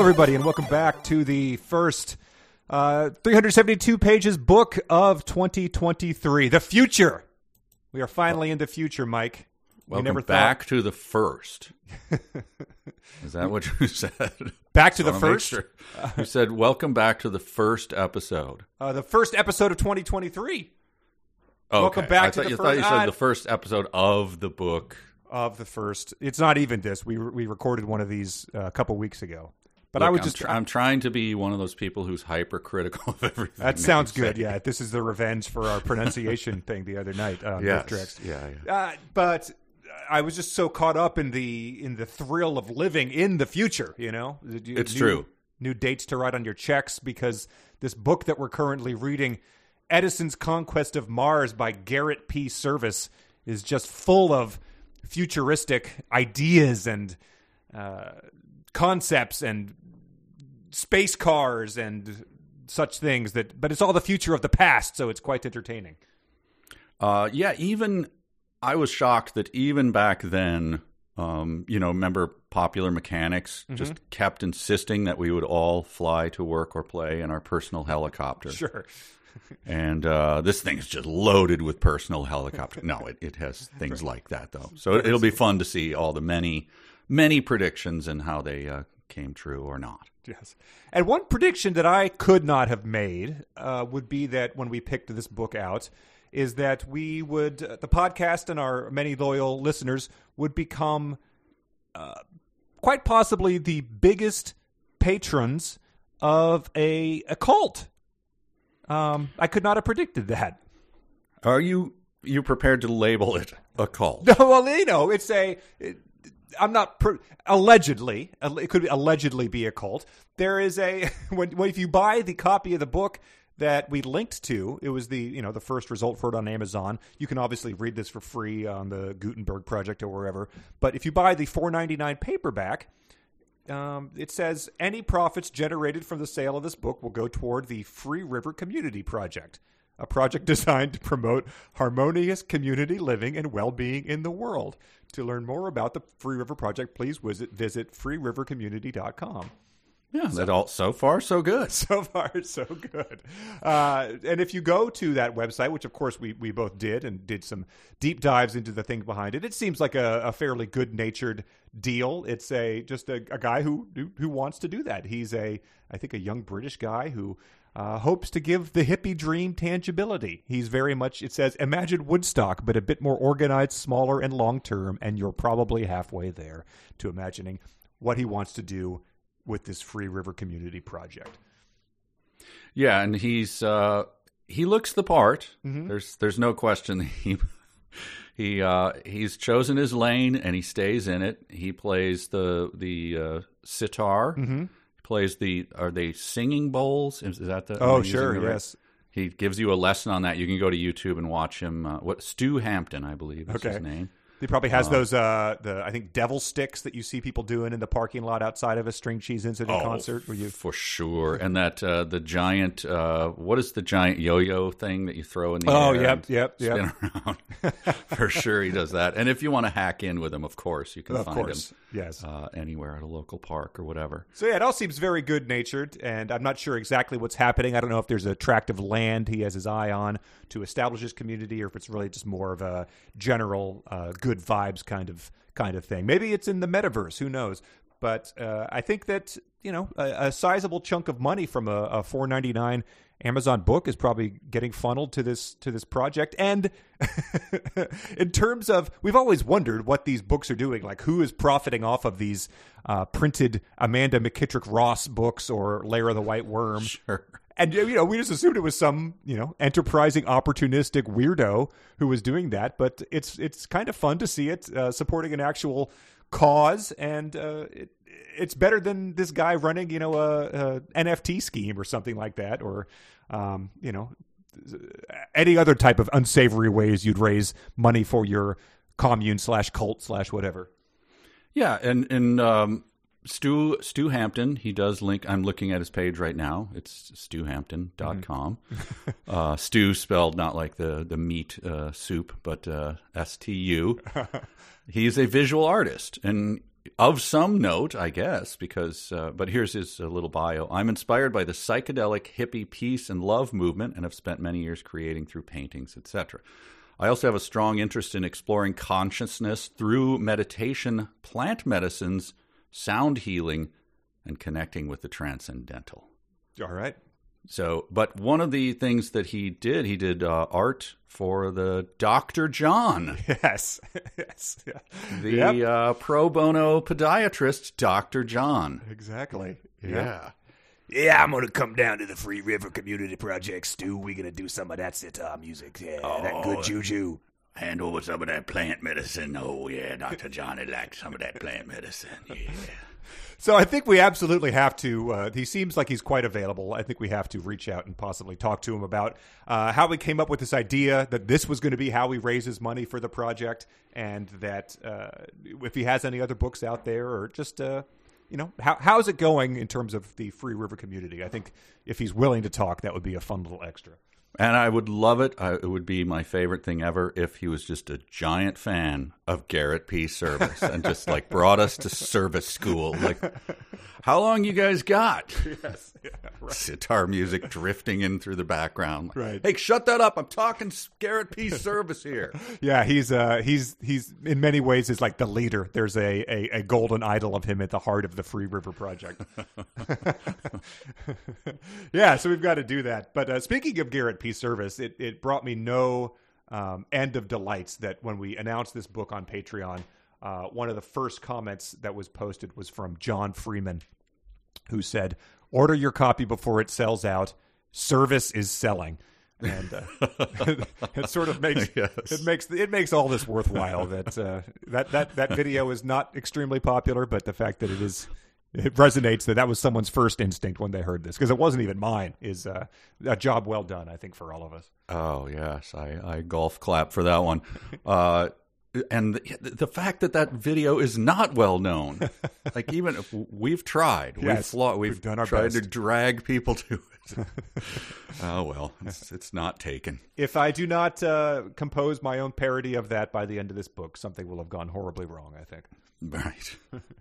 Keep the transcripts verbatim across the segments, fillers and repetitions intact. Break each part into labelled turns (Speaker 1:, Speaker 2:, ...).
Speaker 1: everybody, and welcome back to the first uh, three hundred seventy-two pages book of twenty twenty-three. The future. We are finally in the future, Mike. We
Speaker 2: Welcome
Speaker 1: never
Speaker 2: back
Speaker 1: thought...
Speaker 2: to the first. Is that what you said?
Speaker 1: Back to the first?
Speaker 2: Sure. You said, welcome back to the first episode.
Speaker 1: Uh, the first episode of twenty twenty-three.
Speaker 2: Okay.
Speaker 1: Welcome back
Speaker 2: I
Speaker 1: to
Speaker 2: thought,
Speaker 1: the
Speaker 2: you
Speaker 1: first...
Speaker 2: thought you said
Speaker 1: uh,
Speaker 2: the first episode of the book.
Speaker 1: Of the first. It's not even this. We we recorded one of these uh, a couple weeks ago. But
Speaker 2: Look,
Speaker 1: I would
Speaker 2: I'm
Speaker 1: just...
Speaker 2: tr- I'm trying to be one of those people who's hypercritical of everything.
Speaker 1: That
Speaker 2: that
Speaker 1: sounds
Speaker 2: you
Speaker 1: good,
Speaker 2: say.
Speaker 1: yeah. This is the revenge for our pronunciation thing the other night. On
Speaker 2: Yes.
Speaker 1: Tricks.
Speaker 2: Yeah, yeah.
Speaker 1: Uh, but I was just so caught up in the in the thrill of living in the future, you know?
Speaker 2: It's
Speaker 1: new,
Speaker 2: true.
Speaker 1: New dates to write on your checks, because this book that we're currently reading, Edison's Conquest of Mars by Garrett P. Service, is just full of futuristic ideas and uh, concepts and space cars and such things, that but it's all the future of the past, so it's quite entertaining.
Speaker 2: Uh, yeah, even I was shocked that even back then, um, you know, remember Popular Mechanics
Speaker 1: Mm-hmm.
Speaker 2: just kept insisting that we would all fly to work or play in our personal helicopter.
Speaker 1: Sure.
Speaker 2: And uh, this thing is just loaded with personal helicopter. No, it, it has things like that, though. So it, it'll be fun to see all the many, many predictions and how they uh, came true or not.
Speaker 1: Yes. And one prediction that I could not have made uh, would be that when we picked this book out, is that we would, uh, the podcast and our many loyal listeners would become uh, quite possibly the biggest patrons of a, a cult. Um, I could not have predicted that.
Speaker 2: Are you you prepared to label it a cult?
Speaker 1: No, well, you know, it's a. It, I'm not per, allegedly. It could allegedly be a cult. There is a when, when if you buy the copy of the book that we linked to, it was the you know the first result for it on Amazon. You can obviously read this for free on the Gutenberg Project or wherever. But if you buy the four ninety-nine paperback, um, it says any profits generated from the sale of this book will go toward the Free River Community Project, a project designed to promote harmonious community living and well-being in the world. To learn more about the Free River Project, please visit visit free river community dot com.
Speaker 2: Yeah, that all so far so good.
Speaker 1: So far, so good. Uh, and if you go to that website, which of course we, we both did and did some deep dives into the thing behind it, it seems like a, a fairly good-natured deal. It's a just a, a guy who, who who wants to do that. He's a I think a young British guy who uh, hopes to give the hippie dream tangibility. He's very much, it says, imagine Woodstock, but a bit more organized, smaller, and long-term, and you're probably halfway there to imagining what he wants to do with this Free River Community Project.
Speaker 2: Yeah, and he's uh, he looks the part.
Speaker 1: Mm-hmm.
Speaker 2: There's there's no question. He he uh, he's chosen his lane and he stays in it. He plays the the uh, sitar.
Speaker 1: Mm-hmm.
Speaker 2: He plays the are they singing bowls? Is, is that the
Speaker 1: Oh
Speaker 2: am I using
Speaker 1: sure,
Speaker 2: the right-
Speaker 1: yes.
Speaker 2: He gives you a lesson on that. You can go to YouTube and watch him. Uh, what Stu Hampton, I believe, is
Speaker 1: Okay.
Speaker 2: his name.
Speaker 1: He probably has
Speaker 2: Uh,
Speaker 1: those, uh, the I think, devil sticks that you see people doing in the parking lot outside of a String Cheese Incident
Speaker 2: Oh,
Speaker 1: concert. Where you,
Speaker 2: for sure. And that uh, the giant, uh, what is the giant yo-yo thing that you throw in the
Speaker 1: Oh,
Speaker 2: air?
Speaker 1: yep,
Speaker 2: and
Speaker 1: yep, yep.
Speaker 2: Spin around. For sure, he does that. And if you want to hack in with him, of course, you can
Speaker 1: of
Speaker 2: find
Speaker 1: course,
Speaker 2: him
Speaker 1: yes.
Speaker 2: uh, anywhere at a local park or whatever.
Speaker 1: So yeah, it all seems very good-natured, and I'm not sure exactly what's happening. I don't know if there's a tract of land he has his eye on to establish his community, or if it's really just more of a general uh, good vibes kind of kind of thing. Maybe it's in the metaverse. Who knows? But uh, I think that you know a, a sizable chunk of money from a, a four ninety-nine Amazon book is probably getting funneled to this to this project. And in terms of, we've always wondered what these books are doing, like who is profiting off of these uh, printed Amanda McKittrick Ross books or Lair of the White Worm.
Speaker 2: Sure.
Speaker 1: And, you know, we just assumed it was some, you know, enterprising, opportunistic weirdo who was doing that. But it's it's kind of fun to see it uh, supporting an actual cause. And uh, it, it's better than this guy running, you know, a, a N F T scheme or something like that. Or, um, you know, any other type of unsavory ways you'd raise money for your commune slash cult slash whatever.
Speaker 2: Yeah, and, and um, Stu Stu Hampton, he does link. I'm looking at his page right now. It's stu hampton dot com. Mm-hmm. uh, Stu spelled not like the the meat uh, soup, but uh, S T U. He's a visual artist, and of some note, I guess, because, uh, but here's his uh, little bio. I'm inspired by the psychedelic hippie peace and love movement and have spent many years creating through paintings, et cetera. I also have a strong interest in exploring consciousness through meditation, plant medicines, sound healing, and connecting with the transcendental.
Speaker 1: All right.
Speaker 2: So, but one of the things that he did, he did uh, art for the Doctor John.
Speaker 1: Yes. Yes. Yeah.
Speaker 2: The
Speaker 1: Yep.
Speaker 2: uh, pro bono podiatrist, Doctor John.
Speaker 1: Exactly.
Speaker 2: Yeah.
Speaker 3: Yeah, I'm gonna come down to the Free River Community Project, Stu. We're gonna do some of that sitar music. Yeah, that good juju.
Speaker 2: Hand over some of that plant medicine. Oh, yeah, Doctor John would like some of that plant medicine. Yeah.
Speaker 1: So I think we absolutely have to, uh, he seems like he's quite available. I think we have to reach out and possibly talk to him about uh, how we came up with this idea that this was going to be how he raises money for the project, and that uh, if he has any other books out there, or just, uh, you know, how how's it going in terms of the Free River community? I think if he's willing to talk, that would be a fun little extra.
Speaker 2: And I would love it. I, it would be my favorite thing ever if he was just a giant fan of Garrett P. Service and just like brought us to service school. Like, how long you guys got?
Speaker 1: Yes. Yeah, right.
Speaker 2: Sitar music drifting in through the background.
Speaker 1: Right.
Speaker 2: Hey, shut that up. I'm talking Garrett P. Service here.
Speaker 1: Yeah, he's uh, he's he's in many ways is like the leader. There's a, a, a golden idol of him at the heart of the Free River Project. Yeah, so we've got to do that. But uh, speaking of Garrett P. Service, it, it brought me no um, end of delights that when we announced this book on Patreon, uh, one of the first comments that was posted was from John Freeman, who said, "Order your copy before it sells out. Service is selling." And uh, it sort of makes
Speaker 2: Yes.
Speaker 1: it makes it makes all this worthwhile. That uh, that that that video is not extremely popular, but the fact that it is, it resonates. That that was someone's first instinct when they heard this, because it wasn't even mine. Is uh, a job well done, I think, for all of us.
Speaker 2: Oh, yes. I, I golf clap for that one. Uh, and the, the fact that that video is not well known, like even if we've tried, we've,
Speaker 1: Yes,
Speaker 2: flaw, we've,
Speaker 1: we've done our
Speaker 2: tried
Speaker 1: best.
Speaker 2: to drag people to it. Oh, well, it's, it's not taken.
Speaker 1: If I do not uh, compose my own parody of that by the end of this book, something will have gone horribly wrong, I think.
Speaker 2: Right.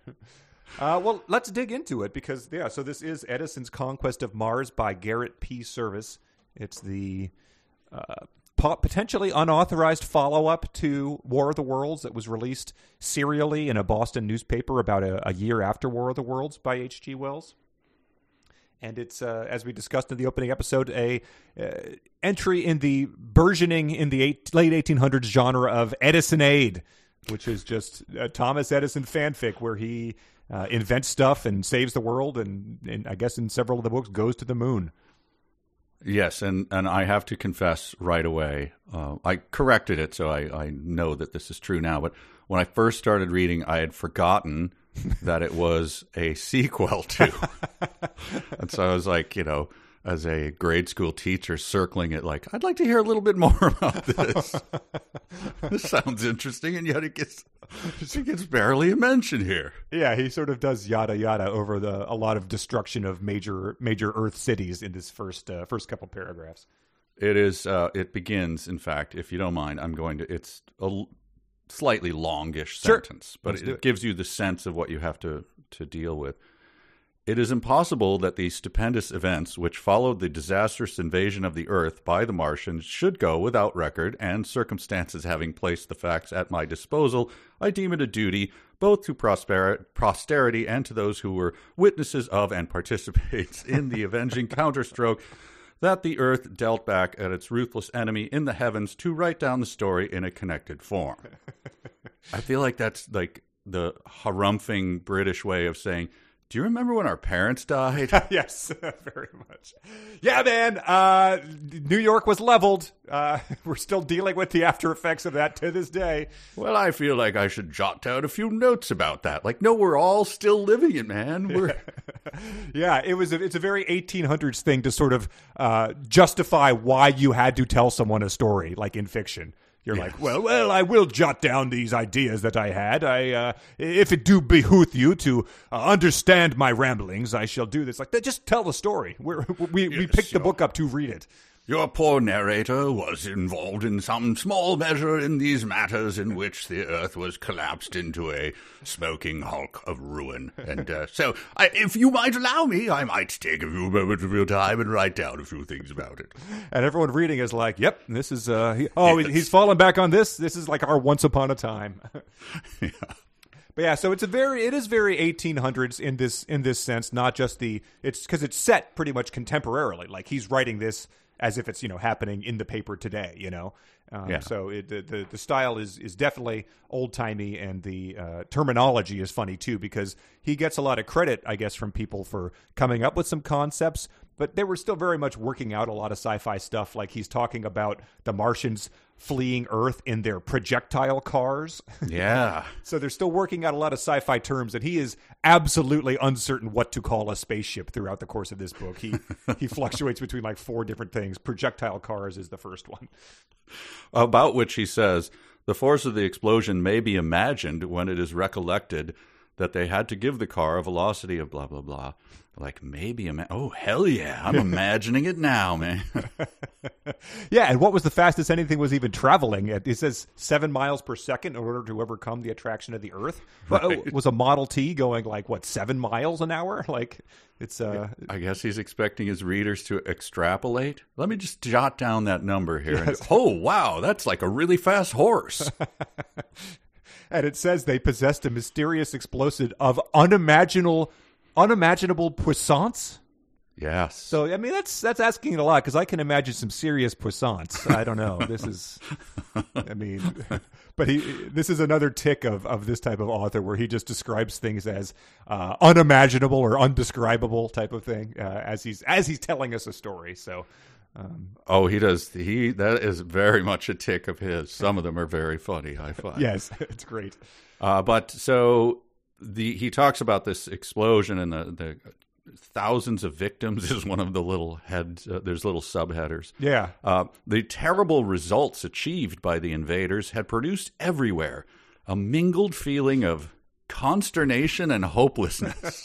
Speaker 1: Uh, well, let's dig into it, because, yeah, so this is Edison's Conquest of Mars by Garrett P. Service. It's the uh, po- potentially unauthorized follow-up to War of the Worlds that was released serially in a Boston newspaper about a, a year after War of the Worlds by H G. Wells. And it's, uh, as we discussed in the opening episode, a uh, entry in the burgeoning in the eight, late eighteen hundreds genre of Edisonade, which is just a Thomas Edison fanfic where he uh, invents stuff and saves the world, and, and I guess in several of the books goes to the moon.
Speaker 2: Yes, and, and I have to confess right away, uh, I corrected it, so I, I know that this is true now, but when I first started reading, I had forgotten that it was a sequel to. And so I was like, you know, as a grade school teacher circling it, like, I'd like to hear a little bit more about this. This sounds interesting, and yet it gets it gets barely a mention here.
Speaker 1: Yeah, he sort of does yada yada over the a lot of destruction of major major Earth cities in this first uh, first couple paragraphs.
Speaker 2: It is. Uh, it begins. In fact, if you don't mind, I'm going to. It's a l- slightly longish
Speaker 1: Sure.
Speaker 2: sentence, but
Speaker 1: Let's
Speaker 2: it,
Speaker 1: do
Speaker 2: it
Speaker 1: it.
Speaker 2: gives you the sense of what you have to to deal with. It is impossible that the stupendous events which followed the disastrous invasion of the Earth by the Martians should go without record, and circumstances having placed the facts at my disposal, I deem it a duty, both to prosper- posterity and to those who were witnesses of and participates in the avenging counterstroke, that the Earth dealt back at its ruthless enemy in the heavens, to write down the story in a connected form. I feel like that's like the harumphing British way of saying, do you remember when our parents died?
Speaker 1: Yes, very much. Yeah, man. Uh, New York was leveled. Uh, we're still dealing with the after effects of that to this day.
Speaker 2: Well, I feel like I should jot down a few notes about that. Like, no, we're all still living it, man. We're
Speaker 1: Yeah, it was. A, it's a very eighteen hundreds thing to sort of uh, justify why you had to tell someone a story, like in fiction. You're
Speaker 2: Yes.
Speaker 1: like, well, well, I will jot down these ideas that I had. I, uh, if it do behoove you to uh, understand my ramblings, I shall do this. Like, just tell the story. We're, we we
Speaker 2: Yes,
Speaker 1: picked the
Speaker 2: sure.
Speaker 1: book up to read it.
Speaker 2: Your poor narrator was involved in some small measure in these matters in which the earth was collapsed into a smoking hulk of ruin. And uh, so, I, if you might allow me, I might take a few moments of your time and write down a few things about it.
Speaker 1: And everyone reading is like, yep, this is, uh, he, oh, yes. he's fallen back on this. This is like our Once Upon a Time.
Speaker 2: Yeah.
Speaker 1: But yeah, so it's a very, it is very eighteen hundreds in this, in this sense, not just the, it's because it's set pretty much contemporarily. Like he's writing this as if it's, you know, happening in the paper today, you know? Um,
Speaker 2: yeah.
Speaker 1: So it, the, the the style is is definitely old-timey, and the uh, terminology is funny, too, because he gets a lot of credit, I guess, from people for coming up with some concepts, but they were still very much working out a lot of sci-fi stuff. Like he's talking about the Martians fleeing Earth in their projectile cars.
Speaker 2: Yeah.
Speaker 1: So they're still working out a lot of sci-fi terms, and he is absolutely uncertain what to call a spaceship throughout the course of this book. He he fluctuates between like four different things. Projectile cars is the first one.
Speaker 2: About which he says, the force of the explosion may be imagined when it is recollected that they had to give the car a velocity of blah, blah, blah. Like, maybe, ima- oh, hell yeah, I'm imagining it now, man.
Speaker 1: Yeah, and what was the fastest anything was even traveling? It says seven miles per second in order to overcome the attraction of the Earth. Right. Was a Model T going like, what, seven miles an hour? Like, it's... uh.
Speaker 2: I guess he's expecting his readers to extrapolate. Let me just jot down that number here.
Speaker 1: Yes.
Speaker 2: And, oh, wow, that's like a really fast horse.
Speaker 1: And it says they possessed a mysterious explosive of unimaginable, unimaginable puissance.
Speaker 2: Yes.
Speaker 1: So, I mean, that's that's asking it a lot, because I can imagine some serious puissance. I don't know. This is, I mean, but he. This is another tick of, of this type of author where he just describes things as uh, unimaginable or undescribable type of thing uh, as he's as he's telling us a story. So. Um,
Speaker 2: oh, he does. He that is very much a tick of his. Some of them are very funny, I find.
Speaker 1: Yes, it's great.
Speaker 2: Uh, but so the he talks about this explosion and the, the thousands of victims is one of the little heads. Uh, there's little subheaders.
Speaker 1: Yeah.
Speaker 2: Uh, the terrible results achieved by the invaders had produced everywhere a mingled feeling of consternation and hopelessness.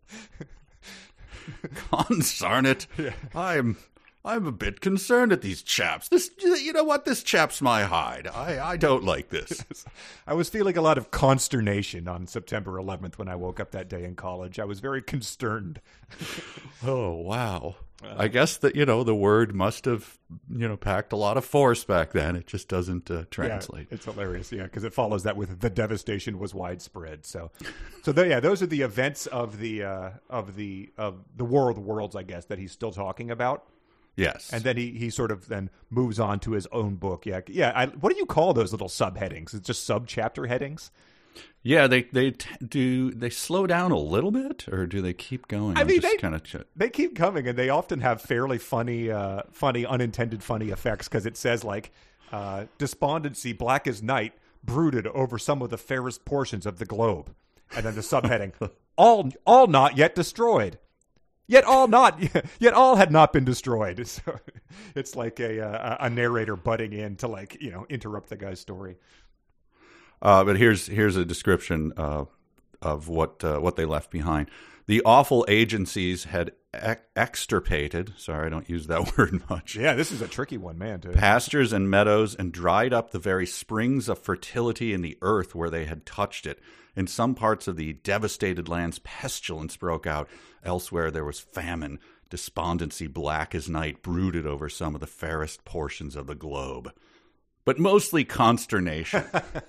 Speaker 2: Consarn it! Yeah. I'm. I'm a bit concerned at these chaps. This, you know what? This chaps my hide. I, I don't like this.
Speaker 1: I was feeling a lot of consternation on September eleventh when I woke up that day in college. I was very concerned.
Speaker 2: Oh, wow. Uh, I guess that, you know, the word must have, you know, packed a lot of force back then. It just doesn't uh, translate.
Speaker 1: Yeah, it's hilarious, yeah, because it follows that with the devastation was widespread. So, so the, yeah, those are the events of the uh, of the of the War of the Worlds, I guess, that he's still talking about.
Speaker 2: Yes.
Speaker 1: And then he, he sort of then moves on to his own book. Yeah. Yeah. I, what do you call those little subheadings? It's just sub-chapter headings?
Speaker 2: Yeah. They they t- do they slow down a little bit, or do they keep going?
Speaker 1: I
Speaker 2: I'm
Speaker 1: mean,
Speaker 2: just
Speaker 1: they,
Speaker 2: kinda ch-
Speaker 1: they keep coming, and they often have fairly funny, uh, funny, unintended funny effects, because it says, like, uh, despondency, black as night, brooded over some of the fairest portions of the globe. And then the subheading, all all not yet destroyed. Yet all not, yet all had not been destroyed. So it's like a, a a narrator butting in to, like, you know, interrupt the guy's story.
Speaker 2: Uh, but here's here's a description uh, of what uh, what they left behind. The awful agencies had ex- extirpated. Sorry, I don't use that word much.
Speaker 1: Yeah, this is a tricky one, man. Too.
Speaker 2: Pastures and meadows, and dried up the very springs of fertility in the earth where they had touched it. In some parts of the devastated lands, pestilence broke out. Elsewhere, there was famine. Despondency, black as night, brooded over some of the fairest portions of the globe. But mostly consternation.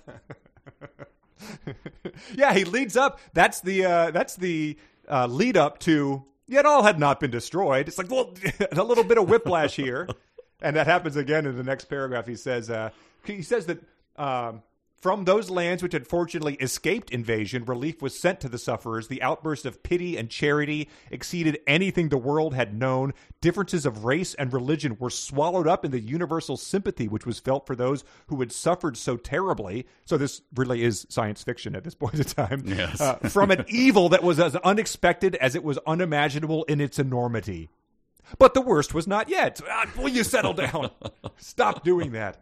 Speaker 1: Yeah, he leads up. That's the uh, that's the uh, lead up to. Yet all had not been destroyed. It's like, well, a little bit of whiplash here, and that happens again in the next paragraph. He says uh, he says that. Um, From those lands which had fortunately escaped invasion, relief was sent to the sufferers. The outburst of pity and charity exceeded anything the world had known. Differences of race and religion were swallowed up in the universal sympathy which was felt for those who had suffered so terribly. So this really is science fiction at this point in time.
Speaker 2: Yes.
Speaker 1: uh, from an evil that was as unexpected as it was unimaginable in its enormity. But the worst was not yet. Ah, will you settle down? Stop doing that.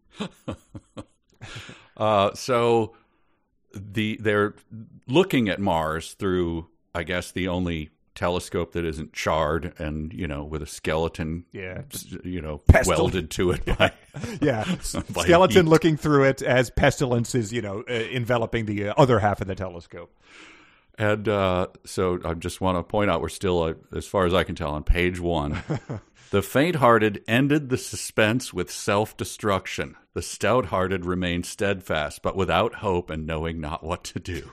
Speaker 2: Uh, so the they're looking at Mars through, I guess, the only telescope that isn't charred and, you know, with a skeleton,
Speaker 1: Yeah.
Speaker 2: you know,
Speaker 1: Pestil-
Speaker 2: welded to it by,
Speaker 1: Yeah,
Speaker 2: by
Speaker 1: skeleton
Speaker 2: heat.
Speaker 1: looking through it as pestilence is, you know, uh, enveloping the uh, other half of the telescope.
Speaker 2: And uh, so I just want to point out we're still, uh, as far as I can tell, on page one. The faint-hearted ended the suspense with self-destruction. The stout-hearted remained steadfast, but without hope and knowing not what to do.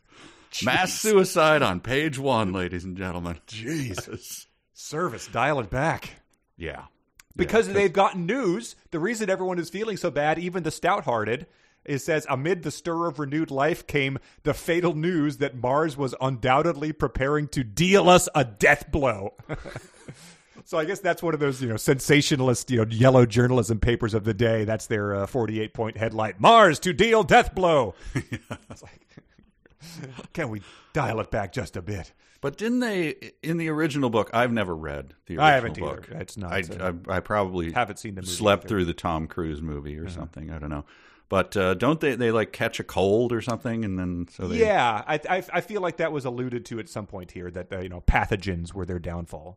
Speaker 2: Mass suicide on page one, ladies and gentlemen.
Speaker 1: Jesus. Service, dial it back.
Speaker 2: Yeah.
Speaker 1: Because
Speaker 2: Yeah,
Speaker 1: they've gotten news. The reason everyone is feeling so bad, even the stout-hearted, it says, amid the stir of renewed life came the fatal news that Mars was undoubtedly preparing to deal us a death blow. So I guess that's one of those, you know, sensationalist, you know, yellow journalism papers of the day. That's their uh, forty-eight point headline: Mars to deal death blow. It's like, can we dial it back just a bit?
Speaker 2: But didn't they, in the original book, I've never read the original
Speaker 1: I haven't
Speaker 2: book.
Speaker 1: either. It's not,
Speaker 2: I,
Speaker 1: uh,
Speaker 2: I, I probably
Speaker 1: haven't seen the movie
Speaker 2: slept
Speaker 1: either.
Speaker 2: through the Tom Cruise movie or something. I don't know. But uh, don't they, they like catch a cold or something? And then so they.
Speaker 1: Yeah, I, I, I feel like that was alluded to at some point here, that, uh, you know, pathogens were their downfall.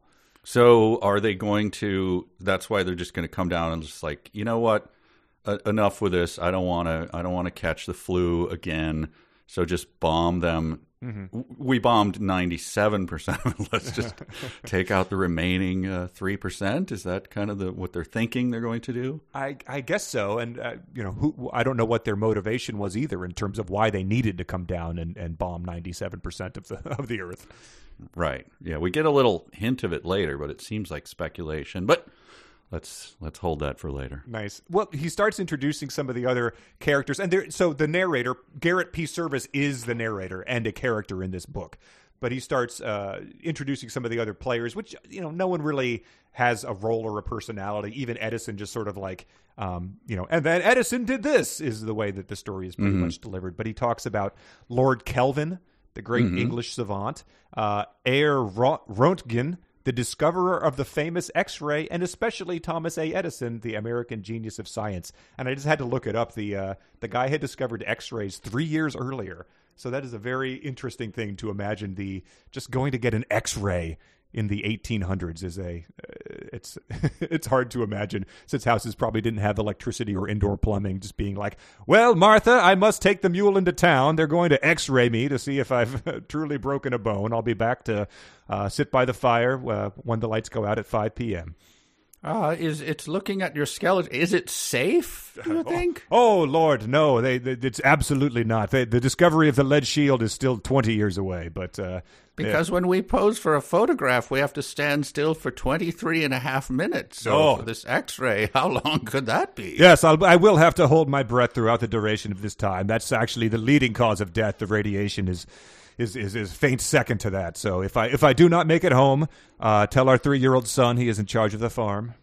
Speaker 2: So are they going to, that's why they're just going to come down and just like, you know what, uh, enough with this. I don't want to, I don't want to catch the flu again. So just bomb them. Mm-hmm. We bombed ninety-seven percent. Let's just take out the remaining uh, three percent. Is that kind of the what they're thinking they're going to do?
Speaker 1: I, I guess so. And, uh, you know, who, I don't know what their motivation was either in terms of why they needed to come down and, and bomb ninety-seven percent of the, of the Earth.
Speaker 2: Right. Yeah, we get a little hint of it later, but it seems like speculation. But let's let's hold that for later.
Speaker 1: Nice. Well, he starts introducing some of the other characters, and there. So the narrator, Garrett P. Service, is the narrator and a character in this book. But he starts uh, introducing some of the other players, which, you know, no one really has a role or a personality. Even Edison just sort of like, um, you know, and then Edison did this is the way that the story is pretty
Speaker 2: Mm-hmm.
Speaker 1: much delivered. But he talks about Lord Kelvin, the great
Speaker 2: Mm-hmm.
Speaker 1: English savant, uh, Ayer Ro- Rontgen, the discoverer of the famous X-ray, and especially Thomas A. Edison, the American genius of science. And I just had to look it up. The uh, the guy had discovered X-rays three years earlier. So that is a very interesting thing to imagine. The just going to get an X-ray in the eighteen hundreds is a uh, it's it's hard to imagine, since houses probably didn't have electricity or indoor plumbing. Just being like, well, Martha, I must take the mule into town. They're going to X-ray me to see if I've truly broken a bone. I'll be back to uh, sit by the fire uh, when the lights go out at five p.m.
Speaker 2: Uh, is it's looking at your skeleton? Is it safe? Do you think?
Speaker 1: Oh, Lord, no, they, they it's absolutely not. They, the discovery of the lead shield is still twenty years away, but uh,
Speaker 2: Because when we pose for a photograph, we have to stand still for twenty-three and a half minutes. So
Speaker 1: Oh.
Speaker 2: for this X-ray, how long could that be?
Speaker 1: yes, I'll, I will have to hold my breath throughout the duration of this time. That's actually the leading cause of death. The radiation is is is, is faint second to that. So if I if I do not make it home, uh, tell our three year old son he is in charge of the farm.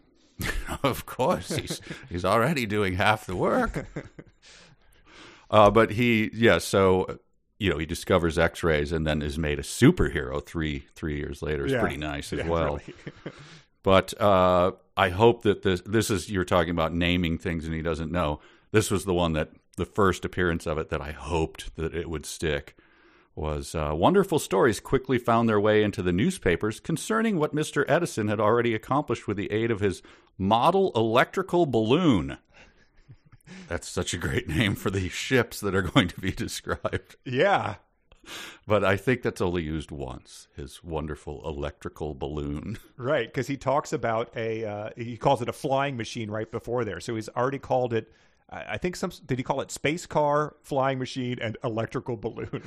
Speaker 2: Of course, he's he's already doing half the work. Uh, but he, yeah, so you know, he discovers X-rays and then is made a superhero three three years later. It's
Speaker 1: Yeah.
Speaker 2: pretty nice as
Speaker 1: Yeah,
Speaker 2: well.
Speaker 1: really.
Speaker 2: But uh, I hope that this this is, you're talking about naming things and he doesn't know. This was the one that the first appearance of it that I hoped that it would stick. Was uh, wonderful stories quickly found their way into the newspapers concerning what Mister Edison had already accomplished with the aid of his model electrical balloon. That's such a great name for the ships that are going to be described.
Speaker 1: Yeah.
Speaker 2: But I think that's only used once, his wonderful electrical balloon.
Speaker 1: Right, because he talks about a, uh, he calls it a flying machine right before there. So he's already called it, I I think some, did he call it space car, flying machine, and electrical balloon?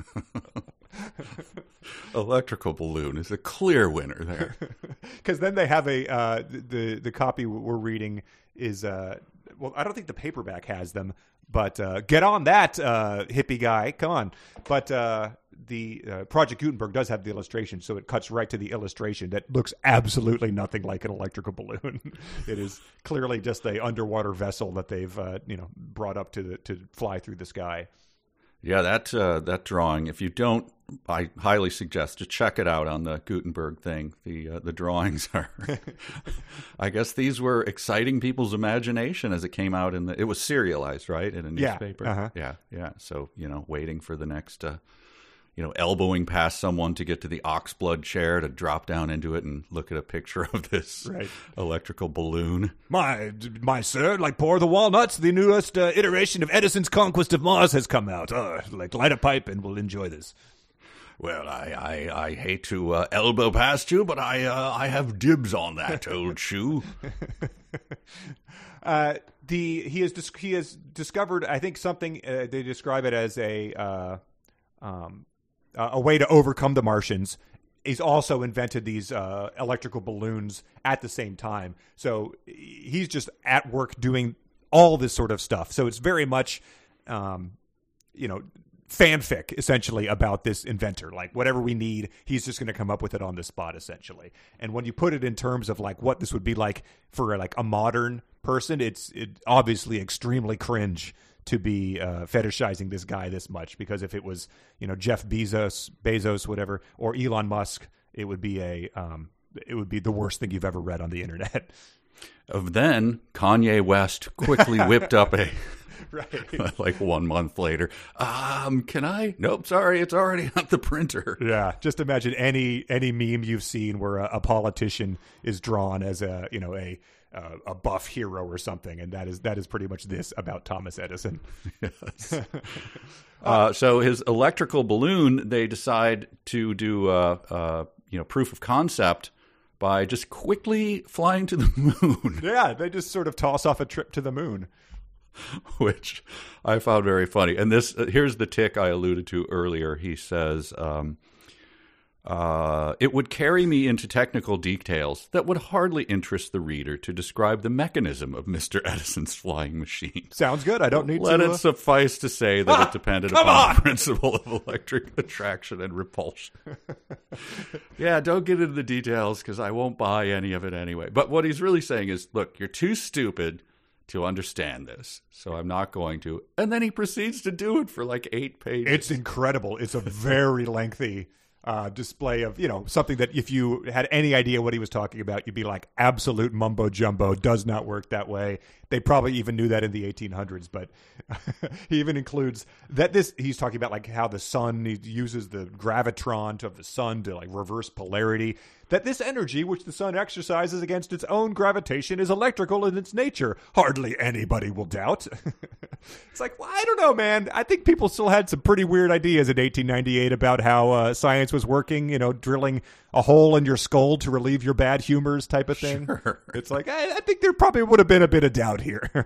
Speaker 2: Electrical balloon is a clear winner there.
Speaker 1: Because then they have a, uh, the, the copy we're reading is, uh, well, I don't think the paperback has them, but uh, get on that, uh, hippie guy. Come on. But uh, the uh, Project Gutenberg does have the illustration, so it cuts right to the illustration that looks absolutely nothing like an electrical balloon. It is clearly just a underwater vessel that they've uh, you know brought up to the, to fly through the sky.
Speaker 2: Yeah, that uh, that drawing, if you don't, I highly suggest to check it out on the Gutenberg thing. The uh, the drawings are, I guess these were exciting people's imagination as it came out in the, it was serialized, right, in a
Speaker 1: Yeah,
Speaker 2: newspaper.
Speaker 1: uh-huh.
Speaker 2: Yeah, yeah. So, you know, waiting for the next uh, you know, elbowing past someone to get to the oxblood chair to drop down into it and look at a picture of this
Speaker 1: Right.
Speaker 2: electrical balloon.
Speaker 1: My, my sir, like pour the walnuts, the newest uh, iteration of Edison's Conquest of Mars has come out. Uh, like light a pipe and we'll enjoy this.
Speaker 2: Well, I, I, I hate to uh, elbow past you, but I uh, I have dibs on that, old shoe.
Speaker 1: Uh, the he has dis- he has discovered, I think, something uh, they describe it as a uh, um, a way to overcome the Martians. He's also invented these uh, electrical balloons at the same time. So he's just at work doing all this sort of stuff. So it's very much, um, you know, fanfic essentially about this inventor. Like whatever we need, he's just going to come up with it on the spot essentially. And when you put it in terms of like what this would be like for like a modern person, it's it obviously extremely cringe to be uh, fetishizing this guy this much, because if it was, you know, Jeff Bezos, Bezos, whatever, or Elon Musk, it would be a um, it would be the worst thing you've ever read on the internet.
Speaker 2: Of then, Kanye West quickly whipped up a,
Speaker 1: Right.
Speaker 2: like one month later, um, can I? Nope, sorry, it's already on the printer.
Speaker 1: Yeah, just imagine any any meme you've seen where a, a politician is drawn as a, you know, a uh, a buff hero or something, and that is that is pretty much this about Thomas Edison.
Speaker 2: Yes. uh, so his electrical balloon, they decide to do uh, uh, you know, proof of concept by just quickly flying to the moon.
Speaker 1: Yeah, they just sort of toss off a trip to the moon.
Speaker 2: Which I found very funny. And this uh, here's the tick I alluded to earlier. He says, um, uh, it would carry me into technical details that would hardly interest the reader to describe the mechanism of Mister Edison's flying machine.
Speaker 1: Sounds good. I don't need
Speaker 2: Let
Speaker 1: to.
Speaker 2: it
Speaker 1: uh,
Speaker 2: suffice to say that
Speaker 1: Ah,
Speaker 2: it depended
Speaker 1: come
Speaker 2: upon
Speaker 1: on!
Speaker 2: the principle of electric attraction and repulsion. Yeah, don't get into the details because I won't buy any of it anyway. But what he's really saying is, look, you're too stupid to understand this, so I'm not going to. And then he proceeds to do it for like eight pages.
Speaker 1: It's incredible. It's a very lengthy uh, display of, you know, something that if you had any idea what he was talking about, you'd be like, absolute mumbo jumbo, does not work that way. They probably even knew that in the eighteen hundreds, but he even includes that this, he's talking about like how the sun, he uses the gravitron of the sun to like reverse polarity, that this energy which the sun exercises against its own gravitation is electrical in its nature. Hardly anybody will doubt. It's like, well, I don't know, man. I think people still had some pretty weird ideas in eighteen ninety-eight about how uh, science was working, you know, drilling a hole in your skull to relieve your bad humors type of thing.
Speaker 2: Sure.
Speaker 1: It's like, I, I think there probably would have been a bit of doubt here.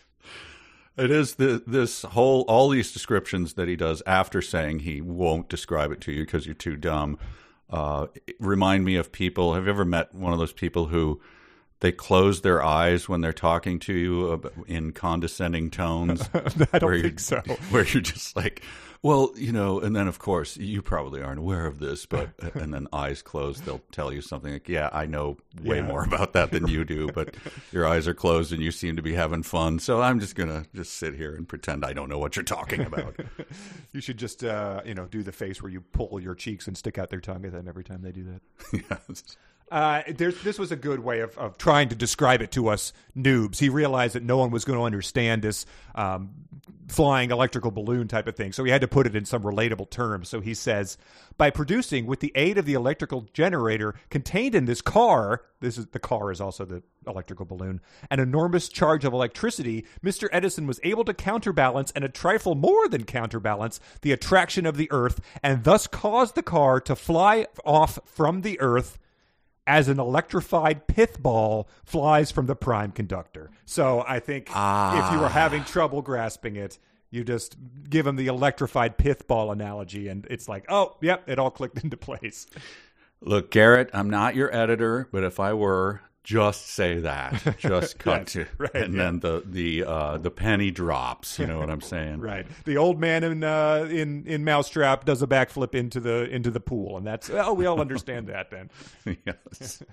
Speaker 2: It is the, this whole, all these descriptions that he does after saying he won't describe it to you because you're too dumb, uh, remind me of people. Have you ever met one of those people who they close their eyes when they're talking to you in condescending tones?
Speaker 1: I don't
Speaker 2: where
Speaker 1: think so.
Speaker 2: Where you're just like, well, you know, and then of course you probably aren't aware of this, but and then eyes closed, they'll tell you something like, yeah, I know way
Speaker 1: Yeah.
Speaker 2: more about that than you do, but your eyes are closed and you seem to be having fun. So I'm just going to just sit here and pretend I don't know what you're talking about.
Speaker 1: You should just, uh, you know, do the face where you pull your cheeks and stick out their tongue at them every time they do that.
Speaker 2: Yes.
Speaker 1: Uh, there's, this was a good way of, of trying to describe it to us noobs. He realized that no one was going to understand this um, flying electrical balloon type of thing, so he had to put it in some relatable terms. So he says, by producing, with the aid of the electrical generator contained in this car, this is the car is also the electrical balloon, an enormous charge of electricity, Mister Edison was able to counterbalance and a trifle more than counterbalance the attraction of the Earth, and thus cause the car to fly off from the Earth as an electrified pith ball flies from the prime conductor. So I think
Speaker 2: Ah.
Speaker 1: if you were having trouble grasping it, you just give him the electrified pith ball analogy, and it's like, oh, yep, it all clicked into place.
Speaker 2: Look, Garrett, I'm not your editor, but if I were, just say that. Just cut
Speaker 1: Yes,
Speaker 2: to,
Speaker 1: right,
Speaker 2: and
Speaker 1: yeah.
Speaker 2: then the the uh, the penny drops. You know what I'm saying?
Speaker 1: Right. The old man in uh, in in Mousetrap does a backflip into the into the pool, and that's oh, we all understand that then.
Speaker 2: Yes.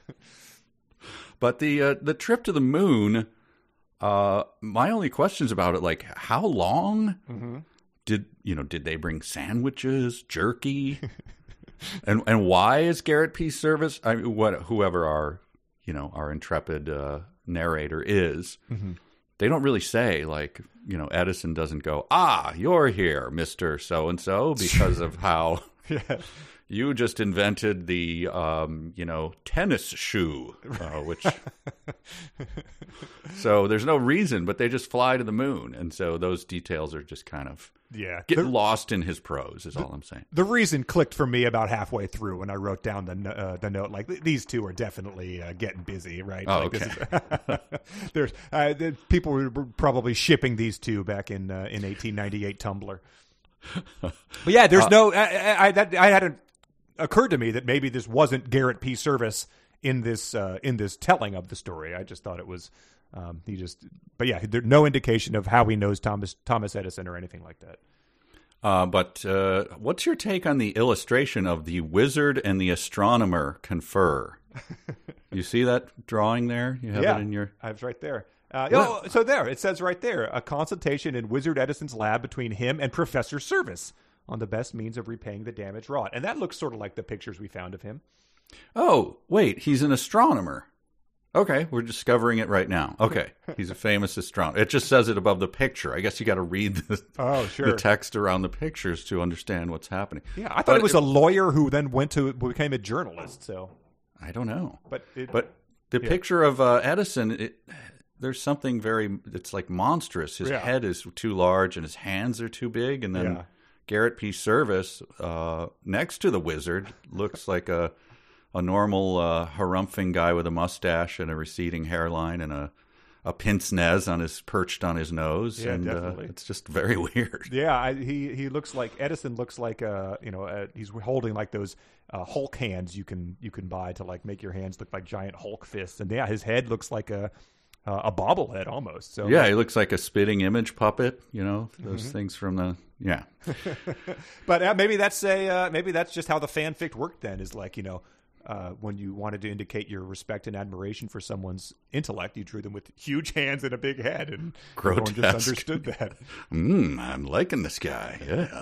Speaker 2: But the uh, the trip to the moon, uh, my only questions about it, like how long
Speaker 1: Mm-hmm.
Speaker 2: did you know? Did they bring sandwiches, jerky, and and why is Garrett P. Service? I mean, what whoever our you know our intrepid uh, narrator is,
Speaker 1: Mm-hmm.
Speaker 2: they don't really say like you know Edison doesn't go, ah, you're here, Mister So and So, because of how
Speaker 1: Yeah.
Speaker 2: You just invented the, um, you know, tennis shoe, uh, which. So there's no reason, but they just fly to the moon, and so those details are just kind of
Speaker 1: Yeah.
Speaker 2: get
Speaker 1: The-
Speaker 2: lost in his prose. Is all I'm saying.
Speaker 1: The reason clicked for me about halfway through when I wrote down the uh, the note. Like th- these two are definitely uh, getting busy, right?
Speaker 2: Oh,
Speaker 1: like,
Speaker 2: okay.
Speaker 1: Is, there's uh, the, people were probably shipping these two back in uh, in eighteen ninety-eight Tumblr. But yeah, there's
Speaker 2: Uh,
Speaker 1: no. I, I, I, that, I hadn't occurred to me that maybe this wasn't Garrett P. Service in this uh, in this telling of the story. I just thought it was. Um, he just. But yeah, there's no indication of how he knows Thomas Thomas Edison or anything like that.
Speaker 2: Uh, but uh, what's your take on the illustration of the wizard and the astronomer confer? You see that drawing there? You have
Speaker 1: yeah,
Speaker 2: it in your.
Speaker 1: I was right there. Uh,
Speaker 2: Well-
Speaker 1: oh, so there it says right there a consultation in Wizard Edison's lab between him and Professor Service on the best means of repaying the damage wrought, and that looks sort of like the pictures we found of him.
Speaker 2: Oh, wait, he's an astronomer. Okay, we're discovering it right now. Okay, he's a famous astronomer. It just says it above the picture. I guess you got to read the,
Speaker 1: Oh, sure.
Speaker 2: the text around the pictures to understand what's happening.
Speaker 1: Yeah, I thought
Speaker 2: But
Speaker 1: it was a lawyer who then went to became a journalist. So,
Speaker 2: I don't know.
Speaker 1: but it,
Speaker 2: But the
Speaker 1: Yeah.
Speaker 2: picture of uh, Edison, it, there's something very, it's like monstrous. His
Speaker 1: Yeah.
Speaker 2: head is too large and his hands are too big. And then
Speaker 1: Yeah.
Speaker 2: Garrett P. Service, uh, next to the wizard, looks like a a normal uh, harumphing guy with a mustache and a receding hairline and a, a pince nez on his perched on his nose.
Speaker 1: Yeah,
Speaker 2: and
Speaker 1: definitely.
Speaker 2: Uh, it's just very weird.
Speaker 1: yeah, I, he he looks like Edison looks like uh you know uh, he's holding like those uh, Hulk hands you can you can buy to like make your hands look like giant Hulk fists, and yeah, his head looks like a uh, a bobblehead almost. So
Speaker 2: Yeah, he looks like a spitting image puppet, you know, those
Speaker 1: Mm-hmm.
Speaker 2: things from the, yeah.
Speaker 1: But uh, maybe that's a uh, maybe that's just how the fanfic worked. Then is like you know uh, when you wanted to indicate your respect and admiration for someone's intellect, you drew them with huge hands and a big head, and everyone just
Speaker 2: Grotesque.
Speaker 1: understood that.
Speaker 2: Mm, I'm liking this guy. Yeah.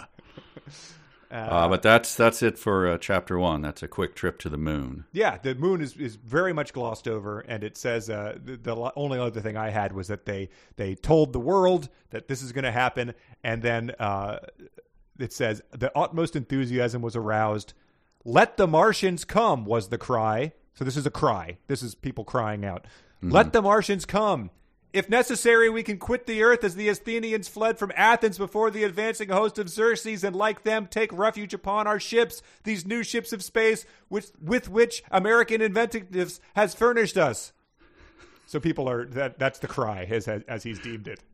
Speaker 2: Uh, but that's that's it for uh, chapter one. That's a quick trip to the moon.
Speaker 1: Yeah, the moon is, is very much glossed over, and it says uh, the, the lo- only other thing I had was that they they told the world that this is going to happen, and then uh, it says the utmost enthusiasm was aroused. Let the Martians come was the cry. So this is a cry. This is people crying out. Let the Martians come. If necessary, we can quit the earth as the Athenians fled from Athens before the advancing host of Xerxes, and like them, take refuge upon our ships, these new ships of space, which, with which American inventiveness has furnished us. So people are that that's the cry as as he's deemed it.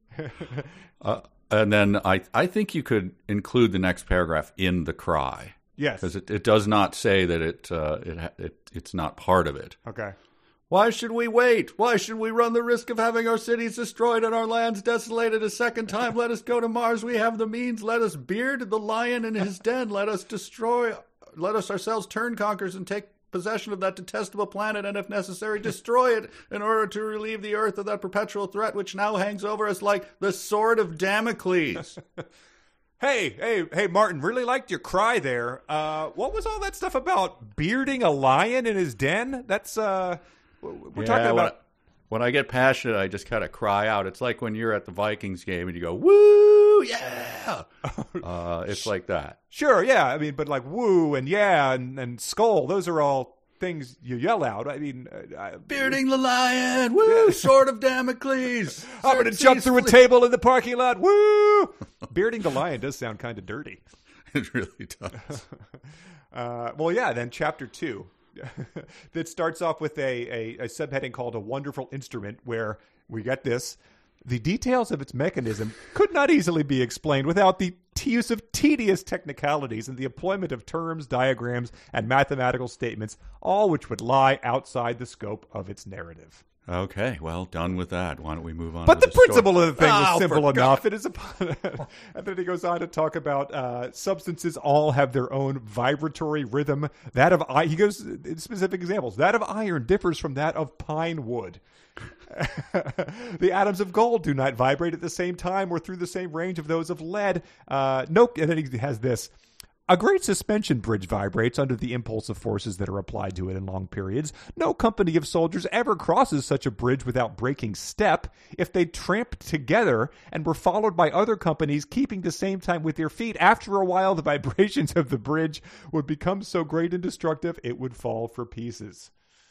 Speaker 2: Uh, and then I I think you could include the next paragraph in the cry.
Speaker 1: Yes.
Speaker 2: Because it, it does not say that it, uh, it it it's not part of it.
Speaker 1: Okay.
Speaker 2: Why should we wait? Why should we run the risk of having our cities destroyed and our lands desolated a second time? Let us go to Mars. We have the means. Let us beard the lion in his den. Let us destroy. Let us ourselves turn conquerors and take possession of that detestable planet, and if necessary, destroy it in order to relieve the earth of that perpetual threat which now hangs over us like the sword of Damocles.
Speaker 1: Hey, hey, hey, Martin, really liked your cry there. Uh, what was all that stuff about bearding a lion in his den? That's, uh, we're
Speaker 2: Yeah,
Speaker 1: talking
Speaker 2: when
Speaker 1: about...
Speaker 2: I, when I get passionate, I just kind of cry out. It's like when you're at the Vikings game and you go, woo, yeah. uh, it's like that.
Speaker 1: Sure, yeah. I mean, but like woo and yeah and, and skull, those are all things you yell out. I mean... Uh, I,
Speaker 2: Bearding the lion, woo, sword of Damocles.
Speaker 1: I'm going to jump through a table in the parking lot, woo! Bearding the lion does sound kind of dirty.
Speaker 2: It really does.
Speaker 1: Uh, well, yeah, then chapter two. That starts off with a, a, a subheading called A Wonderful Instrument, where we get this. The details of its mechanism could not easily be explained without the t- use of tedious technicalities and the employment of terms, diagrams, and mathematical statements, all which would lie outside the scope of its narrative.
Speaker 2: Okay, well, done with that. Why don't we move on
Speaker 1: But
Speaker 2: to
Speaker 1: the,
Speaker 2: the story?
Speaker 1: principle of the thing was
Speaker 2: Oh,
Speaker 1: simple
Speaker 2: for
Speaker 1: enough. It is upon, and then he goes on to talk about uh, substances all have their own vibratory rhythm. That of i- he goes in specific examples. That of iron differs from that of pine wood. The atoms of gold do not vibrate at the same time or through the same range of those of lead. Uh, no, and then he has this. A great suspension bridge vibrates under the impulsive forces that are applied to it in long periods. No company of soldiers ever crosses such a bridge without breaking step. If they tramped together and were followed by other companies keeping the same time with their feet, after a while the vibrations of the bridge would become so great and destructive it would fall for pieces.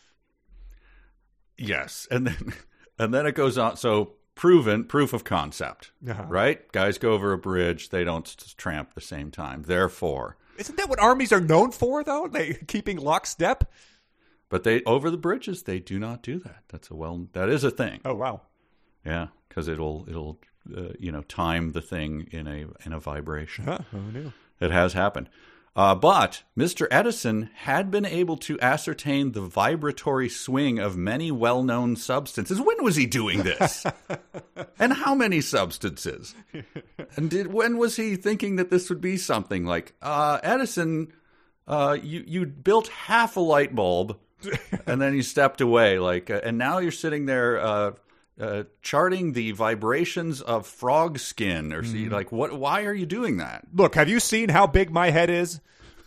Speaker 2: Yes, and then and then it goes on. So proven, proof of concept,
Speaker 1: Uh-huh.
Speaker 2: right? Guys go over a bridge; they don't s- tramp the same time. Therefore,
Speaker 1: Isn't that what armies are known for, though? They keeping lockstep?
Speaker 2: but they over the bridges they do not do that. That's a well, that is a thing.
Speaker 1: Oh, wow.
Speaker 2: Yeah, because it'll it'll uh, you know time the thing in a in a vibration.
Speaker 1: Huh, who knew?
Speaker 2: It has happened. Uh, but Mister Edison had been able to ascertain the vibratory swing of many well-known substances. When was he doing this? And how many substances? And did when was he thinking that this would be something like, uh, Edison, uh, you, you built half a light bulb, and then you stepped away, like, uh, and now you're sitting there uh, uh, charting the vibrations of frog skin, or see, like, what? Why are you doing that?
Speaker 1: Look, have you seen how big my head is?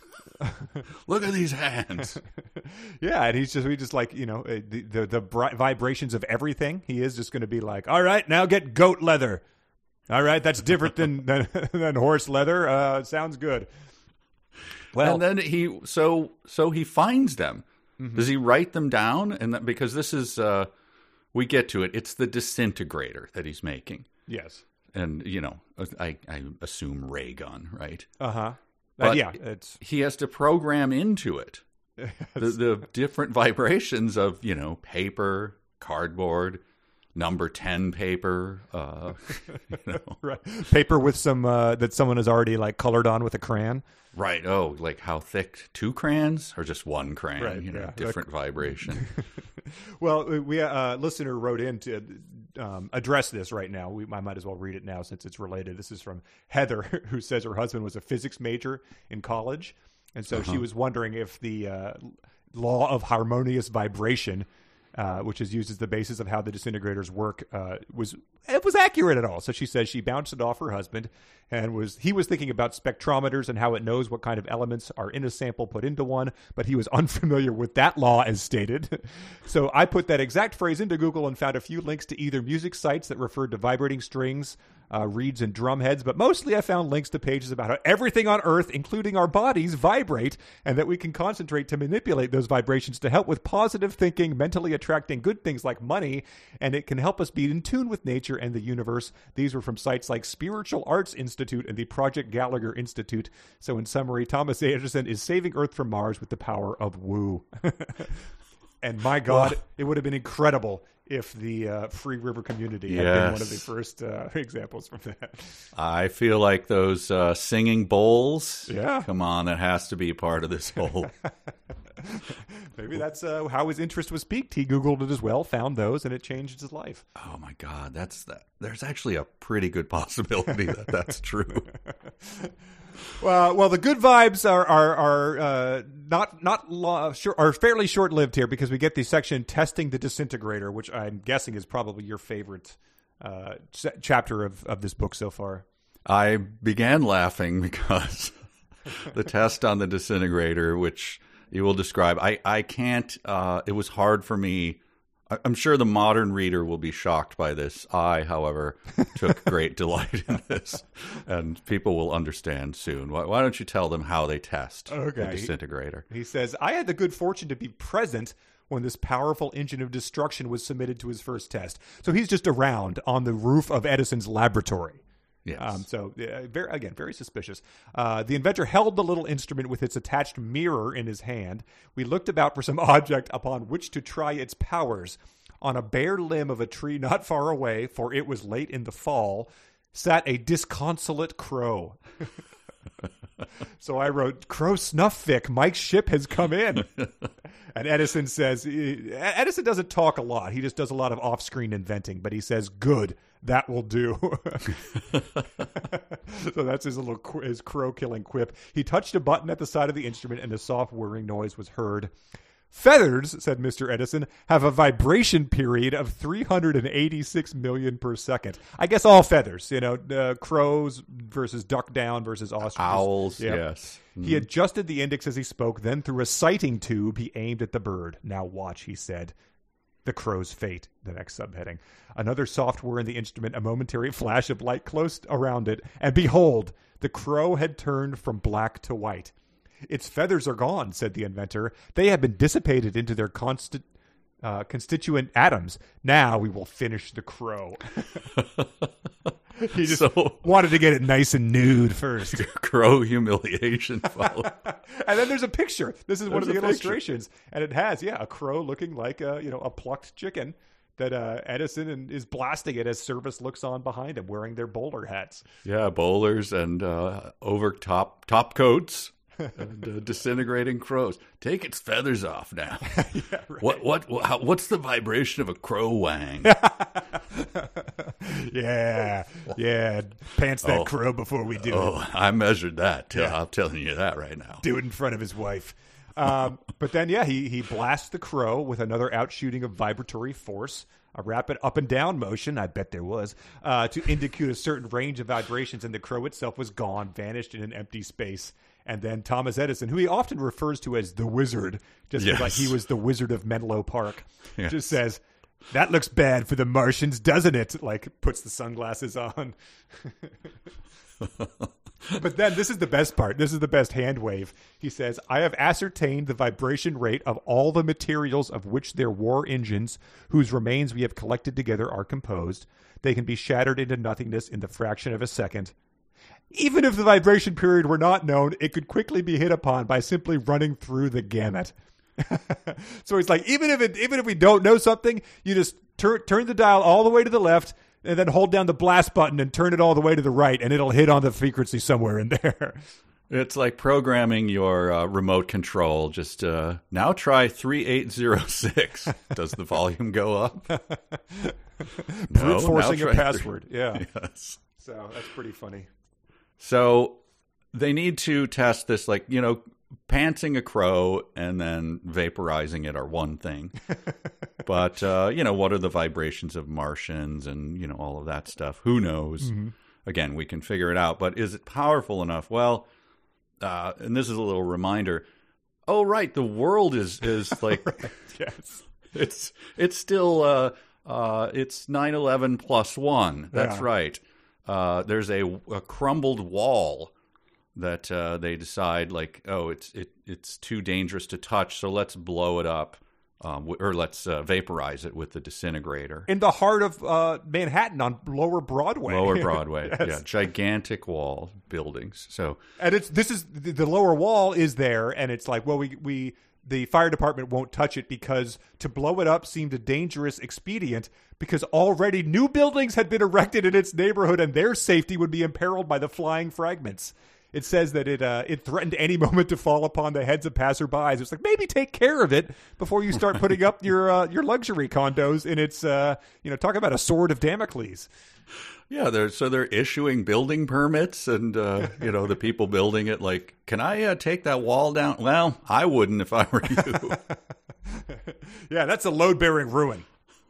Speaker 2: Look at these hands.
Speaker 1: Yeah, and he's just we just like you know uh, the the, the bri- vibrations of everything. He is just going to be like, all right, now get goat leather. All right, that's different than than, than horse leather. Uh, sounds good. Well,
Speaker 2: And then he so so he finds them. Mm-hmm. Does he write them down? And that, because this is uh, we get to it. It's the disintegrator that he's making,
Speaker 1: yes,
Speaker 2: and you know I I assume ray gun, right?
Speaker 1: uh huh.
Speaker 2: But
Speaker 1: yeah, it's
Speaker 2: he has to program into it the, the different vibrations of, you know, paper, cardboard, number ten paper, uh, you know.
Speaker 1: right. Paper with some uh, that someone has already like colored on with a crayon.
Speaker 2: Right. Oh, like how thick? Two crayons or just one crayon?
Speaker 1: Right,
Speaker 2: You know,
Speaker 1: yeah.
Speaker 2: different vibration.
Speaker 1: Well, we uh, listener wrote in to um, address this right now. We, I might as well read it now since it's related. This is from Heather, who says her husband was a physics major in college, and so
Speaker 2: Uh-huh.
Speaker 1: she was wondering if the uh, law of harmonious vibration, uh, which is used as the basis of how the disintegrators work, uh, was it was accurate at all. So she says she bounced it off her husband, and was he was thinking about spectrometers and how it knows what kind of elements are in a sample put into one, but he was unfamiliar with that law as stated. So I put that exact phrase into Google and found a few links to either music sites that referred to vibrating strings, uh, reeds, and drum heads, but mostly I found links to pages about how everything on Earth, including our bodies, vibrate, and that we can concentrate to manipulate those vibrations to help with positive thinking, mentally attracting good things like money, and it can help us be in tune with nature and the universe. These were from sites like Spiritual Arts Institute and the Project Gallagher Institute. So in summary, Thomas A. Edison is saving Earth from Mars with the power of woo. And my God, well, it would have been incredible if the uh, Free River community had
Speaker 2: yes.
Speaker 1: been one of the first uh, examples from that.
Speaker 2: I feel like those uh, singing bowls.
Speaker 1: Yeah.
Speaker 2: Come on, that has to be part of this whole.
Speaker 1: Maybe that's uh, how his interest was piqued. He Googled it as well, found those, and it changed his life.
Speaker 2: Oh my God, that's that. There's actually a pretty good possibility that that's true.
Speaker 1: Well, well, the good vibes are are, are uh, not not lo- short, are fairly short lived here because we get the section testing the disintegrator, which I'm guessing is probably your favorite uh, ch- chapter of, of this book so far.
Speaker 2: I began laughing because the test on the disintegrator, which you will describe, I I can't. Uh, it was hard for me. I'm sure the modern reader will be shocked by this. I, however, took great delight in this, and people will understand soon. Why, why don't you tell them how they test
Speaker 1: Okay.
Speaker 2: the disintegrator?
Speaker 1: He says, I had the good fortune to be present when this powerful engine of destruction was submitted to his first test. So he's just around on the roof of Edison's laboratory.
Speaker 2: Yes.
Speaker 1: Um, so, uh, very, again, very suspicious. Uh, the inventor held the little instrument with its attached mirror in his hand. We looked about for some object upon which to try its powers. On a bare limb of a tree not far away, for it was late in the fall, sat a disconsolate crow. So I wrote, Crow Snuff-Fic, Mike's ship has come in. And Edison says, Edison doesn't talk a lot. He just does a lot of off-screen inventing, but he says, good, that will do. So that's his little qu- his crow-killing quip. He touched a button at the side of the instrument, and a soft whirring noise was heard. Feathers, said Mister Edison, have a vibration period of three hundred eighty-six million per second. I guess all feathers, you know, uh, crows versus duck down versus ostriches.
Speaker 2: Owls,
Speaker 1: Yep.
Speaker 2: yes.
Speaker 1: He adjusted the index as he spoke, then through a sighting tube, he aimed at the bird. Now watch, he said. The crow's fate, the next subheading. Another soft whir in the instrument, a momentary flash of light close around it, and behold, the crow had turned from black to white. Its feathers are gone, said the inventor. They have been dissipated into their constant, uh, constituent atoms. Now we will finish the crow. He just
Speaker 2: So-
Speaker 1: wanted to get it nice and nude first.
Speaker 2: Crow humiliation followed.
Speaker 1: And then there's a picture. This is one of
Speaker 2: There's
Speaker 1: the
Speaker 2: a picture.
Speaker 1: illustrations, and it has, yeah, a crow looking like a you know a plucked chicken that uh, Edison and is blasting it as Service looks on behind him, wearing their bowler hats.
Speaker 2: Yeah, bowlers and uh, over top top coats and uh, disintegrating crows. Take its feathers off now.
Speaker 1: Yeah, right.
Speaker 2: What what how, what's the vibration of a crow wang?
Speaker 1: Yeah, yeah. Pants that
Speaker 2: Oh.
Speaker 1: crow before we do it.
Speaker 2: Oh, I measured that.
Speaker 1: Yeah.
Speaker 2: I'm telling you that right now.
Speaker 1: Do it in front of his wife. Um, but then, yeah, he he blasts the crow with another outshooting of vibratory force, a rapid up and down motion, I bet there was, uh, to indicate a certain range of vibrations, and the crow itself was gone, vanished in an empty space. And then Thomas Edison, who he often refers to as the Wizard, just
Speaker 2: Yes.
Speaker 1: like he was the Wizard of Menlo Park,
Speaker 2: Yes.
Speaker 1: just says, "That looks bad for the Martians, doesn't it?" Like, puts the sunglasses on. But then this is the best part. This is the best hand wave. He says, I have ascertained the vibration rate of all the materials of which their war engines, whose remains we have collected together, are composed. They can be shattered into nothingness in the fraction of a second. Even if the vibration period were not known, it could quickly be hit upon by simply running through the gamut. So he's like, even if it, even if we don't know something, you just turn turn the dial all the way to the left, and then hold down the blast button and turn it all the way to the right, and it'll hit on the frequency somewhere in there.
Speaker 2: It's like programming your uh, remote control. Just uh, now try three eight zero six. Does the volume go up?
Speaker 1: Brute forcing
Speaker 2: now
Speaker 1: a
Speaker 2: try
Speaker 1: password. Yeah.
Speaker 2: three- Yes.
Speaker 1: So that's pretty funny.
Speaker 2: So they need to test this, like, you know, pantsing a crow and then vaporizing it are one thing. But, uh, you know, what are the vibrations of Martians and, you know, all of that stuff? Who knows?
Speaker 1: Mm-hmm.
Speaker 2: Again, we can figure it out. But is it powerful enough? Well, uh, and this is a little reminder. Oh, right. The world is, is like,
Speaker 1: Yes.
Speaker 2: it's, it's still, uh, uh, it's nine eleven plus one. That's
Speaker 1: Yeah.
Speaker 2: right. Uh, there's a, a crumbled wall that uh, they decide, like, oh, it's it it's too dangerous to touch, so let's blow it up, um, w- or let's uh, vaporize it with the disintegrator.
Speaker 1: In the heart of uh, Manhattan on Lower Broadway.
Speaker 2: Lower Broadway,
Speaker 1: Yes.
Speaker 2: yeah, gigantic wall buildings. So
Speaker 1: And it's this is the, the lower wall is there, and it's like, well, we we the fire department won't touch it because to blow it up seemed a dangerous expedient because already new buildings had been erected in its neighborhood, and their safety would be imperiled by the flying fragments. It says that it uh, it threatened any moment to fall upon the heads of passerbys. It's like, maybe take care of it before you start putting up your uh, your luxury condos in its uh, you know, talk about a sword of Damocles.
Speaker 2: yeah, they're so they're issuing building permits, and uh, you know, the people building it, like, can I uh, take that wall down? Well, I wouldn't if I were you.
Speaker 1: Yeah, that's a load-bearing ruin.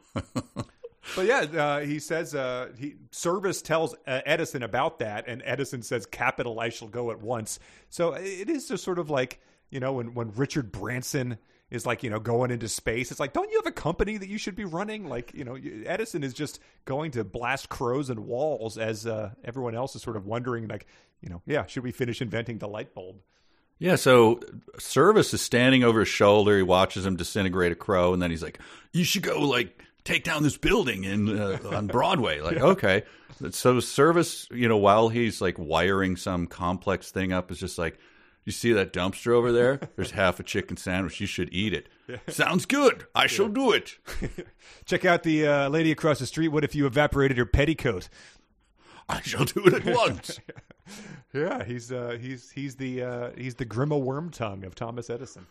Speaker 1: But yeah, uh, he says uh, he Service tells uh, Edison about that, and Edison says, "Capital, I shall go at once." So it is just sort of like, you know, when when Richard Branson is like, you know, going into space, it's like, don't you have a company that you should be running? Like, you know, you- Edison is just going to blast crows and walls as uh, everyone else is sort of wondering, like, you know, yeah, should we finish inventing the light bulb?
Speaker 2: Yeah, so Service is standing over his shoulder. He watches him disintegrate a crow, and then he's like, "You should go, like, take down this building in uh, on Broadway." Like, okay. So Service, you know, while he's like wiring some complex thing up, is just like, "You see that dumpster over there? There's half a chicken sandwich. You should eat it." Sounds good. I shall do it.
Speaker 1: Check out the uh, lady across the street. What if you evaporated her petticoat?
Speaker 2: I shall do it at once.
Speaker 1: Yeah, he's uh, he's he's the uh, he's the Grima Wormtongue of Thomas Edison.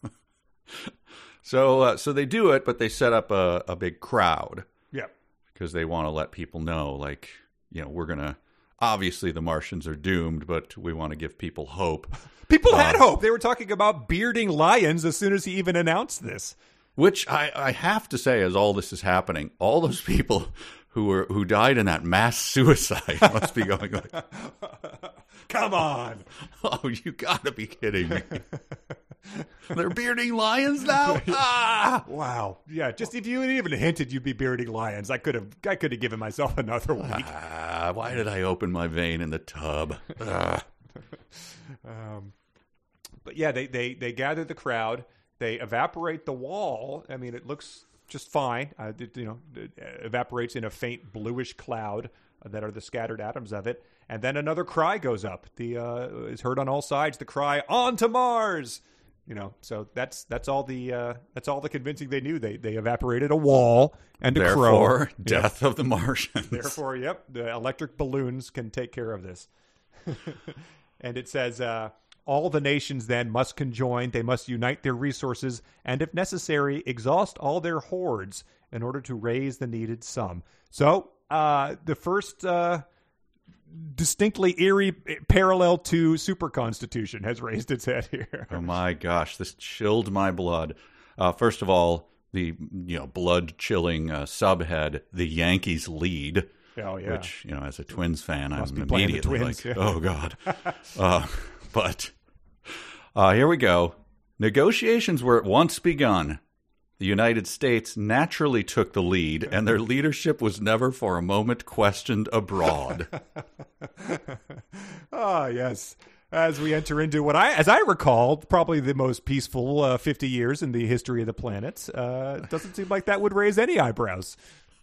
Speaker 2: So, uh, so they do it, but they set up a, a big crowd
Speaker 1: Yeah,
Speaker 2: because they want to let people know, like, you know, we're gonna. obviously the Martians are doomed, but we want to give people hope.
Speaker 1: People had
Speaker 2: Uh,
Speaker 1: hope. They were talking about bearding lions as soon as he even announced this.
Speaker 2: Which I, I have to say, as all this is happening, all those people who were who died in that mass suicide must be going like,
Speaker 1: Come on.
Speaker 2: "Oh, you gotta be kidding me! They're bearding lions now." Ah!
Speaker 1: Wow. Yeah, just if you had even hinted you'd be bearding lions, I could have I could have given myself another week.
Speaker 2: Ah, why did I open my vein in the tub? Ah.
Speaker 1: Um, but yeah, they, they, they gather the crowd. They evaporate the wall. I mean, it looks just fine. Uh, it, you know, it evaporates in a faint bluish cloud that are the scattered atoms of it. And then another cry goes up. The uh, is heard on all sides. The cry, "On to Mars!" You know, so that's that's all the uh, that's all the convincing they knew. They they evaporated a wall and a crow.
Speaker 2: Therefore, death of the Martians.
Speaker 1: Therefore, yep, the electric balloons can take care of this. And it says, uh, all the nations then must conjoin. They must unite their resources and, if necessary, exhaust all their hoards in order to raise the needed sum. So uh, the first uh, distinctly eerie parallel to super constitution has raised its head here.
Speaker 2: Oh my gosh, this chilled my blood. Uh, first of all, the you know blood chilling uh, subhead, the Yankees lead.
Speaker 1: Oh yeah.
Speaker 2: Which, you know, as a Twins fan,
Speaker 1: Must be
Speaker 2: I'm
Speaker 1: playing the
Speaker 2: immediately
Speaker 1: Twins,
Speaker 2: like,
Speaker 1: yeah.
Speaker 2: oh god. uh, but uh, here we go. Negotiations were at once begun. The United States naturally took the lead, and their leadership was never for a moment questioned abroad.
Speaker 1: Ah, yes. As we enter into what I, as I recall, probably the most peaceful uh, fifty years in the history of the planet. Uh, it doesn't seem like that would raise any eyebrows.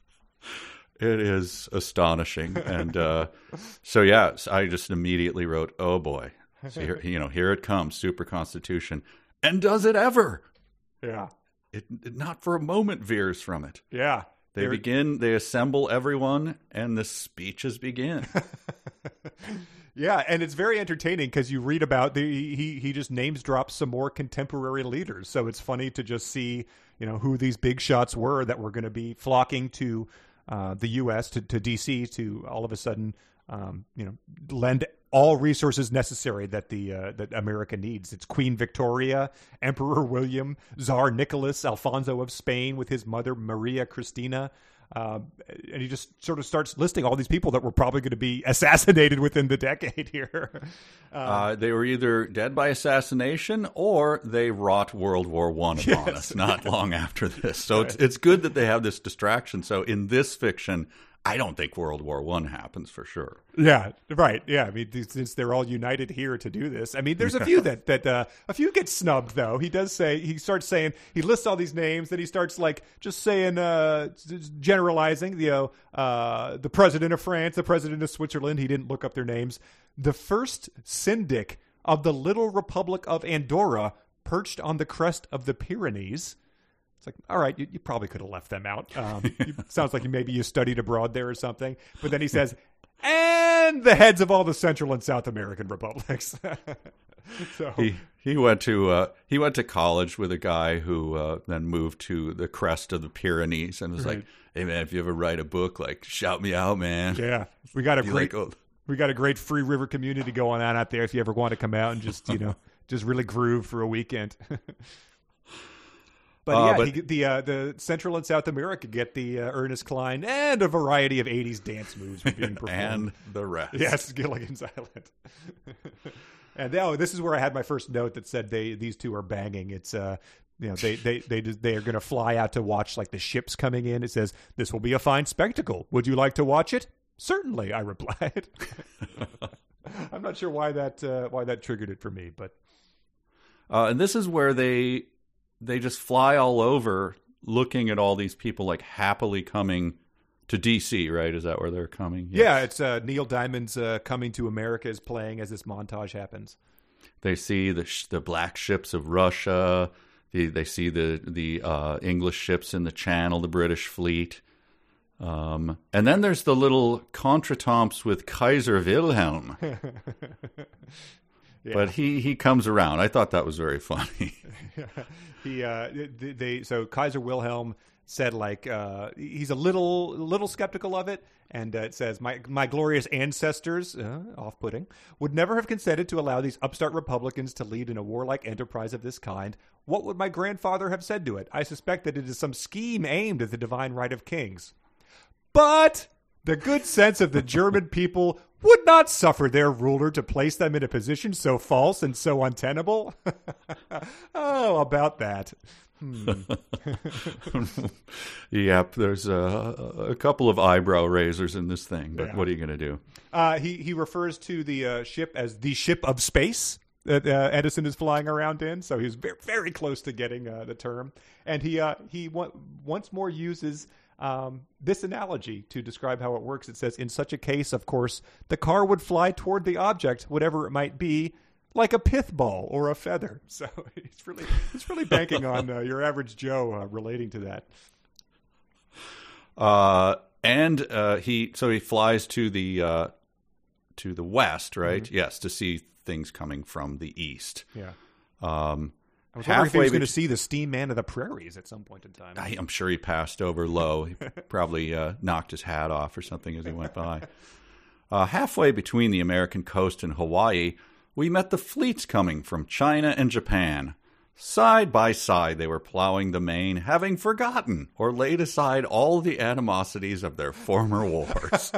Speaker 2: It is astonishing. And uh, so, yeah, so I just immediately wrote, oh boy. So here, you know, here it comes, super constitution. And does it ever?
Speaker 1: Yeah.
Speaker 2: It, it not for a moment veers from it.
Speaker 1: Yeah.
Speaker 2: They
Speaker 1: They're-
Speaker 2: begin, they assemble everyone, and the speeches begin.
Speaker 1: Yeah, and it's very entertaining because you read about the he he just names drops some more contemporary leaders. So it's funny to just see, you know, who these big shots were that were going to be flocking to uh, the U S to, to D C to all of a sudden, um, you know, lend all resources necessary that the uh, that America needs. It's Queen Victoria, Emperor William, Tsar Nicholas, Alfonso of Spain with his mother Maria Cristina. Uh, and he just sort of starts listing all these people that were probably going to be assassinated within the decade here. Um,
Speaker 2: Uh, they were either dead by assassination or they wrought World War One upon
Speaker 1: Yes.
Speaker 2: us not long after this. So it's it's good that they have this distraction. So in this fiction, I don't think World War One happens for sure.
Speaker 1: Yeah, right. Yeah, I mean, th- since they're all united here to do this, I mean, there's a few that that uh, a few get snubbed though. He does say he starts saying he lists all these names, then he starts like just saying uh, generalizing. You know, uh, the president of France, the president of Switzerland. He didn't look up their names. The first syndic of the little Republic of Andorra, perched on the crest of the Pyrenees. It's like, all right, you, you probably could have left them out. Um, you, sounds like you, maybe you studied abroad there or something. But then he says, and the heads of all the Central and South American republics. So
Speaker 2: He he went to uh, he went to college with a guy who uh, then moved to the crest of the Pyrenees and was
Speaker 1: Right.
Speaker 2: like, "Hey man, if you ever write a book, like shout me out, man."
Speaker 1: yeah, we got a
Speaker 2: You
Speaker 1: great
Speaker 2: like, oh,
Speaker 1: we got a great free river community going on out there. If you ever want to come out and just you know just really groove for a weekend. But
Speaker 2: Uh,
Speaker 1: yeah,
Speaker 2: but-
Speaker 1: he, the uh, the Central and South America get the uh, Ernest Klein and a variety of eighties dance moves were being performed.
Speaker 2: and the rest.
Speaker 1: Yes, Gilligan's Island. And oh, this is where I had my first note that said they these two are banging. It's uh, you know, they they they they are going to fly out to watch like the ships coming in. It says this will be a fine spectacle. Would you like to watch it? Certainly, I replied. I'm not sure why that uh, why that triggered it for me, but
Speaker 2: Uh, and this is where they they just fly all over, looking at all these people like happily coming to D C. Right? Is that where they're coming? Yes.
Speaker 1: yeah, it's uh, Neil Diamond's uh, Coming to America is playing as this montage happens.
Speaker 2: They see the sh- the black ships of Russia. They, they see the the uh, English ships in the Channel, the British fleet. Um, and then there's the little contretemps with Kaiser Wilhelm.
Speaker 1: Yeah.
Speaker 2: But he, he comes around. I thought that was very funny.
Speaker 1: he uh, they, they so Kaiser Wilhelm said like uh, he's a little little skeptical of it, and uh, it says my my glorious ancestors, uh, off-putting, would never have consented to allow these upstart Republicans to lead in a warlike enterprise of this kind. What would my grandfather have said to it? I suspect that it is some scheme aimed at the divine right of kings. But the good sense of the German people would not suffer their ruler to place them in a position so false and so untenable. Oh, about that. Hmm.
Speaker 2: Yep, there's a, a couple of eyebrow raisers in this thing, but
Speaker 1: Yeah.
Speaker 2: what are you going to do?
Speaker 1: Uh, he, he refers to the uh, ship as the ship of space that uh, Edison is flying around in, so he's very, very close to getting uh, the term. And he uh, he wa- once more uses um, this analogy to describe how it works. It says, in such a case, of course, the car would fly toward the object, whatever it might be, like a pith ball or a feather. So it's really it's really banking on uh, your average Joe uh, relating to that.
Speaker 2: Uh, and uh, he so he flies to the uh, to the west, right? Mm-hmm. Yes, to see things coming from the east.
Speaker 1: Yeah.
Speaker 2: Um,
Speaker 1: I was wondering if he was
Speaker 2: be-
Speaker 1: going to see the steam man of the prairies at some point in time.
Speaker 2: I, I'm sure he passed over low. He probably uh, knocked his hat off or something as he went by. Uh, halfway between the American coast and Hawaii, we met the fleets coming from China and Japan. Side by side, they were plowing the main, having forgotten or laid aside all the animosities of their former wars.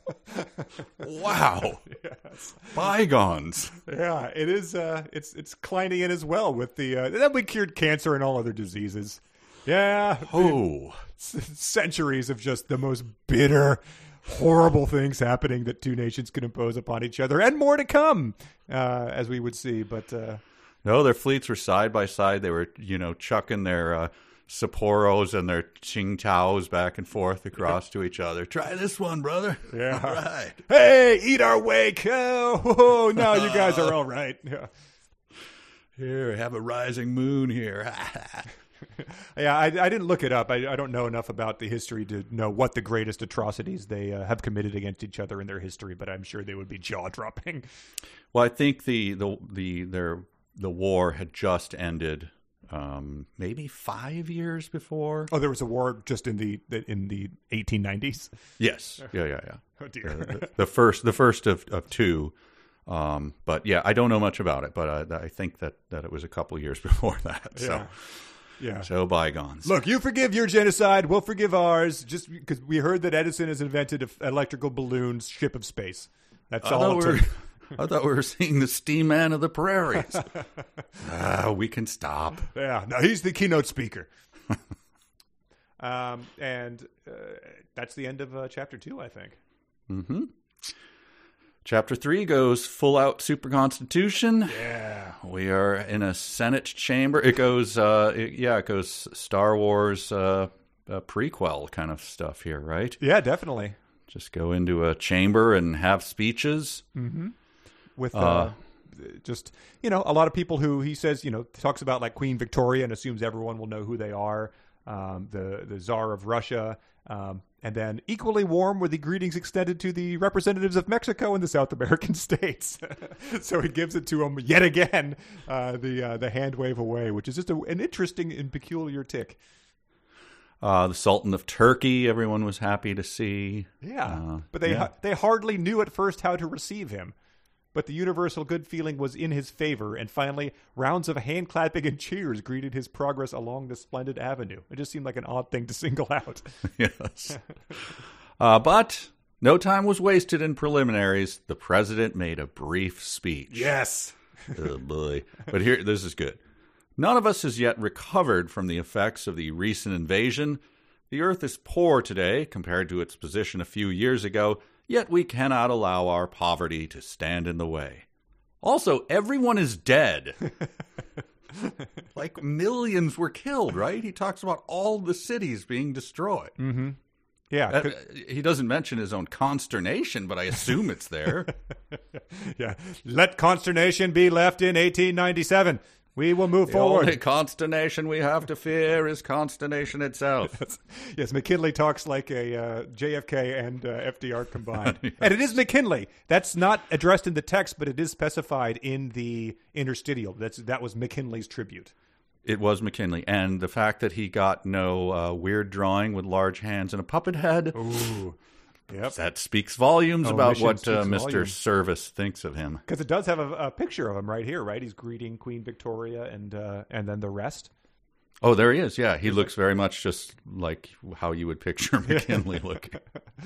Speaker 2: Wow.
Speaker 1: Yes.
Speaker 2: Bygones.
Speaker 1: Yeah, it is. Uh, it's it's climbing in as well with the uh, then we cured cancer and all other diseases. Yeah.
Speaker 2: Oh.
Speaker 1: Centuries of just the most bitter, horrible things happening that two nations could impose upon each other, and more to come, uh, as we would see. But uh,
Speaker 2: no, their fleets were side by side. They were, you know, chucking their uh, Sapporos and their Qingtaos back and forth across to each other. Try this one, brother.
Speaker 1: Yeah.
Speaker 2: All right.
Speaker 1: Hey, eat our wake. Oh, oh no, you guys are all right. Yeah.
Speaker 2: Here, have a rising moon here.
Speaker 1: Yeah, I, I didn't look it up. I, I don't know enough about the history to know what the greatest atrocities they uh, have committed against each other in their history, but I'm sure they would be jaw-dropping.
Speaker 2: Well, I think the the the their the war had just ended, um, maybe five years before.
Speaker 1: Oh, there was a war just in the in the eighteen nineties.
Speaker 2: Yes, yeah, yeah, yeah.
Speaker 1: Oh dear.
Speaker 2: the, the first the first of of two. Um, but yeah, I don't know much about it, but I, I think that that it was a couple years before that. So.
Speaker 1: Yeah. Yeah.
Speaker 2: So bygones.
Speaker 1: Look, you forgive your genocide, we'll forgive ours, just because we heard that Edison has invented an electrical balloon ship of space. That's
Speaker 2: I
Speaker 1: all
Speaker 2: thought,
Speaker 1: it
Speaker 2: we were,
Speaker 1: took.
Speaker 2: I thought we were seeing the steam man of the prairies. Ah, we can stop.
Speaker 1: Yeah, no, he's the keynote speaker. um, and uh, that's the end of uh, chapter two, I think.
Speaker 2: Mm-hmm. Chapter three goes full out super constitution.
Speaker 1: Yeah.
Speaker 2: We are in a Senate chamber. It goes, uh, it, yeah, it goes Star Wars uh, uh, prequel kind of stuff here, right?
Speaker 1: Yeah, definitely.
Speaker 2: Just go into a chamber and have speeches.
Speaker 1: Mm-hmm. With uh,
Speaker 2: Uh,
Speaker 1: just, you know, a lot of people who he says, you know, talks about like Queen Victoria and assumes everyone will know who they are. Um, the, the Tsar of Russia. Um, and then equally warm were the greetings extended to the representatives of Mexico and the South American states. So he gives it to them yet again, uh, the uh, the hand wave away, which is just a, an interesting and peculiar tick.
Speaker 2: Uh, the Sultan of Turkey, everyone was happy to see.
Speaker 1: Yeah,
Speaker 2: Uh,
Speaker 1: but they
Speaker 2: yeah.
Speaker 1: they hardly knew at first how to receive him. But the universal good feeling was in his favor, and finally, rounds of hand clapping and cheers greeted his progress along the splendid avenue. It just seemed like an odd thing to single out.
Speaker 2: Yes. uh, but no time was wasted in preliminaries. The president made a brief speech.
Speaker 1: Yes.
Speaker 2: Oh, boy. But here, this is good. None of us has yet recovered from the effects of the recent invasion. The earth is poor today compared to its position a few years ago, yet we cannot allow our poverty to stand in the way. Also, everyone is dead. Like millions were killed, right? He talks about all the cities being destroyed.
Speaker 1: Mm-hmm. Yeah.
Speaker 2: Uh, he doesn't mention his own consternation, but I assume it's there.
Speaker 1: Yeah. Let consternation be left in eighteen ninety-seven. We will move
Speaker 2: The
Speaker 1: forward.
Speaker 2: only consternation we have to fear is consternation itself.
Speaker 1: Yes, McKinley talks like a uh, J F K and uh, F D R combined. Yes. And it is McKinley. That's not addressed in the text, but it is specified in the interstitial. That's That was McKinley's tribute.
Speaker 2: It was McKinley. And the fact that he got no uh, weird drawing with large hands and a puppet head,
Speaker 1: Ooh. Yep.
Speaker 2: that speaks volumes about
Speaker 1: Omission
Speaker 2: what uh,
Speaker 1: speaks
Speaker 2: Mister
Speaker 1: volumes.
Speaker 2: Service thinks of him.
Speaker 1: Because it does have a, a picture of him right here, right? He's greeting Queen Victoria and uh, and then the rest.
Speaker 2: Oh, there he is. Yeah, he looks very much just like how you would picture McKinley looking,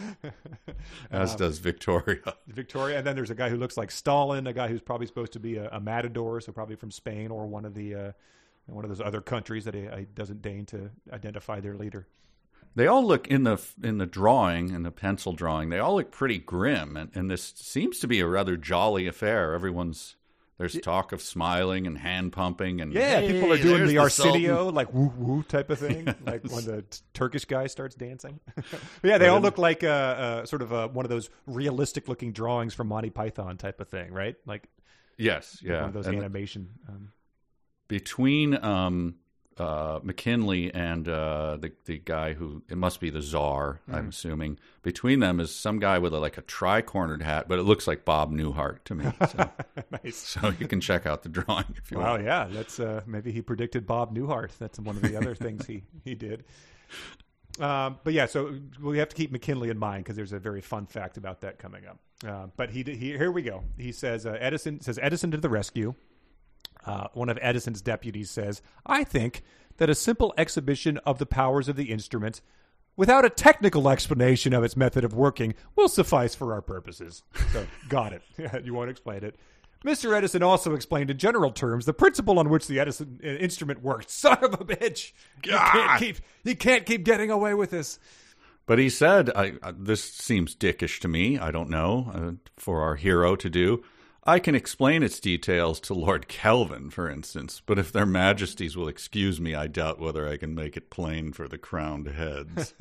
Speaker 2: as
Speaker 1: Um,
Speaker 2: does Victoria.
Speaker 1: Victoria, and then there's a guy who looks like Stalin, a guy who's probably supposed to be a, a matador, so probably from Spain or one of the uh, one of those other countries that he, he doesn't deign to identify their leader.
Speaker 2: They all look in the in the drawing, in the pencil drawing. They all look pretty grim, and, and this seems to be a rather jolly affair. Everyone's there's talk of smiling and hand pumping, and
Speaker 1: Yeah,
Speaker 2: hey,
Speaker 1: people are doing
Speaker 2: there's
Speaker 1: the Arsenio,
Speaker 2: Sultan.
Speaker 1: like woo woo type of thing, like when the t- Turkish guy starts dancing. But yeah, they all look like uh, uh, sort of uh, one of those realistic looking drawings from Monty Python type of thing, right? Like
Speaker 2: Yes, yeah.
Speaker 1: one of those
Speaker 2: And
Speaker 1: animation. Um,
Speaker 2: between um, uh, McKinley and uh, the the guy who it must be the Czar,
Speaker 1: Mm.
Speaker 2: I'm assuming. Between them is some guy with a, like a tri-cornered hat, but it looks like Bob Newhart to me. So,
Speaker 1: nice.
Speaker 2: so you can check out the drawing if you
Speaker 1: Wow,
Speaker 2: want.
Speaker 1: yeah, that's uh, maybe he predicted Bob Newhart. That's one of the other things he he did. Um, but yeah, so we have to keep McKinley in mind because there's a very fun fact about that coming up. Uh, but he, he here we go. He says uh, Edison says Edison to the rescue. Uh, one of Edison's deputies says, "I think that a simple exhibition of the powers of the instrument, without a technical explanation of its method of working, will suffice for our purposes." So, got it. You won't explain it. Mister Edison also explained in general terms the principle on which the Edison uh, instrument worked. Son of a bitch! You can't keep you can't keep getting away with this.
Speaker 2: But he said, I, uh, this seems dickish to me, I don't know, uh, for our hero to do. I can explain its details to Lord Kelvin, for instance, but if their majesties will excuse me, I doubt whether I can make it plain for the crowned heads.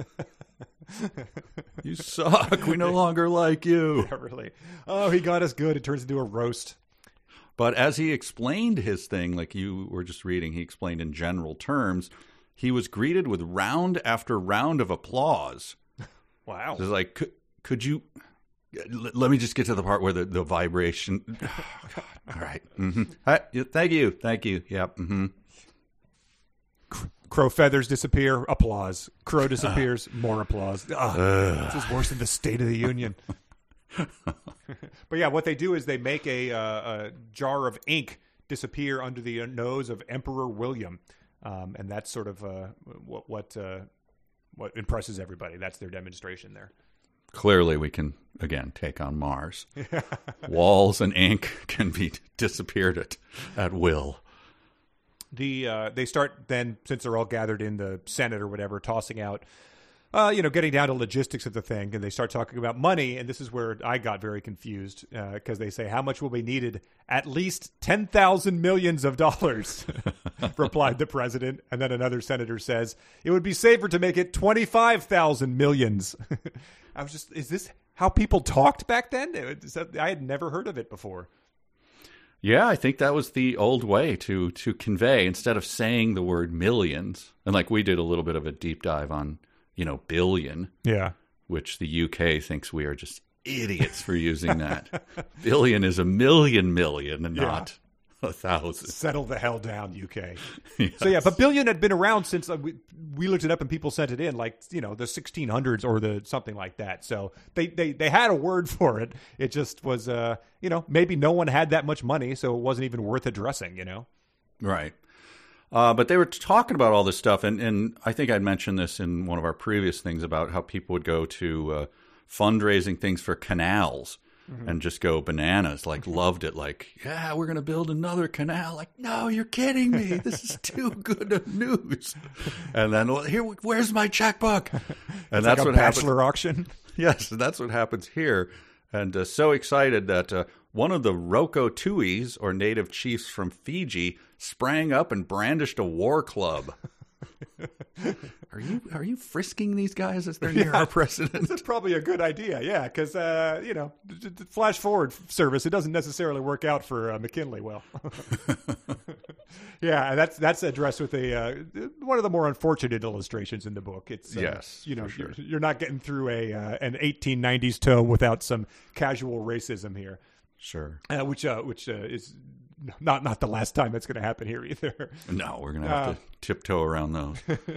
Speaker 2: You suck. We no longer like you.
Speaker 1: Yeah, really. Oh, he got us good. It turns into a roast.
Speaker 2: But as he explained his thing, like you were just reading, he explained in general terms, he was greeted with round after round of applause.
Speaker 1: Wow.
Speaker 2: It's like, could, could you... L- let me just get to the part where the, the vibration... Oh, God. All right. Mm-hmm. Hi, yeah, thank you. Thank you. Yep. Mm-hmm.
Speaker 1: Crow feathers disappear. Applause. Crow disappears. More applause. Ugh, this is worse than the State of the Union. But yeah, what they do is they make a, uh, a jar of ink disappear under the nose of Emperor William, um, and that's sort of uh, what what, uh, what impresses everybody. That's their demonstration there.
Speaker 2: Clearly, we can, again, take on Mars. Walls and ink can be disappeared at, at will.
Speaker 1: The uh, they start then, since they're all gathered in the Senate or whatever, tossing out, uh, you know, getting down to logistics of the thing, and they start talking about money. And this is where I got very confused because uh, they say, "How much will be needed? At least ten thousand millions of dollars," replied the president. And then another senator says, "It would be safer to make it twenty-five thousand millions." I was just, is this how people talked back then? It was, I had never heard of it before.
Speaker 2: Yeah, I think that was the old way to to convey, instead of saying the word millions, and like we did a little bit of a deep dive on, you know, billion,
Speaker 1: Yeah.
Speaker 2: which the U K thinks we are just idiots for using that. Billion is a million million and
Speaker 1: Yeah.
Speaker 2: not a thousand.
Speaker 1: Settle the hell down, U K.
Speaker 2: Yes.
Speaker 1: So yeah, but billion had been around since uh, we, we looked it up and people sent it in, like, you know, the sixteen hundreds or the something like that. So they, they, they had a word for it. It just was, uh, you know, maybe no one had that much money, so it wasn't even worth addressing, you know?
Speaker 2: Right. Uh, but they were talking about all this stuff, and, and I think I'd mentioned this in one of our previous things about how people would go to uh, fundraising things for canals. Mm-hmm. And just go bananas, like loved it, like, yeah, we're going to build another canal. Like, no, you're kidding me. This is too good of news. And then, well, here, where's my checkbook? And
Speaker 1: It's
Speaker 2: that's
Speaker 1: like a
Speaker 2: what
Speaker 1: bachelor
Speaker 2: happened.
Speaker 1: auction.
Speaker 2: Yes, that's what happens here. And uh, so excited that uh, one of the Roko-Tuis, or native chiefs from Fiji, sprang up and brandished a war club. Are you are you frisking these guys as they're near
Speaker 1: Yeah.
Speaker 2: our president?
Speaker 1: That's probably a good idea, yeah, because, uh, you know, d- d- flash forward service, it doesn't necessarily work out for uh, McKinley well. Yeah, and that's that's addressed with a uh, one of the more unfortunate illustrations in the book. It's uh,
Speaker 2: Yes,
Speaker 1: you know,
Speaker 2: for sure.
Speaker 1: you're, you're not getting through a uh, an eighteen nineties tome without some casual racism here,
Speaker 2: Sure.
Speaker 1: uh, which uh, which uh, is not not the last time that's going to happen here either.
Speaker 2: No, we're going to have
Speaker 1: Uh,
Speaker 2: to tiptoe around those.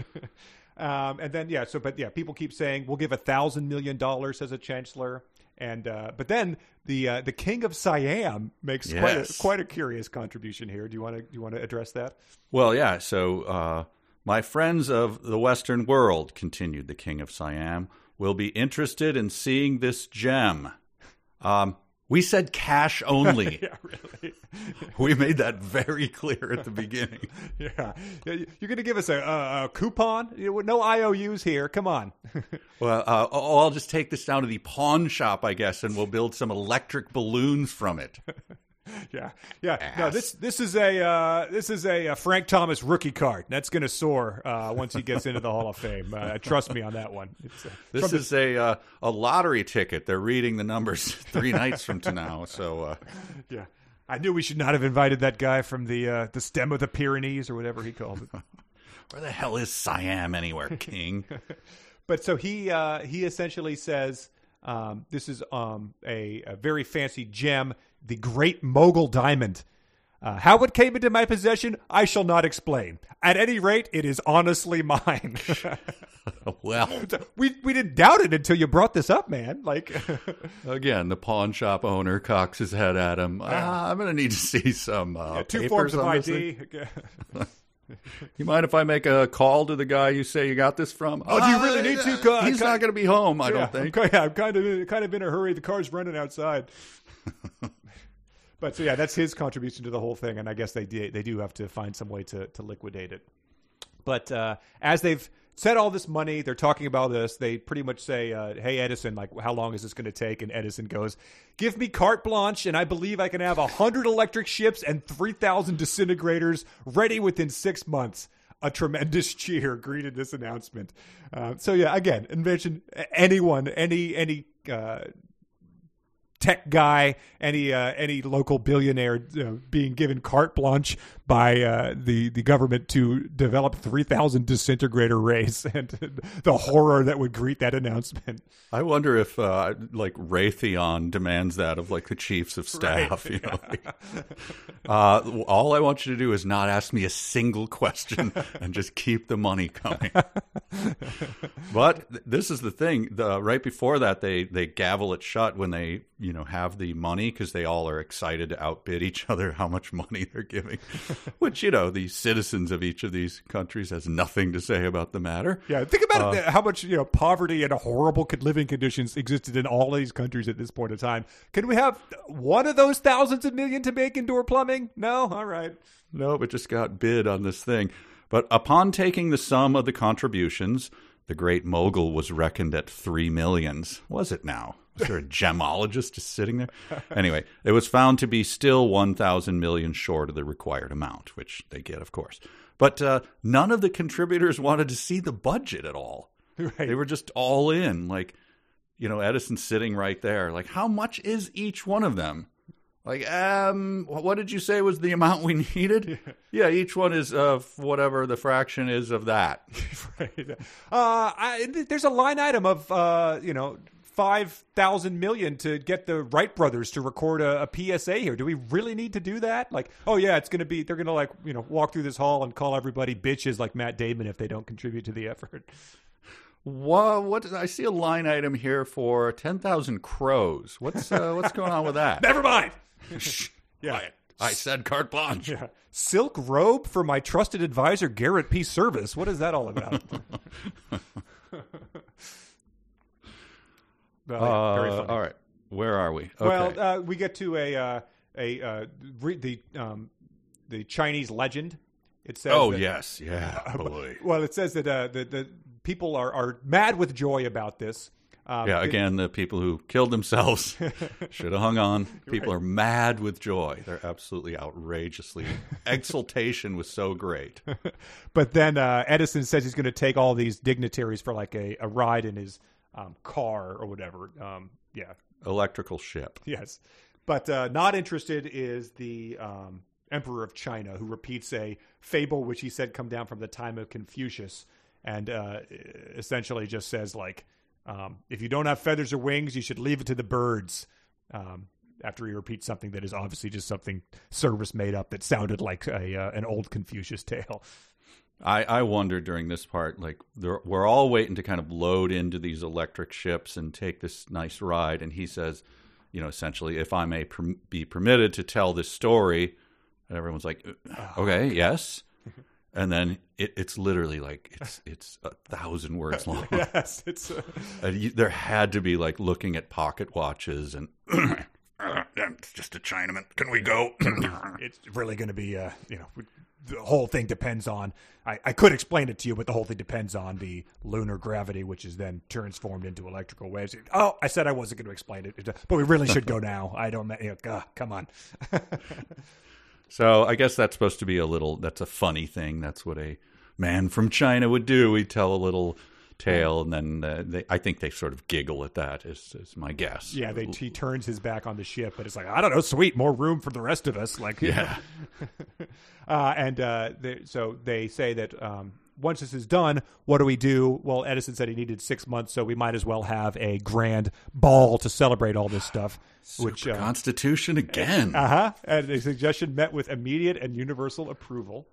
Speaker 1: um, and then yeah, so but yeah, people keep saying we'll give a thousand million dollars, says a chancellor. And uh, but then the uh, the king of Siam makes quite a,
Speaker 2: Yes.
Speaker 1: quite a curious contribution here. Do you want to do you want to address that?
Speaker 2: Well, yeah. So, uh, my friends of the Western world, continued the king of Siam, will be interested in seeing this gem. Um, we said cash only.
Speaker 1: Yeah, really.
Speaker 2: We made that very clear at the beginning.
Speaker 1: Yeah, you're going to give us a, a, a coupon? You know, no I O Us here. Come on.
Speaker 2: Well, uh, oh, I'll just take this down to the pawn shop, I guess, and we'll build some electric balloons from it.
Speaker 1: Yeah, yeah.
Speaker 2: Ass.
Speaker 1: No, this this is a uh, this is a, a Frank Thomas rookie card. That's going to soar uh, once he gets into the Hall of Fame. Uh, trust me on that one. It's, uh,
Speaker 2: This
Speaker 1: from
Speaker 2: is a uh, a lottery ticket. They're reading the numbers three nights from to now. So, uh,
Speaker 1: the, yeah. I knew we should not have invited that guy from the uh, the stem of the Pyrenees or whatever he called it.
Speaker 2: where the hell is Siam anywhere, King?
Speaker 1: But so he uh, he essentially says um, this is um, a, a very fancy gem, the Great Mogul Diamond. Uh, how it came into my possession, I shall not explain. At any rate, it is honestly mine.
Speaker 2: Well,
Speaker 1: we we didn't doubt it until you brought this up, man. Like,
Speaker 2: again, the pawn shop owner cocks his head at him. Ah, I'm going to need to see some uh,
Speaker 1: two
Speaker 2: papers
Speaker 1: forms of
Speaker 2: on
Speaker 1: I
Speaker 2: this thing.
Speaker 1: D.
Speaker 2: You mind if I make a call to the guy you say you got this from?
Speaker 1: Oh, do you
Speaker 2: Ah,
Speaker 1: really need to?
Speaker 2: uh, He's
Speaker 1: I-
Speaker 2: not going to be home, I
Speaker 1: Yeah,
Speaker 2: don't think.
Speaker 1: I'm, ki- yeah, I'm kind of kind of in a hurry. The car's running outside. But so yeah, that's his contribution to the whole thing, and I guess they do, they do have to find some way to to liquidate it. But uh, as they've said all this money, they're talking about this. They pretty much say, uh, "Hey Edison, like, how long is this going to take?" And Edison goes, "Give me carte blanche, and I believe I can have a hundred electric ships and three thousand disintegrators ready within six months." A tremendous cheer greeted this announcement. Uh, so yeah, again, envision anyone, any any uh, tech guy, any uh, any local billionaire you know, being given carte blanche by uh, the the government to develop three thousand disintegrator rays, and the horror that would greet that announcement.
Speaker 2: I wonder if, uh, like, Raytheon demands that of, like, the chiefs of staff.
Speaker 1: Right,
Speaker 2: You know, like, uh, all I want you to do is not ask me a single question and just keep the money coming. But th- this is the thing. The, right before that, they, they gavel it shut when they, you know, have the money because they all are excited to outbid each other how much money they're giving, which, you know, the citizens of each of these countries has nothing to say about the matter.
Speaker 1: Yeah, think about it, how much you know poverty and horrible living conditions existed in all of these countries at this point in time. Can we have one of those thousands of million to make indoor plumbing? No, all right.
Speaker 2: No, but just got bid on this thing. But upon taking the sum of the contributions, the great mogul was reckoned at three millions. Was it now? Was there a gemologist just sitting there? Anyway, it was found to be still one thousand million short of the required amount, which they get, of course. But uh, none of the contributors wanted to see the budget at all.
Speaker 1: Right.
Speaker 2: They were just all in. Like, you know, Edison's sitting right there. Like, how much is each one of them? Like, um, what did you say was the amount we needed? Yeah, each one is of whatever the fraction is of that.
Speaker 1: Right. Uh, I, there's a line item of uh, you know five thousand million to get the Wright brothers to record a, a P S A here. Do we really need to do that? Like, oh yeah, it's going to be they're going to like you know walk through this hall and call everybody bitches like Matt Damon if they don't contribute to the effort.
Speaker 2: What? What? I see a line item here for ten thousand crows. What's uh, what's going on with that?
Speaker 1: Never mind.
Speaker 2: Yeah, I, I said carte blanche.
Speaker 1: Yeah. Silk robe for my trusted advisor Garrett P. Service. What is that all about? Well,
Speaker 2: Uh,
Speaker 1: very funny.
Speaker 2: all right, where are we? Okay.
Speaker 1: Well, uh, we get to a uh, a uh, re- the um, the Chinese legend. It says,
Speaker 2: oh
Speaker 1: that,
Speaker 2: yes, yeah, boy.
Speaker 1: Well, it says that uh, the the people are, are mad with joy about this. Um,
Speaker 2: Yeah,
Speaker 1: it-
Speaker 2: again, the people who killed themselves should have hung on. People
Speaker 1: Right.
Speaker 2: are mad with joy. They're absolutely outrageously. Exultation was so great.
Speaker 1: But then uh, Edison says he's going to take all these dignitaries for like a, a ride in his um, car or whatever. Um, yeah,
Speaker 2: Electrical ship.
Speaker 1: yes. But uh, not interested is the um, Emperor of China, who repeats a fable which he said come down from the time of Confucius, and uh, essentially just says like, um, if you don't have feathers or wings, you should leave it to the birds. Um, after he repeats something that is obviously just something Service made up that sounded like a uh, an old Confucius tale.
Speaker 2: I, I wonder during this part, like we're all waiting to kind of load into these electric ships and take this nice ride. And he says, you know, essentially, if I may per- be permitted to tell this story, and everyone's like, okay, yes. And then it, it's literally like it's it's a thousand words long.
Speaker 1: Yes, it's uh...
Speaker 2: and you, there had to be like looking at pocket watches and it's just a Chinaman. Can we go?
Speaker 1: It's really going to be, uh, you know, the whole thing depends on. I, I could explain it to you, but the whole thing depends on the lunar gravity, which is then transformed into electrical waves. Oh, I said I wasn't going to explain it, but we really should go now. I don't. You know, uh, come on.
Speaker 2: So I guess that's supposed to be a little, that's a funny thing. That's what a man from China would do. He'd tell a little tale, and then uh, they, I think they sort of giggle at that, is, is my guess.
Speaker 1: Yeah, they, he turns his back on the ship, but it's like, I don't know, sweet, more room for the rest of us. Like,
Speaker 2: yeah.
Speaker 1: uh, and uh, they, so they say that um, once this is done, what do we do? Well, Edison said he needed six months, so we might as well have a grand ball to celebrate all this stuff.
Speaker 2: Super
Speaker 1: which uh,
Speaker 2: Constitution again.
Speaker 1: Uh-huh. And the suggestion met with immediate and universal approval.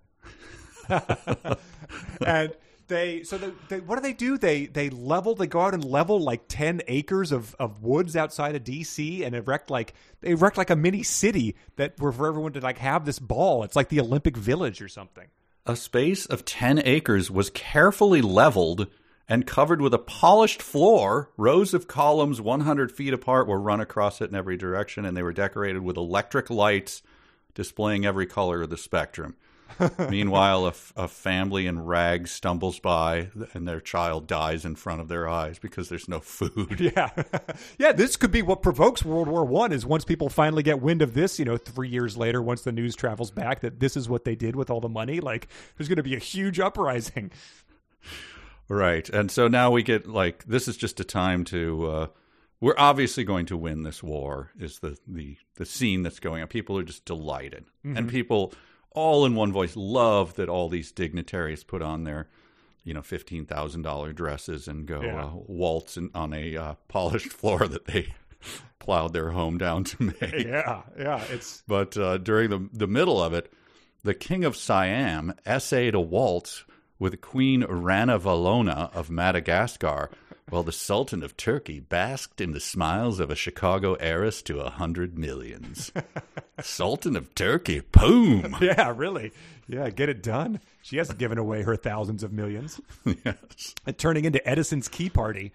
Speaker 1: And they, so they, they, what do they do? They they level, they go out and level like ten acres of, of woods outside of D C and erect like, they erect like a mini city that were for everyone to like have this ball. It's like the Olympic Village or something.
Speaker 2: A space of ten acres was carefully leveled and covered with a polished floor. Rows of columns one hundred feet apart were run across it in every direction, and they were decorated with electric lights displaying every color of the spectrum. Meanwhile, a, f- a family in rags stumbles by, and their child dies in front of their eyes because there's no food.
Speaker 1: Yeah. Yeah, this could be what provokes World War One, is once people finally get wind of this, you know, three years later, once the news travels back, that this is what they did with all the money. Like, there's going to be a huge uprising.
Speaker 2: Right. And so now we get, like, this is just a time to, uh, we're obviously going to win this war, is the, the, the scene that's going on. People are just delighted. Mm-hmm. And people, all in one voice, love that all these dignitaries put on their, you know, fifteen thousand dollars dresses and go
Speaker 1: yeah.
Speaker 2: uh, waltz in, on a uh, polished floor that they plowed their home down to make.
Speaker 1: Yeah, yeah. It's
Speaker 2: But uh, during the, the middle of it, the king of Siam essayed a waltz with Queen Rana Valona of Madagascar, while the Sultan of Turkey basked in the smiles of a Chicago heiress to a hundred millions. Sultan of Turkey, boom!
Speaker 1: Yeah, really. Yeah, get it done. She hasn't given away her thousands of millions.
Speaker 2: Yes.
Speaker 1: And turning into Edison's Key Party.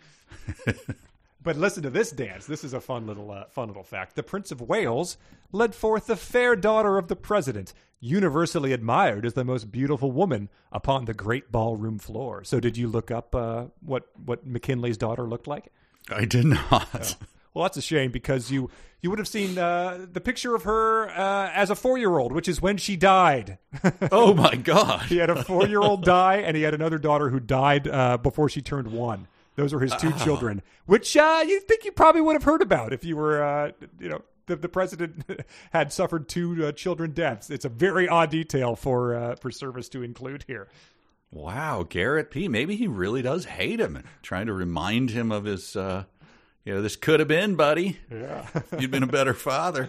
Speaker 1: But listen to this dance. This is a fun little uh, fun little fact. The Prince of Wales led forth the fair daughter of the president, universally admired as the most beautiful woman upon the great ballroom floor. So did you look up uh, what, what McKinley's daughter looked like?
Speaker 2: I did not.
Speaker 1: Oh. Well, that's a shame, because you, you would have seen uh, the picture of her uh, as a four-year-old, which is when she died.
Speaker 2: Oh, my God.
Speaker 1: He had a four-year-old die, and he had another daughter who died uh, before she turned one. Those were his two oh. children, which uh, you think you probably would have heard about if you were, uh, you know, the, the president had suffered two uh, children deaths. It's a very odd detail for uh, for Service to include here.
Speaker 2: Wow, Garrett P. Maybe he really does hate him, trying to remind him of his, uh, you know, this could have been, buddy.
Speaker 1: Yeah,
Speaker 2: you'd been a better father.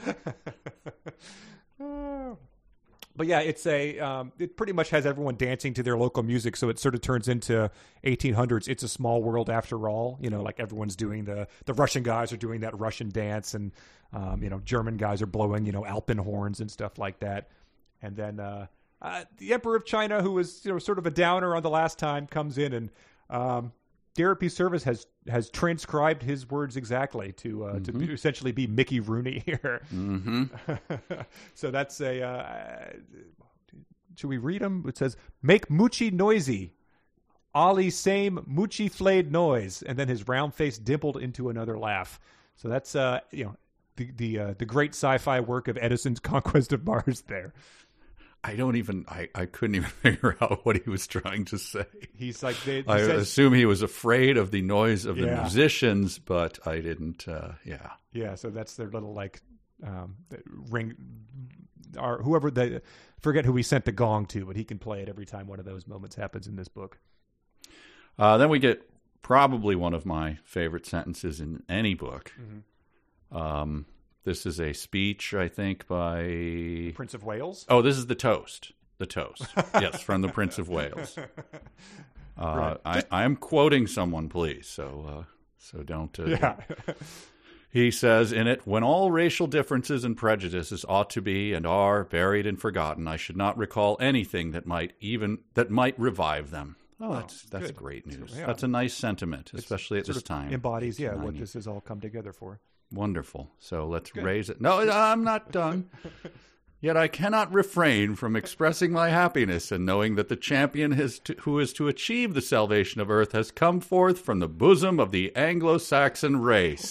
Speaker 1: But yeah, it's a um, it pretty much has everyone dancing to their local music, so it sort of turns into eighteen hundreds. It's a small world after all. You know, like everyone's doing the the Russian guys are doing that Russian dance, and um, you know, German guys are blowing, you know, Alpen horns and stuff like that. And then uh, uh, the Emperor of China, who was, you know, sort of a downer on the last time, comes in, and um, Garrett P. Service has has transcribed his words exactly to uh, mm-hmm. to be, essentially be Mickey Rooney here.
Speaker 2: Mm-hmm.
Speaker 1: So that's a. Uh, should we read them? It says, "Make Moochie noisy, Ollie same Moochie flayed noise," and then his round face dimpled into another laugh. So that's uh, you know, the the uh, the great sci-fi work of Edison's Conquest of Mars there.
Speaker 2: I don't even, I, I couldn't even figure out what he was trying to say.
Speaker 1: He's like, they, he
Speaker 2: I
Speaker 1: says,
Speaker 2: assume he was afraid of the noise of the
Speaker 1: yeah.
Speaker 2: musicians, but I didn't, uh, yeah.
Speaker 1: Yeah, so that's their little, like, um, ring, or whoever, they forget who we sent the gong to, but he can play it every time one of those moments happens in this book.
Speaker 2: Uh, then we get probably one of my favorite sentences in any book. Mm-hmm. Um, This is a speech, I think, by...
Speaker 1: Prince of Wales?
Speaker 2: Oh, this is the toast. The toast. Yes, from the Prince of Wales. Uh, right. I, I'm quoting someone, please, so uh, so don't... Uh,
Speaker 1: yeah.
Speaker 2: He says in it, when all racial differences and prejudices ought to be and are buried and forgotten, I should not recall anything that might even that might revive them. Oh, that's that's good. Great news. Yeah. That's a nice sentiment, especially it's, at this time.
Speaker 1: Embodies, yeah, what this has all come together for.
Speaker 2: Wonderful. So let's good. raise it. No, I'm not done. Yet I cannot refrain from expressing my happiness in knowing that the champion has to, who is to achieve the salvation of earth has come forth from the bosom of the Anglo-Saxon race.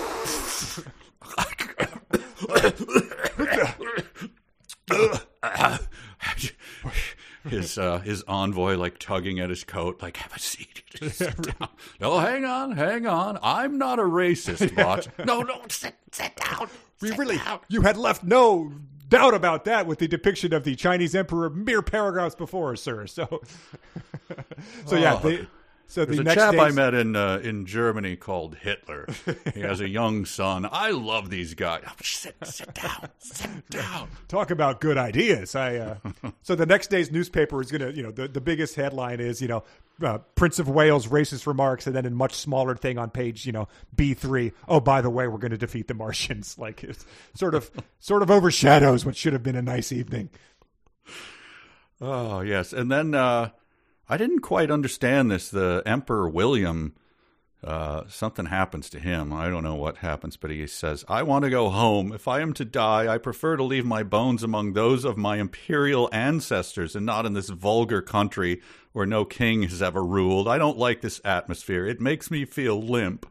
Speaker 2: his uh, his envoy like tugging at his coat, like, have a seat. Sit down. No, hang on, hang on. I'm not a racist, Bot. No, no, sit, sit down.
Speaker 1: We
Speaker 2: sit
Speaker 1: really,
Speaker 2: down.
Speaker 1: You had left no doubt about that with the depiction of the Chinese emperor mere paragraphs before, sir. So, so yeah.
Speaker 2: Oh.
Speaker 1: They, So
Speaker 2: There's
Speaker 1: the
Speaker 2: a
Speaker 1: next
Speaker 2: chap I
Speaker 1: day's...
Speaker 2: met in uh, in Germany called Hitler. He has a young son. I love these guys. Oh, sit, sit down, sit down.
Speaker 1: Talk about good ideas. I uh... so the next day's newspaper is going to, you know, the, the biggest headline is, you know, uh, Prince of Wales racist remarks, and then in much smaller thing on page, you know, B three. Oh, by the way, we're going to defeat the Martians. Like it's sort of sort of overshadows what should have been a nice evening.
Speaker 2: Oh yes, and then. Uh... I didn't quite understand this. The Emperor William, uh, something happens to him. I don't know what happens, but he says, I want to go home. If I am to die, I prefer to leave my bones among those of my imperial ancestors and not in this vulgar country where no king has ever ruled. I don't like this atmosphere. It makes me feel limp.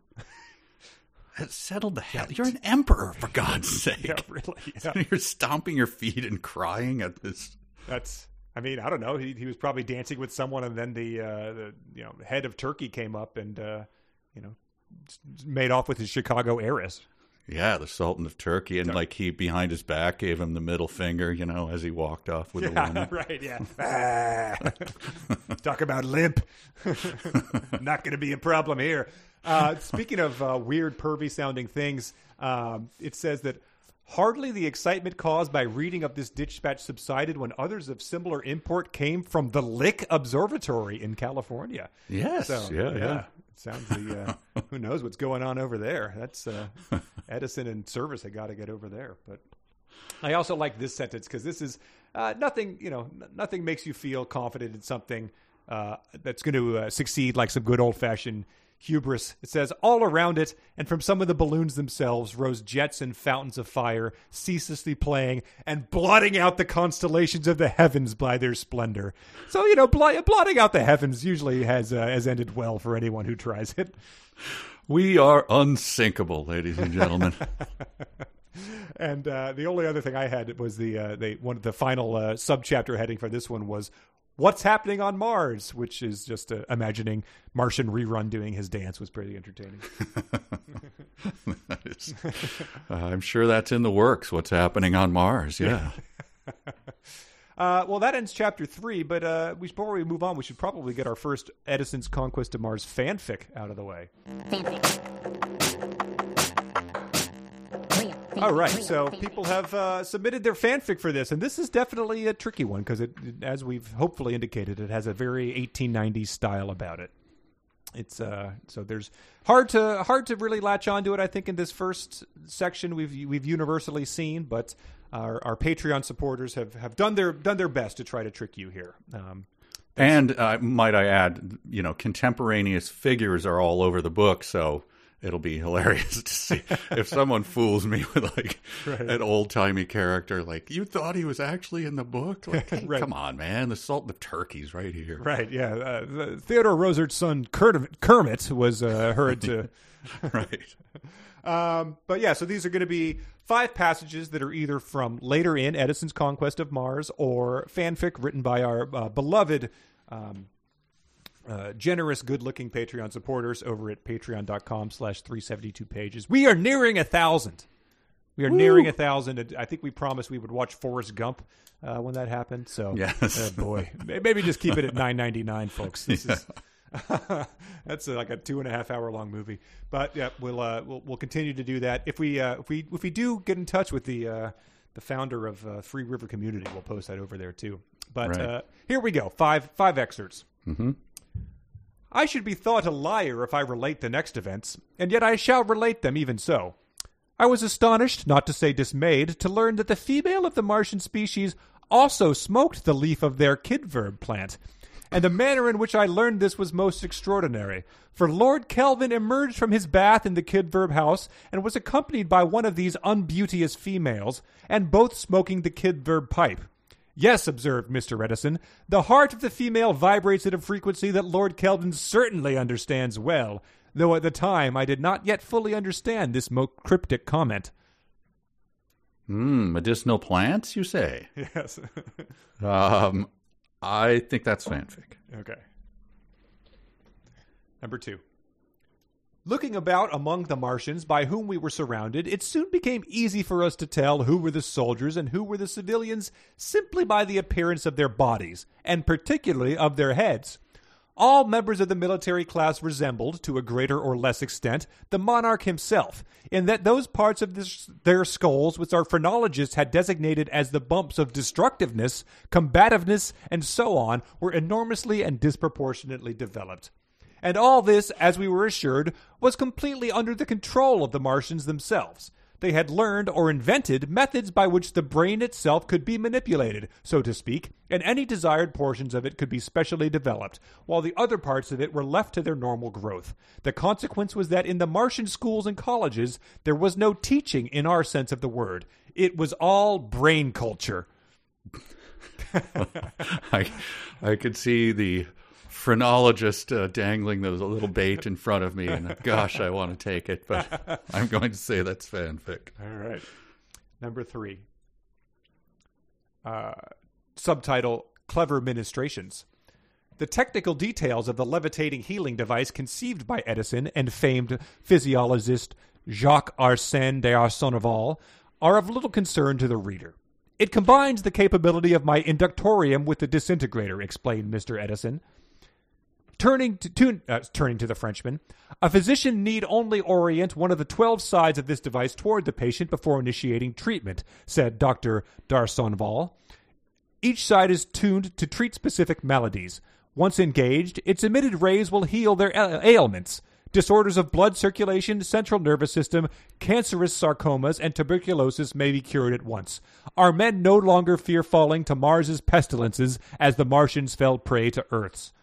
Speaker 2: Settle the hell. You're an emperor, for God's sake.
Speaker 1: Yeah, really. Yeah.
Speaker 2: You're stomping your feet and crying at this.
Speaker 1: That's... I mean, I don't know. He he was probably dancing with someone, and then the uh, the you know head of Turkey came up and uh, you know made off with his Chicago heiress.
Speaker 2: Yeah, the Sultan of Turkey, and like he behind his back gave him the middle finger, you know, as he walked off with
Speaker 1: yeah,
Speaker 2: the woman.
Speaker 1: Right? Yeah. ah. Talk about limp. Not going to be a problem here. Uh, speaking of uh, weird, pervy sounding things, um, it says that. Hardly the excitement caused by reading of this dispatch subsided when others of similar import came from the Lick Observatory in California.
Speaker 2: Yes,
Speaker 1: so,
Speaker 2: yeah, yeah, yeah.
Speaker 1: It sounds the uh, who knows what's going on over there. That's uh, Edison and Service had got to get over there. But I also like this sentence because this is uh, nothing. You know, nothing makes you feel confident in something uh, that's going to uh, succeed like some good old fashioned. Hubris. It says, all around it, and from some of the balloons themselves, rose jets and fountains of fire, ceaselessly playing and blotting out the constellations of the heavens by their splendor. So, you know, bl- blotting out the heavens usually has uh, has ended well for anyone who tries it.
Speaker 2: We are unsinkable, ladies and gentlemen.
Speaker 1: And uh, the only other thing I had was the uh, they one of the final uh, subchapter heading for this one was What's Happening on Mars, which is just uh, imagining Martian Rerun doing his dance was pretty entertaining.
Speaker 2: That is, uh, I'm sure that's in the works. What's happening on Mars? Yeah.
Speaker 1: uh, well, that ends chapter three. But uh, we, before we move on, we should probably get our first Edison's Conquest of Mars fanfic out of the way. All right, so people have uh, submitted their fanfic for this, and this is definitely a tricky one because, it, it, as we've hopefully indicated, it has a very eighteen nineties style about it. It's uh, so there's hard to hard to really latch onto it. I think in this first section we've we've universally seen, but our, our Patreon supporters have, have done their done their best to try to trick you here. Um,
Speaker 2: and uh, might I add, you know, contemporaneous figures are all over the book, so. It'll be hilarious to see if someone fools me with like right. an old timey character. Like, you thought he was actually in the book? Like, hey, right. Come on, man! The Sultan of Turkey's right here.
Speaker 1: Right? Yeah. Uh, the Theodore Roosevelt's son Kermit, Kermit was uh, heard to.
Speaker 2: Right.
Speaker 1: Um, but yeah, so these are going to be five passages that are either from later in Edison's Conquest of Mars or fanfic written by our uh, beloved. Um, Uh, generous, good-looking Patreon supporters over at patreon.com slash 372 pages. We are nearing a thousand. We are Woo! nearing a thousand. I think we promised we would watch Forrest Gump uh, when that happened. So,
Speaker 2: yes.
Speaker 1: oh boy, maybe just keep it at nine ninety-nine, folks. This
Speaker 2: yeah.
Speaker 1: is That's uh, like a two and a half hour long movie. But yeah, we'll uh, we'll, we'll continue to do that. If we uh, if we if we do get in touch with the uh, the founder of uh, Free River Community, we'll post that over there too. But
Speaker 2: Right.
Speaker 1: uh, here we go. Five five excerpts.
Speaker 2: Mm-hmm.
Speaker 1: I should be thought a liar if I relate the next events, and yet I shall relate them even so. I was astonished, not to say dismayed, to learn that the female of the Martian species also smoked the leaf of their kidverb plant. And the manner in which I learned this was most extraordinary, for Lord Kelvin emerged from his bath in the kidverb house and was accompanied by one of these unbeauteous females, and both smoking the kidverb pipe. Yes, observed Mister Edison, the heart of the female vibrates at a frequency that Lord Kelvin certainly understands well, though at the time I did not yet fully understand this most cryptic comment.
Speaker 2: Mm, medicinal plants, you say?
Speaker 1: Yes.
Speaker 2: Um, I think that's fanfic.
Speaker 1: Okay. Number two. Looking about among the Martians by whom we were surrounded, it soon became easy for us to tell who were the soldiers and who were the civilians simply by the appearance of their bodies, and particularly of their heads. All members of the military class resembled, to a greater or less extent, the monarch himself, in that those parts of this, their skulls which our phrenologists had designated as the bumps of destructiveness, combativeness, and so on, were enormously and disproportionately developed. And all this, as we were assured, was completely under the control of the Martians themselves. They had learned or invented methods by which the brain itself could be manipulated, so to speak, and any desired portions of it could be specially developed, while the other parts of it were left to their normal growth. The consequence was that in the Martian schools and colleges, there was no teaching in our sense of the word. It was all brain culture.
Speaker 2: I, I could see the phrenologist uh, dangling those little bait in front of me, and gosh, I want to take it, but I'm going to say that's fanfic.
Speaker 1: All right. Number three. Uh, subtitle, Clever Ministrations. The technical details of the levitating healing device conceived by Edison and famed physiologist Jacques Arsène d'Arsenval are of little concern to the reader. It combines the capability of my inductorium with the disintegrator, explained Mister Edison. Turning to, to, uh, turning to the Frenchman, a physician need only orient one of the twelve sides of this device toward the patient before initiating treatment, said Doctor D'Arsonval. Each side is tuned to treat specific maladies. Once engaged, its emitted rays will heal their ailments. Disorders of blood circulation, central nervous system, cancerous sarcomas, and tuberculosis may be cured at once. Our men no longer fear falling to Mars's pestilences as the Martians fell prey to Earth's.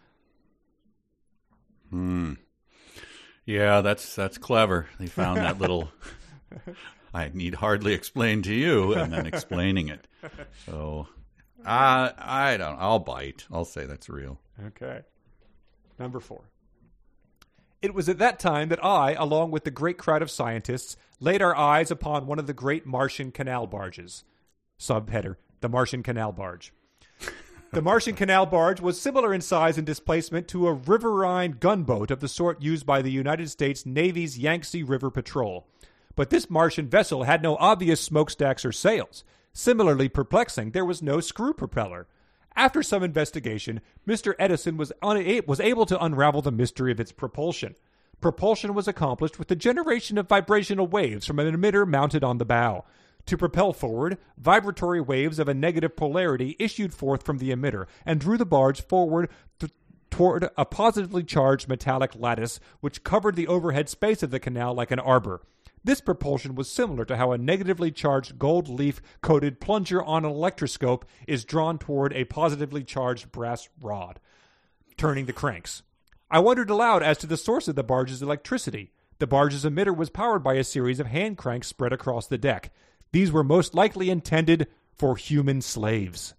Speaker 2: Hmm. Yeah, that's that's clever. They found that little. I need hardly explain to you, and then explaining it. So, I I don't. I'll bite. I'll say that's real.
Speaker 1: Okay. Number four. It was at that time that I, along with the great crowd of scientists, laid our eyes upon one of the great Martian canal barges. Subheader: the Martian Canal Barge. The Martian Canal Barge was similar in size and displacement to a riverine gunboat of the sort used by the United States Navy's Yangtze River Patrol. But this Martian vessel had no obvious smokestacks or sails. Similarly perplexing, there was no screw propeller. After some investigation, Mister Edison was, una- was able to unravel the mystery of its propulsion. Propulsion was accomplished with the generation of vibrational waves from an emitter mounted on the bow. To propel forward, vibratory waves of a negative polarity issued forth from the emitter and drew the barge forward th- toward a positively charged metallic lattice which covered the overhead space of the canal like an arbor. This propulsion was similar to how a negatively charged gold leaf-coated plunger on an electroscope is drawn toward a positively charged brass rod, turning the cranks. I wondered aloud as to the source of the barge's electricity. The barge's emitter was powered by a series of hand cranks spread across the deck. These were most likely intended for human slaves.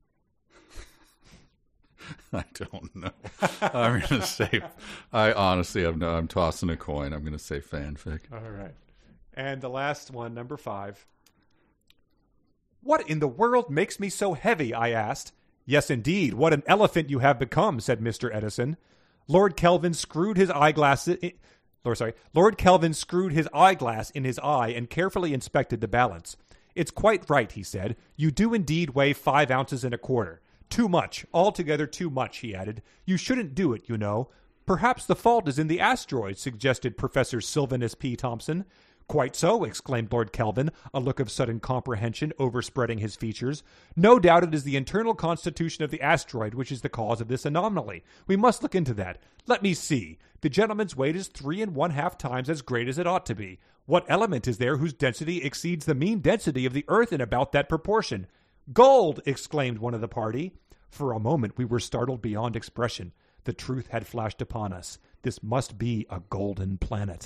Speaker 2: I don't know. I'm going to say, I honestly have no, I'm tossing a coin. I'm going to say fanfic.
Speaker 1: All right. And the last one, number five. What in the world makes me so heavy, I asked. Yes, indeed. What an elephant you have become, said Mister Edison. Lord Kelvin screwed his eyeglasses... In, Lord, sorry. Lord Kelvin screwed his eyeglass in his eye and carefully inspected the balance. It's quite right, he said. You do indeed weigh five ounces and a quarter. Too much. Altogether too much, he added. You shouldn't do it, you know. Perhaps the fault is in the asteroid, suggested Professor Sylvanus P. Thompson. Quite so, exclaimed Lord Kelvin, a look of sudden comprehension overspreading his features. No doubt it is the internal constitution of the asteroid which is the cause of this anomaly. We must look into that. Let me see. The gentleman's weight is three and one half times as great as it ought to be. What element is there whose density exceeds the mean density of the Earth in about that proportion? Gold! Exclaimed one of the party. For a moment we were startled beyond expression. The truth had flashed upon us. This must be a golden planet.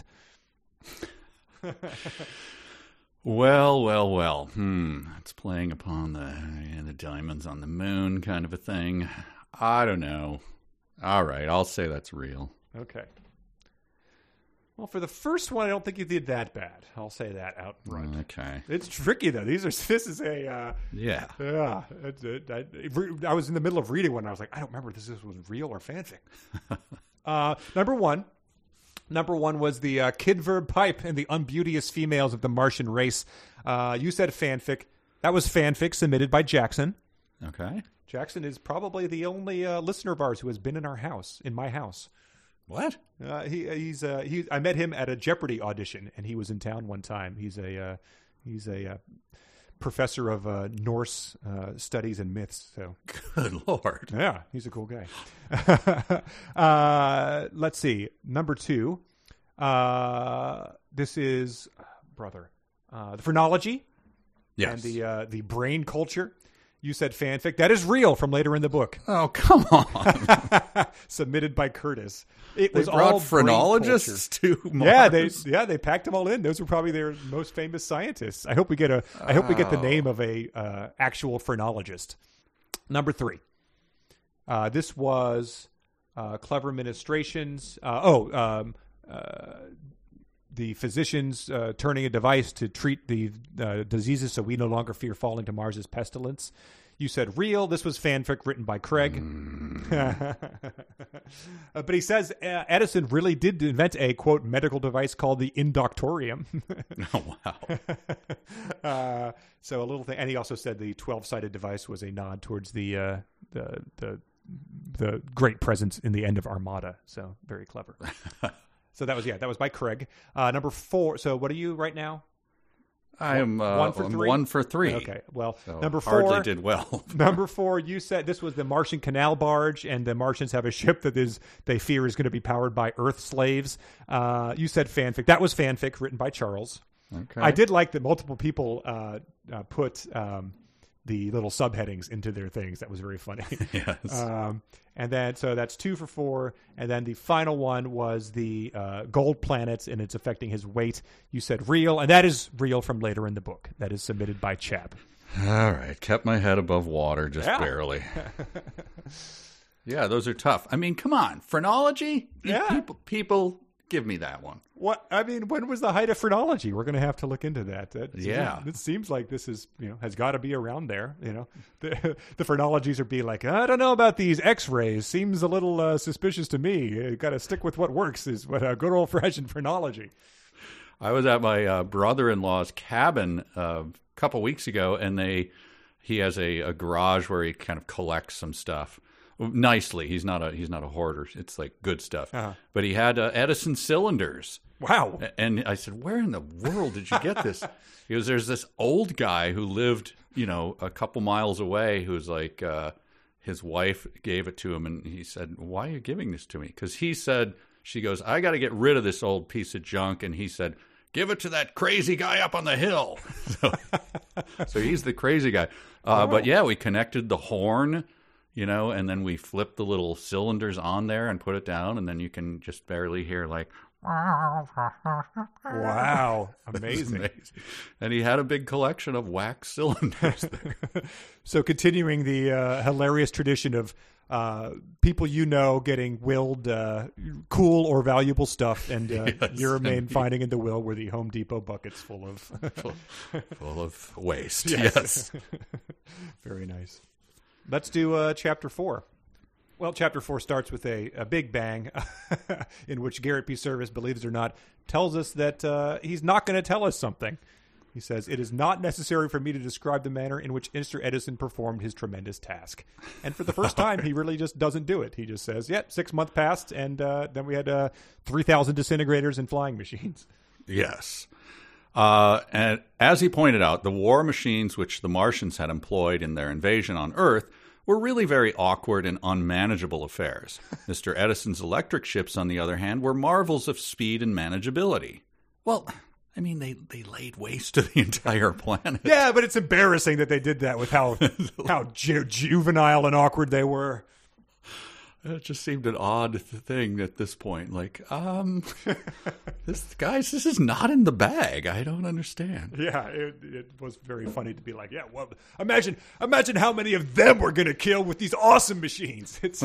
Speaker 2: Well, well, well. Hmm. It's playing upon the yeah, the diamonds on the moon kind of a thing. I don't know. All right, I'll say that's real.
Speaker 1: Okay. Well, for the first one, I don't think you did that bad. I'll say that out front.
Speaker 2: Okay. It's
Speaker 1: tricky though. These are. This is a. Uh,
Speaker 2: yeah.
Speaker 1: Yeah. It, it, I, I was in the middle of reading one. And I was like, I don't remember if this was real or fanfic. uh, number one. Number one was the uh, Kidverb pipe and the unbeauteous females of the Martian race. Uh, you said fanfic. That was fanfic submitted by Jackson.
Speaker 2: Okay.
Speaker 1: Jackson is probably the only uh, listener of ours who has been in our house, in my house.
Speaker 2: What?
Speaker 1: Uh, he he's uh, he. I met him at a Jeopardy audition, and he was in town one time. He's a uh, he's a uh, professor of uh, Norse uh, studies and myths. So
Speaker 2: good lord,
Speaker 1: yeah, he's a cool guy. uh, let's see, number two. Uh, this is uh, brother uh, the phrenology,
Speaker 2: yes,
Speaker 1: and the uh, the brain culture. You said fanfic. That is real from later in the book.
Speaker 2: Oh, come on.
Speaker 1: Submitted by Curtis. It
Speaker 2: they
Speaker 1: was
Speaker 2: brought
Speaker 1: all
Speaker 2: phrenologists to Mars.
Speaker 1: Yeah, they yeah they packed them all in. Those were probably their most famous scientists. I hope we get a. I hope we get the name of a uh, actual phrenologist. Number three. Uh, this was uh, clever ministrations. Uh, oh, um, uh, the physicians uh, turning a device to treat the uh, diseases, so we no longer fear falling to Mars's pestilence. You said real. This was fanfic written by Craig. Mm. uh, but he says uh, Edison really did invent a, quote, medical device called the Indoctorium.
Speaker 2: Oh, wow.
Speaker 1: uh, so a little thing. And he also said the twelve-sided device was a nod towards the uh, the the the great presence in the end of Armada. So very clever. So that was, yeah, that was by Craig. Uh, number four. So what are you right now?
Speaker 2: I am uh,
Speaker 1: one for three.
Speaker 2: One for three.
Speaker 1: Okay. Well,
Speaker 2: so
Speaker 1: number four.
Speaker 2: Hardly did well.
Speaker 1: Number four, you said this was the Martian canal barge, and the Martians have a ship that is they fear is going to be powered by Earth slaves. Uh, you said fanfic. That was fanfic written by Charles.
Speaker 2: Okay.
Speaker 1: I did like that multiple people uh, uh, put um, the little subheadings into their things. That was very funny.
Speaker 2: Yes.
Speaker 1: Um, and then, so that's two for four. And then the final one was the uh, gold planets, and it's affecting his weight. You said real, and that is real from later in the book. That is submitted by Chap.
Speaker 2: All right. Kept my head above water, just
Speaker 1: yeah.
Speaker 2: barely. Yeah, those are tough. I mean, come on. Phrenology?
Speaker 1: Yeah.
Speaker 2: People, people give me that one.
Speaker 1: What I mean, when was the height of phrenology? We're going to have to look into that. that
Speaker 2: yeah,
Speaker 1: it seems like this is you know has got to be around there. You know, the, the phrenologies are being like, I don't know about these X-rays. Seems a little uh, suspicious to me. You got to stick with what works. Is what a good old fashioned phrenology.
Speaker 2: I was at my uh, brother-in-law's cabin uh, a couple weeks ago, and they he has a, a garage where he kind of collects some stuff. Nicely, he's not a he's not a hoarder. It's like good stuff. Uh-huh. But he had uh, Edison cylinders.
Speaker 1: Wow!
Speaker 2: And I said, "Where in the world did you get this?" He goes, "There's this old guy who lived, you know, a couple miles away. Who's like, uh, his wife gave it to him, and he said, "Why are you giving this to me?" Because he said, she goes, "I got to get rid of this old piece of junk," and he said, "Give it to that crazy guy up on the hill." So, so he's the crazy guy. Uh, oh. But yeah, we connected the horn. You know, and then we flip the little cylinders on there and put it down, and then you can just barely hear like,
Speaker 1: wow, amazing.
Speaker 2: amazing. And he had a big collection of wax cylinders there.
Speaker 1: So continuing the uh, hilarious tradition of uh, people you know getting willed uh, cool or valuable stuff, and uh, yes, your main indeed. Finding in the will were the Home Depot buckets full of...
Speaker 2: full, full of waste,
Speaker 1: yes.
Speaker 2: yes.
Speaker 1: Very nice. Let's do uh, chapter four. Well, chapter four starts with a, a big bang in which Garrett P. Service, believes it or not, tells us that uh, he's not going to tell us something. He says, "It is not necessary for me to describe the manner in which Mister Edison performed his tremendous task." And for the first time, he really just doesn't do it. He just says, "Yep, six months passed, and uh, then we had uh, three thousand disintegrators and flying machines."
Speaker 2: Yes. Uh, and as he pointed out, the war machines which the Martians had employed in their invasion on Earth were really very awkward and unmanageable affairs. Mister Edison's electric ships, on the other hand, were marvels of speed and manageability. Well, I mean, they, they laid waste to the entire planet.
Speaker 1: Yeah, but it's embarrassing that they did that with how how ju- juvenile and awkward they were.
Speaker 2: It just seemed an odd thing at this point. Like, um, this guys, this is not in the bag. I don't understand.
Speaker 1: Yeah, it, it was very funny to be like, yeah, well, imagine, imagine how many of them we're going to kill with these awesome machines. It's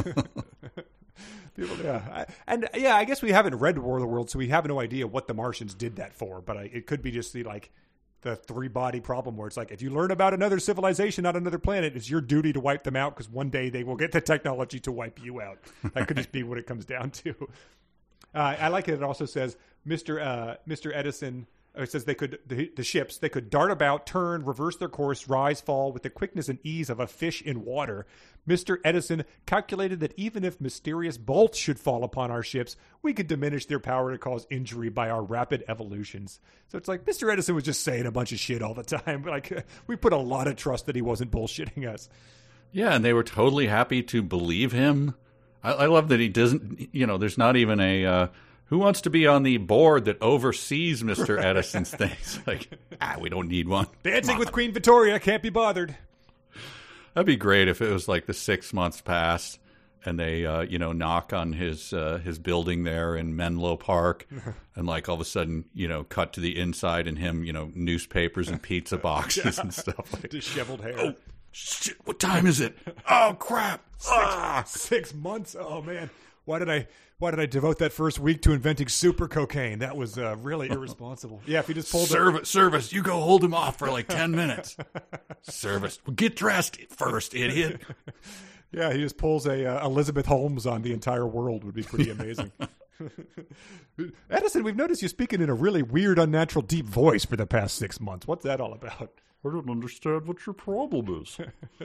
Speaker 1: people, yeah, I, and yeah, I guess we haven't read War of the Worlds, so we have no idea what the Martians did that for. But I, it could be just the like. the three body problem where it's like, if you learn about another civilization on another planet, it's your duty to wipe them out because one day they will get the technology to wipe you out. That could just be what it comes down to. Uh, I like it. It also says Mister Uh, Mister Edison. It says they could the, the ships they could dart about, turn, reverse their course, rise, fall with the quickness and ease of a fish in water. Mister Edison calculated that even if mysterious bolts should fall upon our ships, we could diminish their power to cause injury by our rapid evolutions. So it's like Mister Edison was just saying a bunch of shit all the time. Like we put a lot of trust that he wasn't bullshitting us.
Speaker 2: Yeah, and they were totally happy to believe him. I, I love that he doesn't. You know, there's not even a. Uh, Who wants to be on the board that oversees Mister Edison's things? Like, ah, we don't need one.
Speaker 1: Dancing with Queen Victoria, can't be bothered.
Speaker 2: That'd be great if it was like the six months passed and they, uh, you know, knock on his uh, his building there in Menlo Park, and like all of a sudden, you know, cut to the inside and him, you know, newspapers and pizza boxes
Speaker 1: Yeah.
Speaker 2: and stuff. Like,
Speaker 1: Disheveled hair.
Speaker 2: oh, shit, what time is it? Oh, crap.
Speaker 1: Six,
Speaker 2: Ah.
Speaker 1: six months? Oh, man. Why did I why did I devote that first week to inventing super cocaine? That was uh, really irresponsible. Yeah, if he just pulled
Speaker 2: Service, service, you go hold him off for like ten minutes. Service, get dressed first, idiot.
Speaker 1: Yeah, he just pulls a uh, Elizabeth Holmes on the entire world would be pretty amazing. Edison, we've noticed you speaking in a really weird, unnatural, deep voice for the past six months. What's that all about?
Speaker 2: I don't understand what your problem is.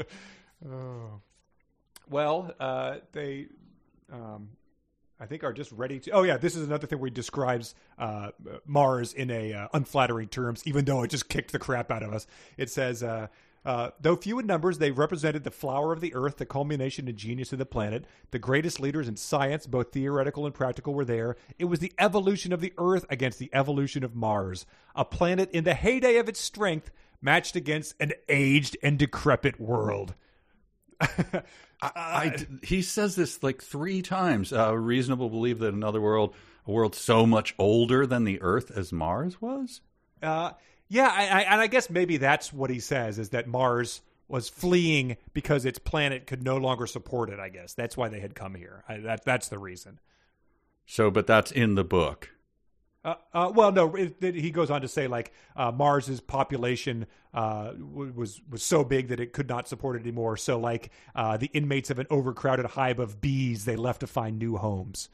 Speaker 1: Oh. Well, uh, they, um, I think, are just ready to. Oh, yeah, this is another thing where he describes uh, Mars in a uh, unflattering terms, even though it just kicked the crap out of us. It says, uh, uh, though few in numbers, they represented the flower of the earth, the culmination and genius of the planet. The greatest leaders in science, both theoretical and practical, were there. It was the evolution of the earth against the evolution of Mars, a planet in the heyday of its strength, matched against an aged and decrepit world.
Speaker 2: I, I, he says this like three times. Uh, reasonable to believe that another world, a world so much older than the Earth as Mars was.
Speaker 1: Uh, yeah, I, I, and I guess maybe that's what he says, is that Mars was fleeing because its planet could no longer support it, I guess. That's why they had come here. I, that That's the reason.
Speaker 2: So, but that's in the book.
Speaker 1: Uh, uh, well, no, it, it, he goes on to say, like, uh, Mars's population uh, was was so big that it could not support it anymore. So, like, uh, the inmates of an overcrowded hive of bees, they left to find new homes.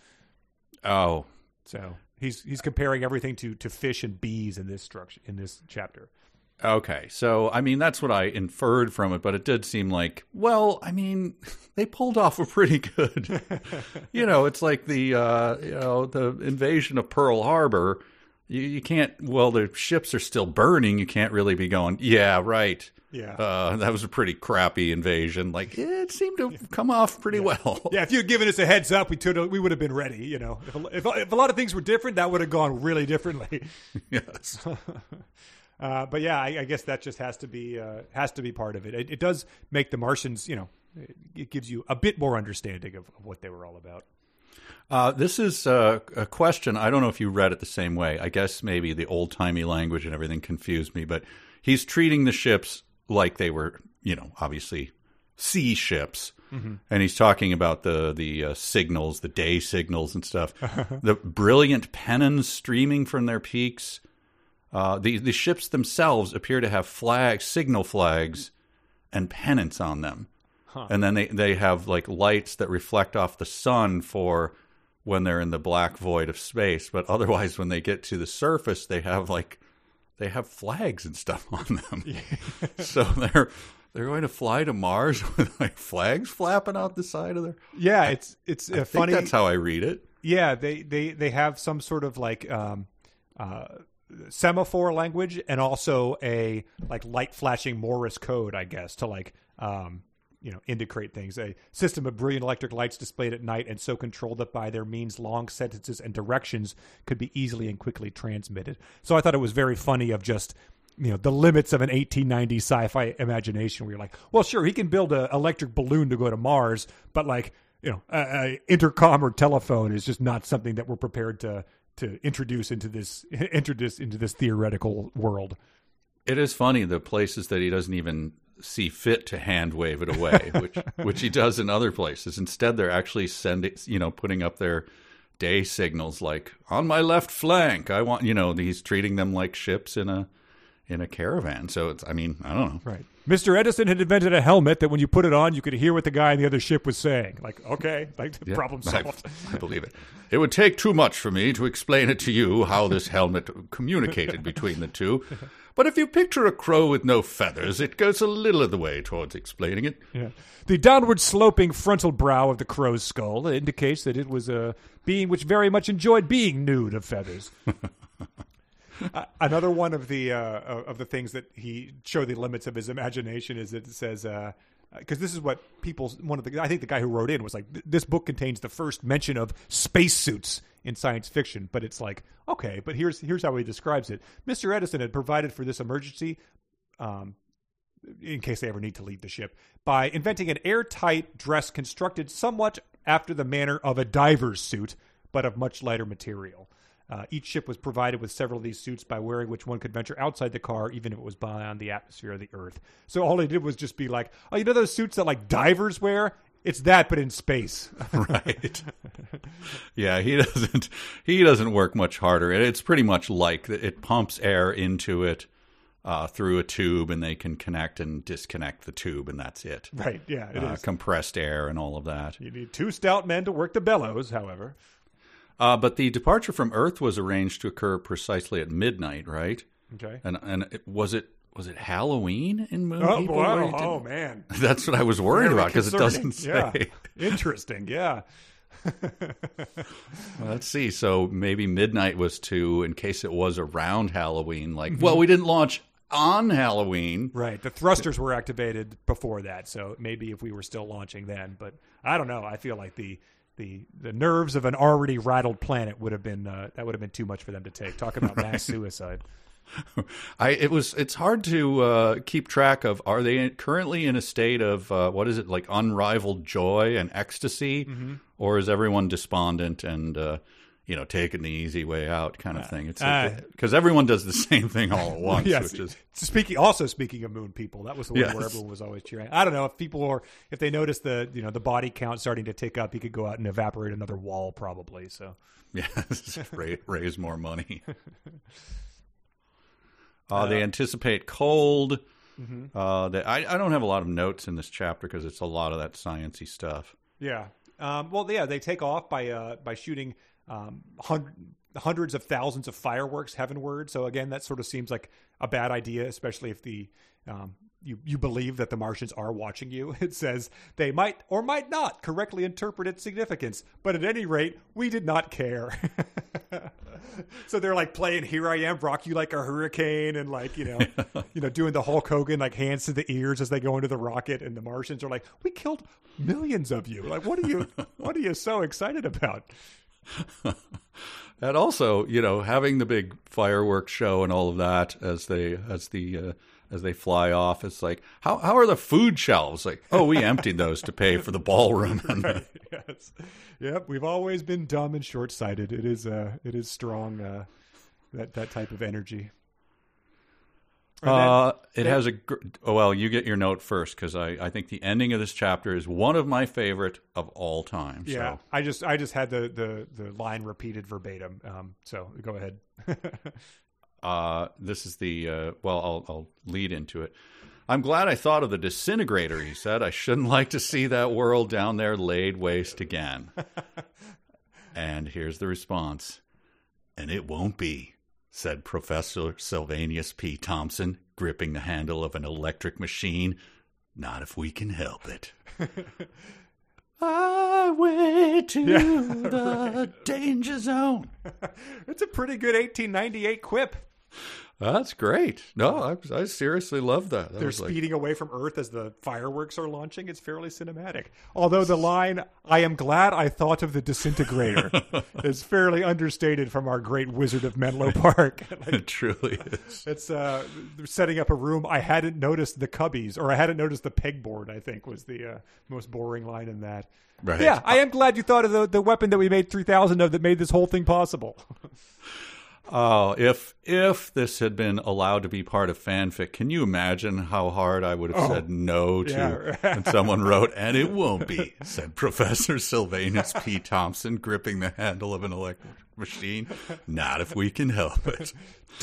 Speaker 2: Oh.
Speaker 1: So he's he's comparing everything to, to fish and bees in this structure in this chapter.
Speaker 2: Okay, so, I mean, that's what I inferred from it, but it did seem like, well, I mean, they pulled off a pretty good, you know, it's like the, uh, you know, the invasion of Pearl Harbor. You, you can't, well, the ships are still burning. You can't really be going, yeah, right.
Speaker 1: Yeah.
Speaker 2: Uh, that was a pretty crappy invasion. Like, it seemed to come off pretty
Speaker 1: yeah.
Speaker 2: well.
Speaker 1: Yeah, if you had given us a heads up, we could we would have been ready, you know. If a, if, if a lot of things were different, that would have gone really differently.
Speaker 2: Yes.
Speaker 1: Uh, but yeah, I, I guess that just has to be uh, has to be part of it. it. It does make the Martians, you know, it, it gives you a bit more understanding of, of what they were all about.
Speaker 2: Uh, this is uh, a question. I don't know if you read it the same way. I guess maybe the old timey language and everything confused me. But he's treating the ships like they were, you know, obviously sea ships, mm-hmm. and he's talking about the the uh, signals, the day signals and stuff, the brilliant pennons streaming from their peaks. Uh, the, the ships themselves appear to have flags, signal flags, and pennants on them. Huh. And then they, they have like lights that reflect off the sun for when they're in the black void of space. But otherwise, when they get to the surface, they have like they have flags and stuff on them. So they're they're going to fly to Mars with like flags flapping out the side of their.
Speaker 1: Yeah, it's it's
Speaker 2: I
Speaker 1: uh,
Speaker 2: think
Speaker 1: funny.
Speaker 2: that's how I read it.
Speaker 1: Yeah, they, they, they have some sort of like um, uh, semaphore language and also a like light flashing Morse code, I guess, to like um, you know indicate things. A system of brilliant electric lights displayed at night and so controlled that by their means long sentences and directions could be easily and quickly transmitted. So I thought it was very funny of just you know the limits of an eighteen nineties sci-fi imagination where you're like, well, sure, he can build an electric balloon to go to Mars, but like you know, a, a intercom or telephone is just not something that we're prepared to to introduce into this introduce into this theoretical world.
Speaker 2: It is funny the places that he doesn't even see fit to hand wave it away, which which he does in other places. Instead, they're actually sending, you know, putting up their day signals like on my left flank. I want, you know, he's treating them like ships in a in a caravan. So it's, I mean, I don't know.
Speaker 1: Right. Mister Edison had invented a helmet that when you put it on, you could hear what the guy in the other ship was saying. Like, okay, like
Speaker 2: Yeah,
Speaker 1: problem solved.
Speaker 2: I, I believe it. It would take too much for me to explain it to you how this helmet communicated between the two. But if you picture a crow with no feathers, it goes a little of the way towards explaining it.
Speaker 1: Yeah. The downward sloping frontal brow of the crow's skull indicates that it was a being which very much enjoyed being nude of feathers. Uh, another one of the uh, of the things that he showed the limits of his imagination is that it says because uh, this is what people one of the I think the guy who wrote in was like this book contains the first mention of spacesuits in science fiction, but it's like okay, but here's here's how he describes it. Mister Edison had provided for this emergency, um, in case they ever need to leave the ship, by inventing an airtight dress constructed somewhat after the manner of a diver's suit, but of much lighter material. Uh, each ship was provided with several of these suits by wearing which one could venture outside the car, even if it was beyond the atmosphere of the Earth. So all he did was just be like, oh, you know those suits that like divers wear? It's that, but in space.
Speaker 2: Right. Yeah, he doesn't he doesn't work much harder. It's pretty much like it pumps air into it uh, through a tube, and they can connect and disconnect the tube, and that's it.
Speaker 1: Right, yeah, it
Speaker 2: uh,
Speaker 1: is.
Speaker 2: Compressed air and all of that.
Speaker 1: You need two stout men to work the bellows, however.
Speaker 2: Uh, but the departure from Earth was arranged to occur precisely at midnight, right?
Speaker 1: Okay.
Speaker 2: And and it, was it was it Halloween in Moon
Speaker 1: Oh,
Speaker 2: People?
Speaker 1: wow.
Speaker 2: where it
Speaker 1: Oh,
Speaker 2: didn't-
Speaker 1: man.
Speaker 2: That's what I was worried
Speaker 1: Very
Speaker 2: about because it
Speaker 1: concerning.
Speaker 2: doesn't say.
Speaker 1: Yeah. Interesting, yeah.
Speaker 2: Well, let's see. So maybe midnight was to, in case it was around Halloween. Like, well, we didn't launch on Halloween.
Speaker 1: Right. The thrusters were activated before that, so maybe if we were still launching then. But I don't know. I feel like the the, the nerves of an already rattled planet would have been uh, that would have been too much for them to take. Talk about mass suicide.
Speaker 2: I it was it's hard to uh, keep track of. Are they currently in a state of uh, what is it like unrivaled joy and ecstasy,
Speaker 1: Mm-hmm.
Speaker 2: or is everyone despondent and uh, you know taking the easy way out kind of thing? It's
Speaker 1: uh,
Speaker 2: because everyone does the same thing all at once,
Speaker 1: Yes.
Speaker 2: which is
Speaker 1: Speaking also speaking of moon people, that was the one
Speaker 2: Yes.
Speaker 1: where everyone was always cheering. I don't know if people are if they notice the you know the body count starting to tick up, he could go out and evaporate another wall probably. So
Speaker 2: yeah, raise, raise more money. Uh, they anticipate cold.
Speaker 1: Mm-hmm.
Speaker 2: Uh, they, I, I don't have a lot of notes in this chapter because it's a lot of that sciencey stuff.
Speaker 1: yeah, um, well yeah, they take off by uh, by shooting um, hundred, hundreds of thousands of fireworks heavenward. So again, that sort of seems like a bad idea, especially if the um, you you believe that the Martians are watching you. It says they might or might not correctly interpret its significance, but at any rate, we did not care. So they're like playing "Here I Am, Rock You Like a Hurricane" and like you know, you know, doing the Hulk Hogan like hands to the ears as they go into the rocket, and the Martians are like, "We killed millions of you! Like, what are you, what are you so excited about?"
Speaker 2: And also, you know, having the big fireworks show and all of that as they as the uh, as they fly off, it's like how how are the food shelves? Like, oh, we emptied those to pay for the ballroom. And the,
Speaker 1: Yes, yep. We've always been dumb and short-sighted. It is, uh, it is strong. Uh, that that type of energy. And then-
Speaker 2: uh, it has a. gr- Oh well, you get your note first because I, I think the ending of this chapter is one of my favorite of all time.
Speaker 1: Yeah,
Speaker 2: So.
Speaker 1: I just I just had the the, the line repeated verbatim. Um, so go ahead.
Speaker 2: Uh, this is the, uh, well, I'll, I'll lead into it. I'm glad I thought of the disintegrator, he said. I shouldn't like to see that world down there laid waste again. And here's the response. And it won't be. said Professor Sylvanus P. Thompson, gripping the handle of an electric machine. Not if we can help it. Highway to
Speaker 1: Yeah,
Speaker 2: the
Speaker 1: right.
Speaker 2: danger zone.
Speaker 1: It's a pretty good eighteen ninety-eight quip.
Speaker 2: That's great. No, I, I seriously love that. that
Speaker 1: They're
Speaker 2: was like-
Speaker 1: speeding away from Earth as the fireworks are launching. It's fairly cinematic. Although the line, I am glad I thought of the disintegrator, is fairly understated from our great Wizard of Menlo Park. Like,
Speaker 2: it truly is.
Speaker 1: it's uh, setting up a room. I hadn't noticed the cubbies, or I hadn't noticed the pegboard, I think, was the uh, most boring line in that.
Speaker 2: Right.
Speaker 1: Yeah, I am glad you thought of the, the weapon that we made three thousand of that made this whole thing possible.
Speaker 2: Oh, if if this had been allowed to be part of fanfic, can you imagine how hard I would have
Speaker 1: Oh,
Speaker 2: said no to
Speaker 1: yeah.
Speaker 2: when someone wrote, and it won't be, said Professor Sylvanus P. Thompson, gripping the handle of an electric machine. Not if we can help it.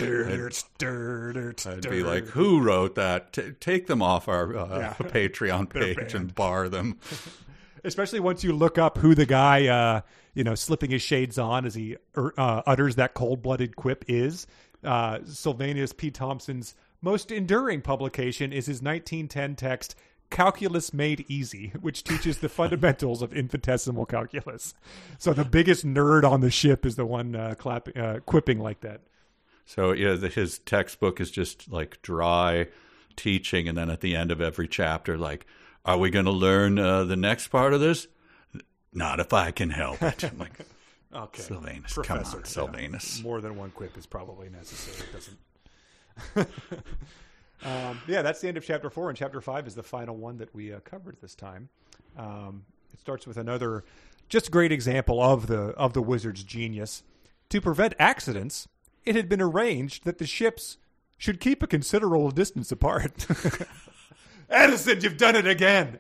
Speaker 2: I'd be like, who wrote that? T- take them off our uh,
Speaker 1: Yeah.
Speaker 2: Patreon
Speaker 1: They're
Speaker 2: page
Speaker 1: banned.
Speaker 2: and bar them.
Speaker 1: Especially once you look up who the guy, uh, you know, slipping his shades on as he uh, utters that cold-blooded quip is. Uh, Sylvanus P. Thompson's most enduring publication is his nineteen ten text, Calculus Made Easy, which teaches the fundamentals of infinitesimal calculus. So the biggest nerd on the ship is the one uh, clapping, uh, quipping like that.
Speaker 2: So yeah, the, his textbook is just like dry teaching, and then at the end of every chapter, like, are we going to learn uh, the next part of this? Not if I can help it. I'm like,
Speaker 1: Okay,
Speaker 2: Sylvanus,
Speaker 1: Professor,
Speaker 2: come on, Sylvanus.
Speaker 1: Yeah, more than one quip is probably necessary. It doesn't. um, yeah, that's the end of chapter four, and chapter five is the final one that we uh, covered this time. Um, it starts with another just great example of the of the wizard's genius. To prevent accidents, it had been arranged that the ships should keep a considerable distance apart. Edison, you've done it again.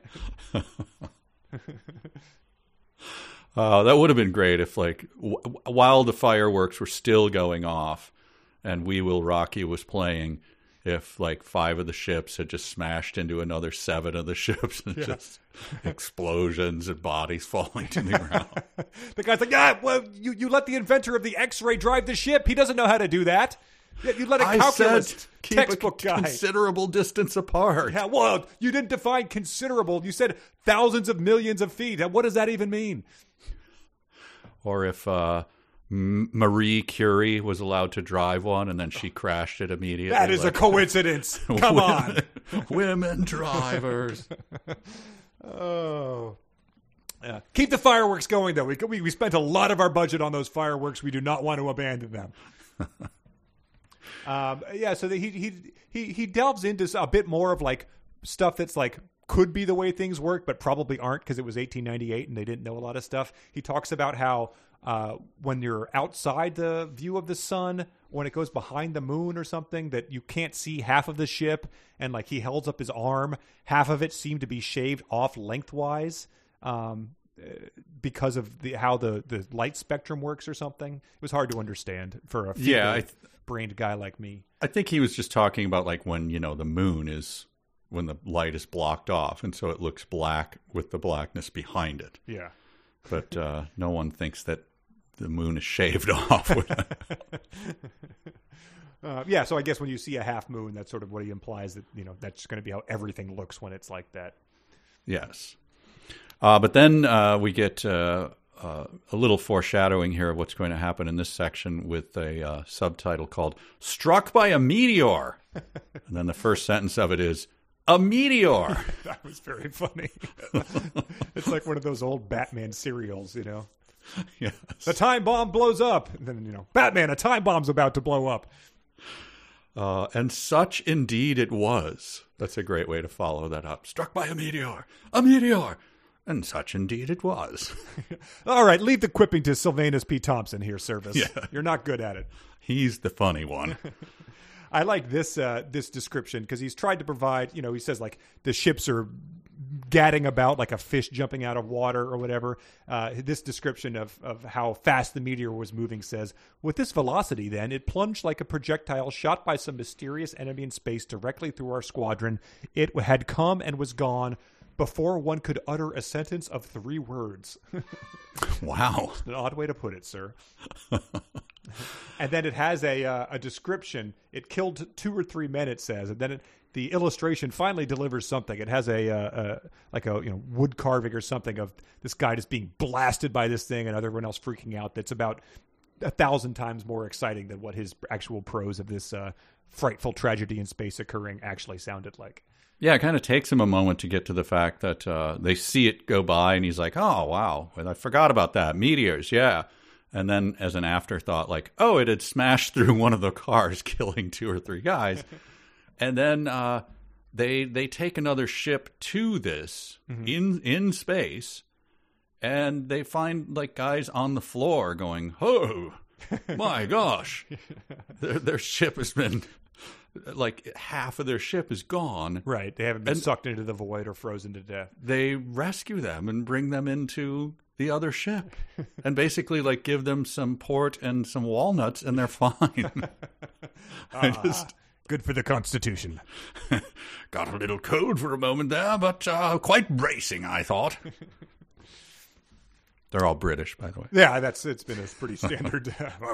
Speaker 2: Uh, that would have been great if, like, w- while the fireworks were still going off and We Will Rock You was playing, if, like, five of the ships had just smashed into another seven of the ships and
Speaker 1: Yeah.
Speaker 2: just explosions and bodies falling to the ground.
Speaker 1: The guy's like, ah, well, you, you let the inventor of the X-ray drive the ship. He doesn't know how to do that. Yeah, you let a
Speaker 2: I
Speaker 1: calculus
Speaker 2: said keep
Speaker 1: textbook
Speaker 2: a
Speaker 1: guy.
Speaker 2: considerable distance apart.
Speaker 1: Yeah, well, you didn't define considerable. You said thousands of millions of feet. What does that even mean?
Speaker 2: Or if uh, M- Marie Curie was allowed to drive one and then she crashed it immediately.
Speaker 1: That is
Speaker 2: like,
Speaker 1: a coincidence. Come on.
Speaker 2: Women drivers.
Speaker 1: Oh. Yeah. Keep the fireworks going, though. We, we we spent a lot of our budget on those fireworks. We do not want to abandon them. um, yeah, so the, he he he he delves into a bit more of like stuff that's like could be the way things work, but probably aren't because it was eighteen ninety-eight and they didn't know a lot of stuff. He talks about how uh, when you're outside the view of the sun, when it goes behind the moon or something, that you can't see half of the ship. And like he holds up his arm, half of it seemed to be shaved off lengthwise um, because of the how the, the light spectrum works or something. It was hard to understand for a
Speaker 2: Yeah, I th-
Speaker 1: brained guy like me.
Speaker 2: I think he was just talking about like when, you know, the moon is, when the light is blocked off, and so it looks black with the blackness behind it.
Speaker 1: Yeah.
Speaker 2: But uh, no one thinks that the moon is shaved off.
Speaker 1: Uh, yeah, so I guess when you see a half moon, that's sort of what he implies that, you know, that's going to be how everything looks when it's like that.
Speaker 2: Yes. Uh, but then uh, we get uh, uh, a little foreshadowing here of what's going to happen in this section with a uh, subtitle called Struck by a Meteor. And then the first sentence of it is, a meteor.
Speaker 1: That was very funny. It's like one of those old Batman serials, you know.
Speaker 2: Yes.
Speaker 1: The time bomb blows up. And then, you know, Batman, a time bomb's about to blow up.
Speaker 2: Uh, and such indeed it was. That's a great way to follow that up. Struck by a meteor. A meteor. And such indeed it was.
Speaker 1: All right, leave the quipping to Sylvanus P. Thompson here, Service.
Speaker 2: Yeah.
Speaker 1: You're not good at it.
Speaker 2: He's the funny one.
Speaker 1: I like this uh, this description because he's tried to provide, you know, he says like the ships are gadding about like a fish jumping out of water or whatever. Uh, this description of, of how fast the meteor was moving says, with this velocity then, it plunged like a projectile shot by some mysterious enemy in space directly through our squadron. It had come and was gone before one could utter a sentence of three words.
Speaker 2: Wow.
Speaker 1: An odd way to put it, sir. And then it has a uh, a description. It killed two or three men, it says, and then it, the illustration finally delivers something. It has a, uh, a like a you know wood carving or something of this guy just being blasted by this thing, and everyone else freaking out. That's about a thousand times more exciting than what his actual prose of this uh, frightful tragedy in space occurring actually sounded like.
Speaker 2: Yeah, it kind of takes him a moment to get to the fact that uh, they see it go by, and he's like, "Oh wow, I forgot about that. Meteors, yeah." And then as an afterthought, like, oh, it had smashed through one of the cars, killing two or three guys. And then uh, they they take another ship to this mm-hmm. in in space, and they find like guys on the floor going, "Oh, my gosh, their, their ship has been like half of their ship is gone."
Speaker 1: Right, they haven't been and sucked into the void or frozen to death.
Speaker 2: They rescue them and bring them into the other ship, and basically like give them some port and some walnuts, and they're fine. I
Speaker 1: uh, just, good for the Constitution.
Speaker 2: Got a little cold for a moment there, but uh, quite bracing, I thought. They're all British, by the way.
Speaker 1: Yeah, that's it's been a pretty standard.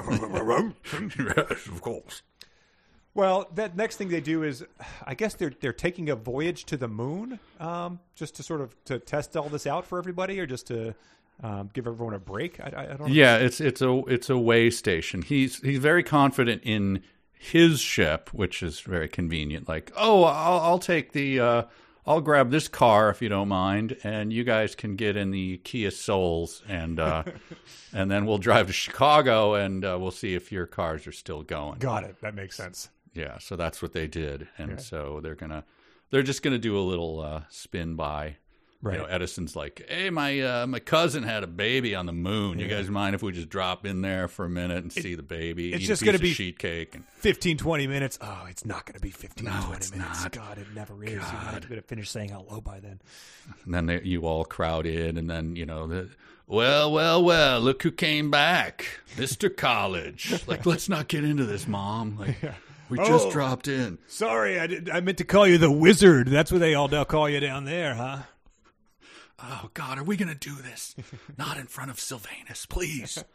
Speaker 2: Yes, of course.
Speaker 1: Well, that next thing they do is, I guess they're they're taking a voyage to the moon, um, just to sort of to test all this out for everybody, or just to um, give everyone a break. I, I, I don't know.
Speaker 2: Yeah, it's it's a it's a way station. He's he's very confident in his ship, which is very convenient. Like, oh, I'll, I'll take the, uh, I'll grab this car if you don't mind, and you guys can get in the Kia Souls, and uh, and then we'll drive to Chicago, and uh, we'll see if your cars are still going.
Speaker 1: Got it. That makes sense.
Speaker 2: Yeah, so that's what they did, and
Speaker 1: yeah.
Speaker 2: so they're gonna they're just gonna do a little uh, spin by.
Speaker 1: Right.
Speaker 2: You know, Edison's like, "Hey, my uh, my cousin had a baby on the moon. You yeah. guys mind if we just drop in there for a minute and it, see the baby?
Speaker 1: It's
Speaker 2: eat
Speaker 1: just
Speaker 2: going to
Speaker 1: be
Speaker 2: sheet cake and
Speaker 1: fifteen, twenty minutes. Oh, it's not going to be fifteen,
Speaker 2: no,
Speaker 1: twenty
Speaker 2: it's
Speaker 1: minutes.
Speaker 2: Not.
Speaker 1: God, it never is. God. You might have to finish saying hello by then.
Speaker 2: And then they, you all crowd in, and then you know, the, well, well, well, look who came back, Mister College. Like, let's not get into this, Mom. Like. Yeah. We
Speaker 1: oh,
Speaker 2: just dropped in.
Speaker 1: Sorry, I did, I meant to call you the Wizard. That's what they all call you down there, huh?
Speaker 2: Oh, God, are we going to do this? Not in front of Sylvanus, please.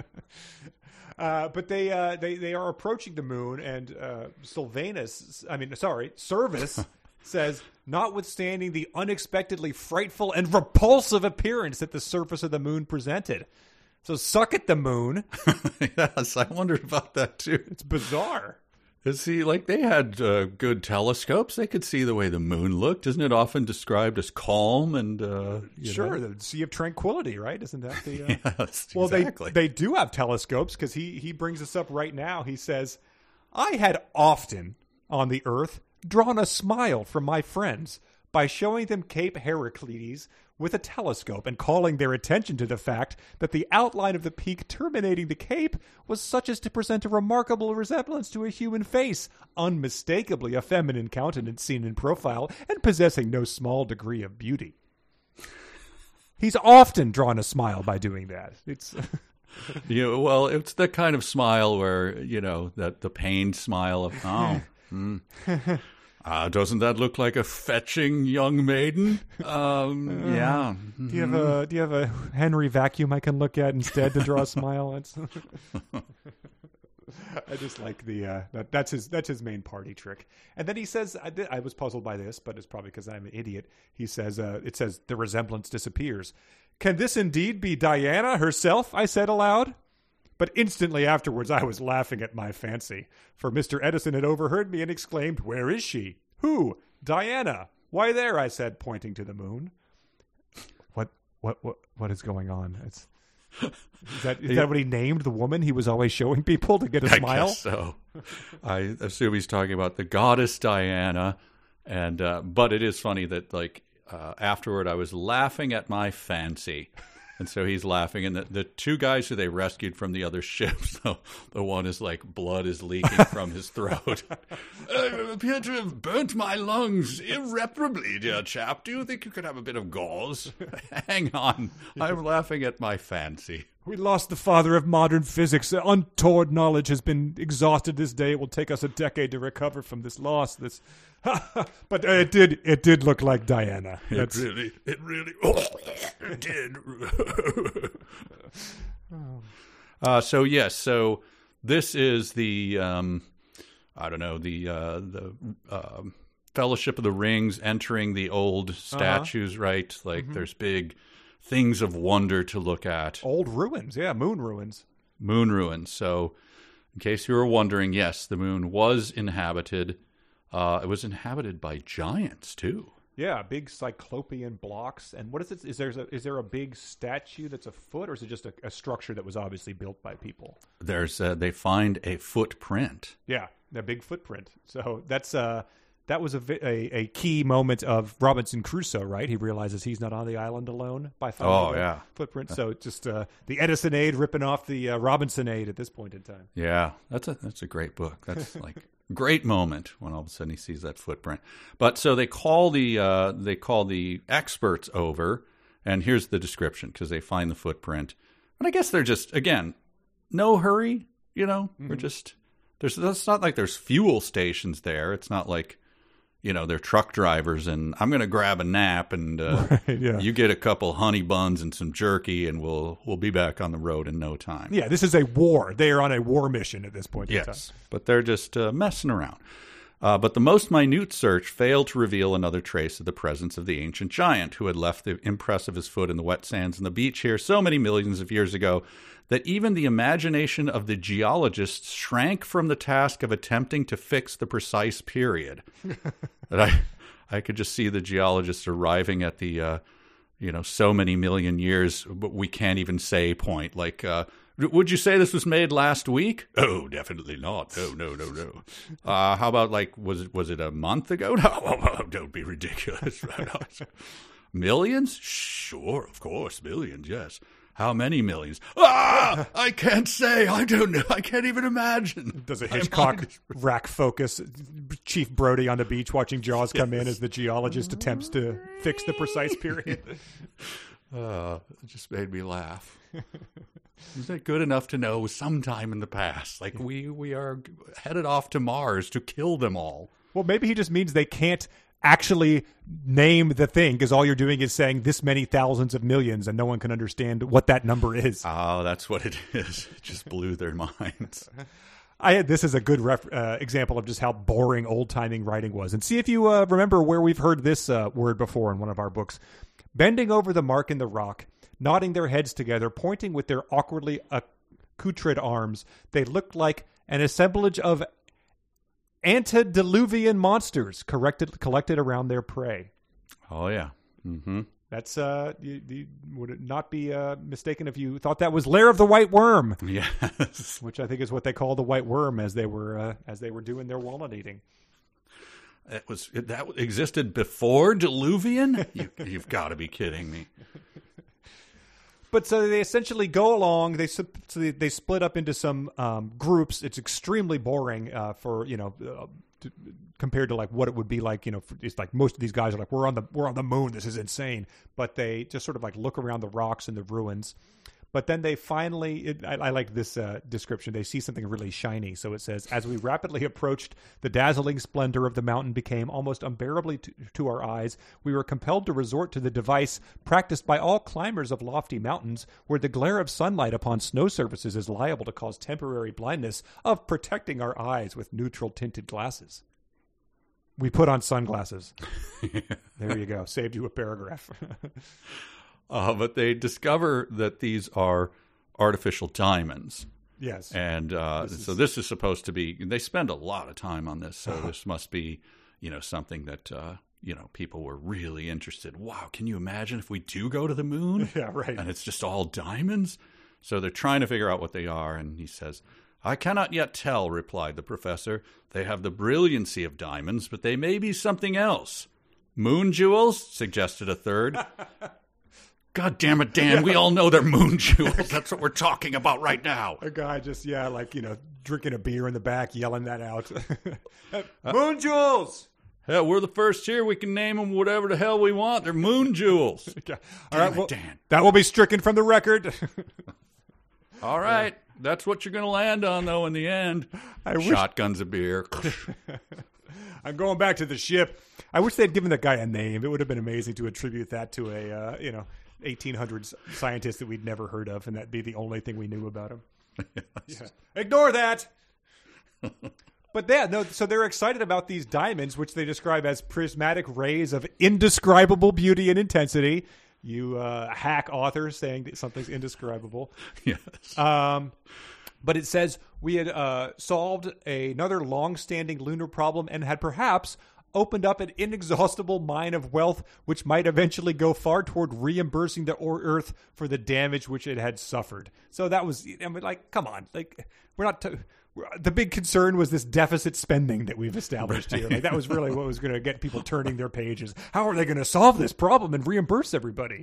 Speaker 1: uh, but they, uh, they they are approaching the moon, and uh, Sylvanus, I mean, sorry, Service says, notwithstanding the unexpectedly frightful and repulsive appearance that the surface of the moon presented. So suck it, the moon.
Speaker 2: Yes, I wondered about that, too.
Speaker 1: It's bizarre.
Speaker 2: See, like they had uh, good telescopes. They could see the way the moon looked. Isn't it often described as calm and uh, you
Speaker 1: sure
Speaker 2: know?
Speaker 1: The Sea of Tranquility, right? Isn't that the? Uh...
Speaker 2: yes,
Speaker 1: well,
Speaker 2: exactly.
Speaker 1: they they do have telescopes because he he brings this up right now. He says, "I had often on the earth drawn a smile from my friends by showing them Cape Heraclides with a telescope and calling their attention to the fact that the outline of the peak terminating the cape was such as to present a remarkable resemblance to a human face, unmistakably a feminine countenance seen in profile and possessing no small degree of beauty." He's often drawn a smile by doing that. It's
Speaker 2: you know, well, it's the kind of smile where, you know, that the pained smile of, oh, mm. Uh, doesn't that look like a fetching young maiden? Um, uh, yeah.
Speaker 1: Do you have a Do you have a Henry vacuum I can look at instead to draw a smile? It's I just like the uh, that, that's his that's his main party trick. And then he says, I, did, I was puzzled by this, but it's probably because I'm an idiot. He says, uh, it says the resemblance disappears. Can this indeed be Diana herself? I said aloud. But instantly afterwards, I was laughing at my fancy, for Mister Edison had overheard me and exclaimed, "Where is she?" "Who?" "Diana." "Why, there," I said, pointing to the moon. What, what, what, what is going on? It's, is that, is that what he named the woman he was always showing people to get a
Speaker 2: I
Speaker 1: smile?
Speaker 2: Guess so. I assume he's talking about the goddess Diana, and uh, but it is funny that like uh, afterward, I was laughing at my fancy. And so he's laughing, and the, the two guys who they rescued from the other ships, the, the one is like blood is leaking from his throat. "I appear to have burnt my lungs irreparably, dear chap. Do you think you could have a bit of gauze?" Hang on, I'm laughing at my fancy.
Speaker 1: "We lost the father of modern physics. Untoward knowledge has been exhausted this day. It will take us a decade to recover from this loss. This But uh, it did it did look like Diana.
Speaker 2: It
Speaker 1: That's,
Speaker 2: really, it really it did. uh, so yes, so this is the um, I don't know the uh, the uh, Fellowship of the Rings entering the old statues, uh-huh. right? Like mm-hmm. there's big things of wonder to look at.
Speaker 1: Old ruins, yeah, moon ruins.
Speaker 2: Moon ruins. So, in case you were wondering, yes, the moon was inhabited. Uh, it was inhabited by giants too.
Speaker 1: Yeah, big cyclopean blocks. And what is it? Is there a, is there a big statue that's a foot, or is it just a, a structure that was obviously built by people?
Speaker 2: There's uh, they find a footprint.
Speaker 1: Yeah, a big footprint. So that's uh that was a, a a key moment of Robinson Crusoe, right? He realizes he's not on the island alone by finding
Speaker 2: oh,
Speaker 1: a
Speaker 2: yeah.
Speaker 1: footprint. So just uh, the Edisonade ripping off the uh, Robinsonade at this point in time.
Speaker 2: Yeah, that's a that's a great book. That's like great moment when all of a sudden he sees that footprint. But so they call the uh, they call the experts over, and here's the description because they find the footprint, and I guess they're just again no hurry. You know, mm-hmm. we're just there's it's not like there's fuel stations there. It's not like. You know, they're truck drivers, and I'm going to grab a nap, and uh,
Speaker 1: right, yeah.
Speaker 2: you get a couple honey buns and some jerky, and we'll we'll be back on the road in no time.
Speaker 1: Yeah, this is a war. They are on a war mission at this point
Speaker 2: yes,
Speaker 1: in time.
Speaker 2: But they're just uh, messing around. Uh, but the most minute search failed to reveal another trace of the presence of the ancient giant who had left the impress of his foot in the wet sands on the beach here so many millions of years ago that even the imagination of the geologists shrank from the task of attempting to fix the precise period. That I, I could just see the geologists arriving at the, uh, you know, so many million years, but we can't even say point. Like, uh, would you say this was made last week? Oh, definitely not. No, no, no, no. Uh, how about like, was it was it a month ago? No, don't be ridiculous. Millions? Sure, of course, millions. Yes. How many millions? Ah, I can't say. I don't know. I can't even imagine.
Speaker 1: Does a Hitchcock rack focus Chief Brody on the beach watching Jaws come yes. in as the geologist attempts to fix the precise period?
Speaker 2: Uh, it just made me laugh. Is it good enough to know sometime in the past? Like we, we are headed off to Mars to kill them all.
Speaker 1: Well, maybe he just means they can't actually name the thing because all you're doing is saying this many thousands of millions and no one can understand what that number is.
Speaker 2: Oh, that's what it is. It just blew their minds.
Speaker 1: I had this is a good ref, uh, example of just how boring old-timing writing was. And see if you uh, remember where we've heard this uh, word before in one of our books. Bending over the mark in the rock, nodding their heads together, pointing with their awkwardly accoutred arms, they looked like an assemblage of antediluvian monsters corrected, collected around their prey.
Speaker 2: Oh, yeah. Mm-hmm.
Speaker 1: That's, uh, you, you, would it not be uh, mistaken if you thought that was Lair of the White Worm?
Speaker 2: Yes.
Speaker 1: Which I think is what they call the White Worm as they were uh, as they were doing their walnut eating.
Speaker 2: It was that existed before Diluvian? you, you've got to be kidding me.
Speaker 1: But so they essentially go along. They so they, they split up into some um, groups. It's extremely boring uh, for you know uh, to, compared to like what it would be like. You know, for, it's like most of these guys are like we're on the we're on the moon. This is insane. But they just sort of like look around the rocks and the ruins. But then they finally, it, I, I like this uh, description. They see something really shiny. So it says, as we rapidly approached, the dazzling splendor of the mountain became almost unbearably to, to our eyes. We were compelled to resort to the device practiced by all climbers of lofty mountains, where the glare of sunlight upon snow surfaces is liable to cause temporary blindness, of protecting our eyes with neutral tinted glasses. We put on sunglasses. There you go. Saved you a paragraph.
Speaker 2: Uh, but they discover that these are artificial diamonds.
Speaker 1: Yes.
Speaker 2: And uh, this so is... this is supposed to be, they spend a lot of time on this. So this must be, you know, something that, uh, you know, people were really interested. Wow, can you imagine if we do go to the moon?
Speaker 1: Yeah, right.
Speaker 2: And it's just all diamonds? So they're trying to figure out what they are. And he says, I cannot yet tell, replied the professor. They have the brilliancy of diamonds, but they may be something else. Moon jewels, suggested a third. God damn it, Dan. We all know they're moon jewels. That's what we're talking about right now.
Speaker 1: A guy just, yeah, like, you know, drinking a beer in the back, yelling that out. Moon jewels!
Speaker 2: Hell, we're the first here. We can name them whatever the hell we want. They're moon jewels.
Speaker 1: Okay. All right,
Speaker 2: it,
Speaker 1: well,
Speaker 2: Dan.
Speaker 1: That will be stricken from the record.
Speaker 2: All right. Yeah. That's what you're going to land on, though, in the end. I Shotguns wish... of beer.
Speaker 1: I'm going back to the ship. I wish they'd given that guy a name. It would have been amazing to attribute that to a uh, you know eighteen hundreds scientist that we'd never heard of, and that'd be the only thing we knew about him. Yes. Yeah. Ignore that. But yeah, no. So they're excited about these diamonds, which they describe as prismatic rays of indescribable beauty and intensity. You uh, hack authors saying that something's indescribable.
Speaker 2: Yes.
Speaker 1: Um, but it says we had uh, solved another long-standing lunar problem and had perhaps opened up an inexhaustible mine of wealth, which might eventually go far toward reimbursing the Earth for the damage which it had suffered. So that was, I mean, like, come on, like we're not. T- the big concern was this deficit spending that we've established here. Like that was really what was going to get people turning their pages. How are they going to solve this problem and reimburse everybody?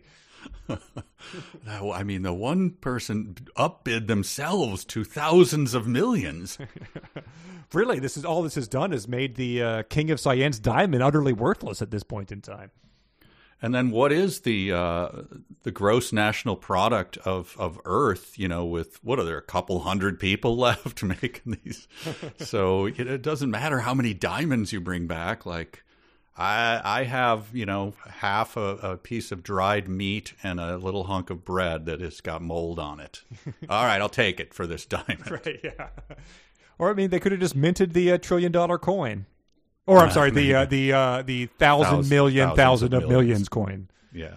Speaker 2: I mean, the one person upbid themselves to thousands of millions.
Speaker 1: Really, this is all this has done is made the uh, King of Science diamond utterly worthless at this point in time.
Speaker 2: And then what is the uh, the gross national product of, of Earth, you know, with, what are there, a couple hundred people left making these? So it doesn't matter how many diamonds you bring back. Like, I I have, you know, half a, a piece of dried meat and a little hunk of bread that has got mold on it. All right, I'll take it for this diamond.
Speaker 1: Right, yeah. Or, I mean, they could have just minted the uh, trillion-dollar coin. Or I'm sorry, the uh, the uh, the thousand, thousand million thousand of, of millions. millions coin.
Speaker 2: Yeah.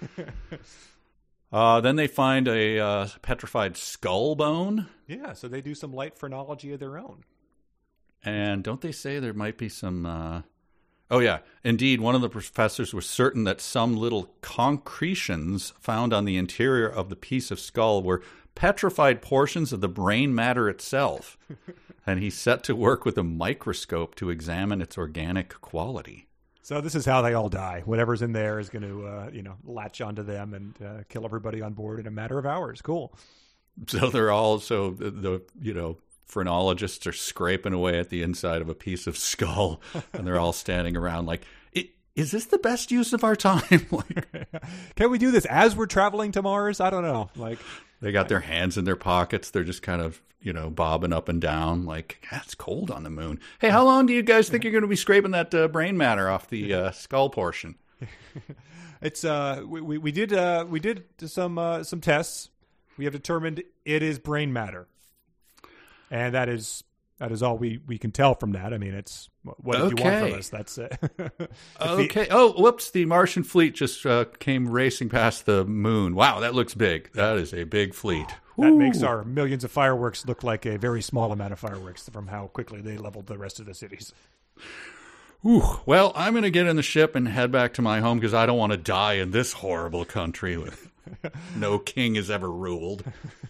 Speaker 2: uh, then they find a uh, petrified skull bone.
Speaker 1: Yeah, so they do some light phrenology of their own.
Speaker 2: And don't they say there might be some? Uh... Oh yeah, indeed. One of the professors was certain that some little concretions found on the interior of the piece of skull were petrified portions of the brain matter itself. And he set to work with a microscope to examine its organic quality.
Speaker 1: So this is how they all die. Whatever's in there is going to, uh, you know, latch onto them and uh, kill everybody on board in a matter of hours. Cool.
Speaker 2: So they're all, so the, the you know, phrenologists are scraping away at the inside of a piece of skull, and they're all standing around like, is this the best use of our time? Like,
Speaker 1: can we do this as we're traveling to Mars? I don't know. Like,
Speaker 2: they got their hands in their pockets. They're just kind of, you know, bobbing up and down. Like, ah, it's cold on the moon. Hey, how long do you guys think you're going to be scraping that uh, brain matter off the uh, skull portion?
Speaker 1: It's uh, we, we we did uh, we did some uh, some tests. We have determined it is brain matter, and that is that is all we, we can tell from that. I mean, it's what
Speaker 2: okay.
Speaker 1: do you want from us? That's it.
Speaker 2: Okay. Oh, whoops! The Martian fleet just uh, came racing past the moon. Wow, that looks big. That is a big fleet.
Speaker 1: That Ooh. Makes our millions of fireworks look like a very small amount of fireworks from how quickly they leveled the rest of the cities.
Speaker 2: Ooh, well, I'm going to get in the ship and head back to my home because I don't want to die in this horrible country with no king has ever ruled.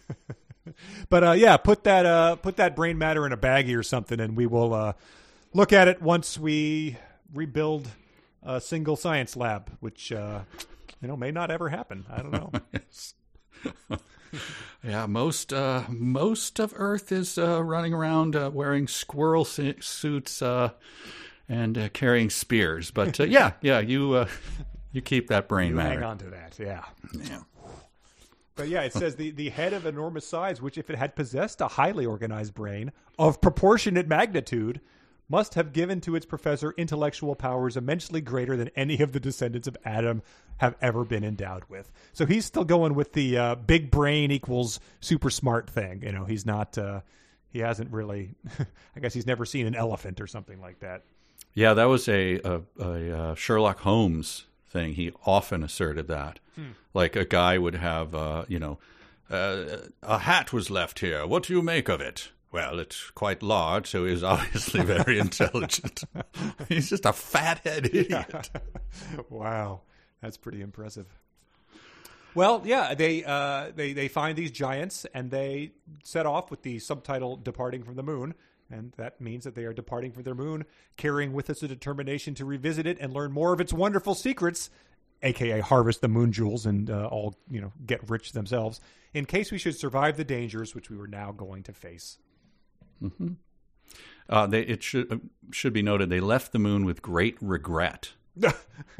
Speaker 1: But uh, yeah, put that uh, put that brain matter in a baggie or something, and we will uh, look at it once we rebuild a single science lab, which uh, you know may not ever happen. I don't know.
Speaker 2: Yes. Yeah, most uh, most of Earth is uh, running around uh, wearing squirrel su- suits uh, and uh, carrying spears. But uh, yeah, yeah, you uh, you keep that brain
Speaker 1: you
Speaker 2: matter.
Speaker 1: Hang on to that, yeah.
Speaker 2: Yeah.
Speaker 1: But yeah, it says the, the head of enormous size, which if it had possessed a highly organized brain of proportionate magnitude, must have given to its professor intellectual powers immensely greater than any of the descendants of Adam have ever been endowed with. So he's still going with the uh, big brain equals super smart thing. You know, he's not, uh, he hasn't really, I guess he's never seen an elephant or something like that.
Speaker 2: Yeah, that was a, a, a uh, Sherlock Holmes thing. He often asserted that. Hmm. Like a guy would have, uh, you know, uh, a hat was left here. What do you make of it? Well, it's quite large, so he's obviously very intelligent. He's just a fathead idiot.
Speaker 1: Yeah. Wow, that's pretty impressive. Well, yeah, they uh, they they find these giants and they set off with the subtitle "Departing from the Moon," and that means that they are departing from their moon, carrying with us a determination to revisit it and learn more of its wonderful secrets, aka harvest the moon jewels and uh, all you know get rich themselves, in case we should survive the dangers which we were now going to face.
Speaker 2: Mm-hmm. Uh, they, it should uh, should be noted they left the moon with great regret. Yeah,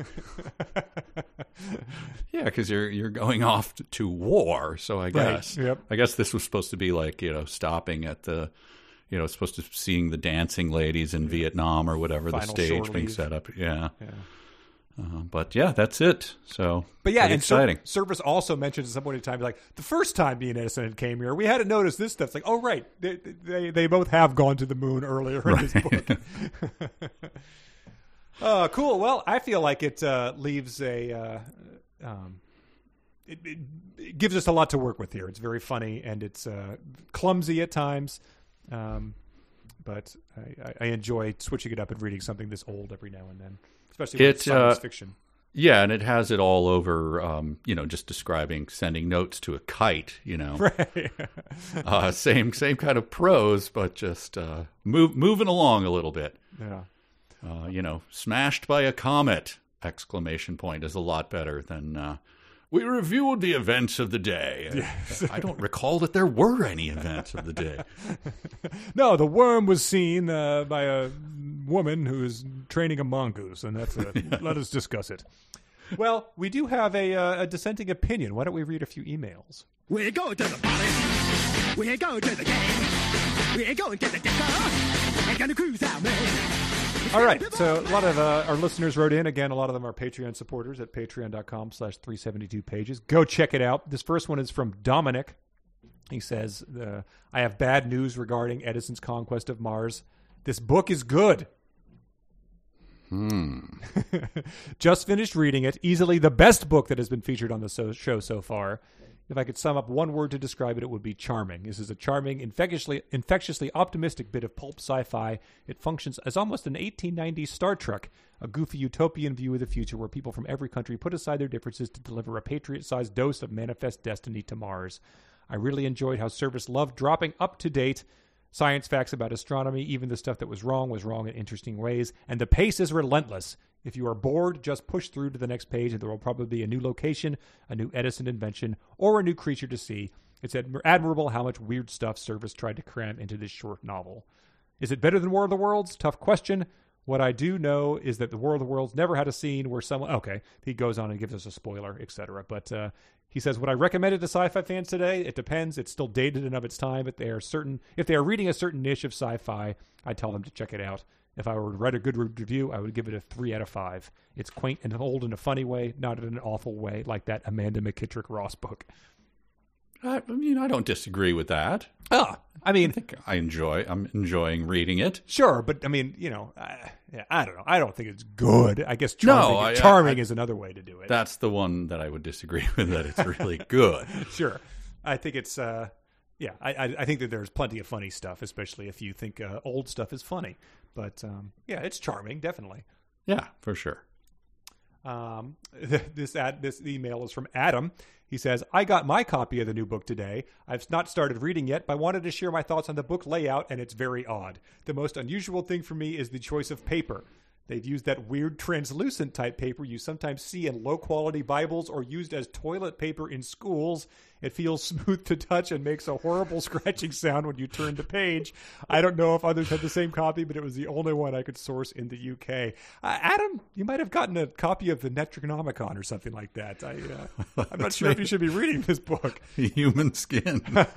Speaker 2: because you're you're going off to war, so I guess
Speaker 1: right. Yep.
Speaker 2: I guess this was supposed to be like you know stopping at the you know, supposed to seeing the dancing ladies in Vietnam or whatever,
Speaker 1: Final
Speaker 2: the stage
Speaker 1: shore
Speaker 2: being
Speaker 1: leave.
Speaker 2: set up. Yeah.
Speaker 1: Yeah.
Speaker 2: Uh, but yeah, that's it. So,
Speaker 1: But yeah,
Speaker 2: pretty
Speaker 1: and Ser-
Speaker 2: exciting.
Speaker 1: Service also mentioned at some point in time, like the first time me and Edison came here, we hadn't noticed this stuff. It's like, oh right, they they, they both have gone to the moon earlier in
Speaker 2: Right.
Speaker 1: this book. uh, cool. Well, I feel like it uh, leaves a. Uh, um, it, it, it gives us a lot to work with here. It's very funny and it's uh, clumsy at times, um, but I, I, I enjoy switching it up and reading something this old every now and then, especially when
Speaker 2: It,
Speaker 1: it's science
Speaker 2: uh,
Speaker 1: fiction.
Speaker 2: Yeah, and it has it all over, um, you know, just describing sending notes to a kite, you know.
Speaker 1: Right.
Speaker 2: uh, same same kind of prose, but just uh, move, moving along a little bit.
Speaker 1: Yeah.
Speaker 2: Uh, you know, smashed by a comet, exclamation point, is a lot better than, uh, we reviewed the events of the day.
Speaker 1: Yes.
Speaker 2: I don't recall that there were any events of the day.
Speaker 1: No, the worm was seen uh, by a woman who is training a mongoose, and that's a, let us discuss it. Well, we do have a, uh, a dissenting opinion. Why don't we read a few emails?
Speaker 4: We're going to the party. We're going to the game. We're going to the disco. We're going to cruise out, man.
Speaker 1: All right, so a lot of uh, our listeners wrote in. Again, a lot of them are Patreon supporters at patreon.com slash 372 pages. Go check it out. This first one is from Dominic. He says, uh, I have bad news regarding Edison's conquest of Mars. This book is good.
Speaker 2: Hmm.
Speaker 1: Just finished reading it. Easily the best book that has been featured on the so- show so far. If I could sum up one word to describe it, it would be charming. This is a charming, infectiously, infectiously optimistic bit of pulp sci-fi. It functions as almost an eighteen nineties Star Trek, a goofy utopian view of the future where people from every country put aside their differences to deliver a patriot-sized dose of manifest destiny to Mars. I really enjoyed how Service loved dropping up-to-date science facts about astronomy. Even the stuff that was wrong was wrong in interesting ways. And the pace is relentless. If you are bored, just push through to the next page and there will probably be a new location, a new Edison invention, or a new creature to see. It's admir- admirable how much weird stuff Service tried to cram into this short novel. Is it better than War of the Worlds? Tough question. What I do know is that the War of the Worlds never had a scene where someone... Okay, he goes on and gives us a spoiler, et cetera. But uh, he says, would I recommend it to sci-fi fans today? It depends. It's still dated and of its time, but they are certain... If they are reading a certain niche of sci-fi, I tell them to check it out. If I were to write a good review, I would give it a three out of five. It's quaint and old in a funny way, not in an awful way, like that Amanda McKittrick Ross book.
Speaker 2: I, I mean, I don't disagree with that.
Speaker 1: Ah, I mean,
Speaker 2: I think I enjoy. I'm enjoying reading it.
Speaker 1: sure, but I mean, you know, I, yeah, I don't know. I don't think it's good. I guess charming,
Speaker 2: No, I-
Speaker 1: charming
Speaker 2: I-
Speaker 1: is another way to do it.
Speaker 2: That's the one that I would disagree with. That it's really good.
Speaker 1: Sure, I think it's. Uh, yeah, I, I, I think that there's plenty of funny stuff, especially if you think uh, old stuff is funny. But um, yeah, it's charming, definitely.
Speaker 2: Yeah, for sure.
Speaker 1: Um, this ad, this email is from Adam. He says, I got my copy of the new book today. I've not started reading yet, but I wanted to share my thoughts on the book layout, and it's very odd. The most unusual thing for me is the choice of paper. They've used that weird translucent type paper you sometimes see in low-quality Bibles or used as toilet paper in schools. It feels smooth to touch and makes a horrible scratching sound when you turn the page. I don't know if others had the same copy, but it was the only one I could source in the U K. Uh, Adam, you might have gotten a copy of the Netronomicon or something like that. I, uh, I'm not sure if you should be reading this book.
Speaker 2: Human skin.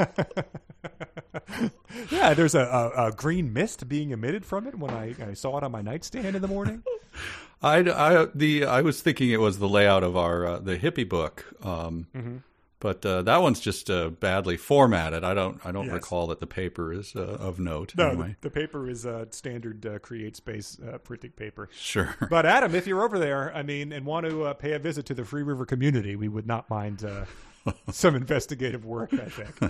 Speaker 1: Yeah, there's a, a, a green mist being emitted from it when I, I saw it on my nightstand in the morning.
Speaker 2: I, I, the, I was thinking it was the layout of our uh, the hippie book, um, mm-hmm. but uh, that one's just uh, badly formatted. I don't I don't
Speaker 1: Yes.
Speaker 2: recall that the paper is uh, of note.
Speaker 1: No,
Speaker 2: anyway.
Speaker 1: the, the paper is uh, standard uh, Create Space uh, printing paper.
Speaker 2: Sure.
Speaker 1: But Adam, if you're over there, I mean, and want to uh, pay a visit to the Free River community, we would not mind uh, some investigative work, I think.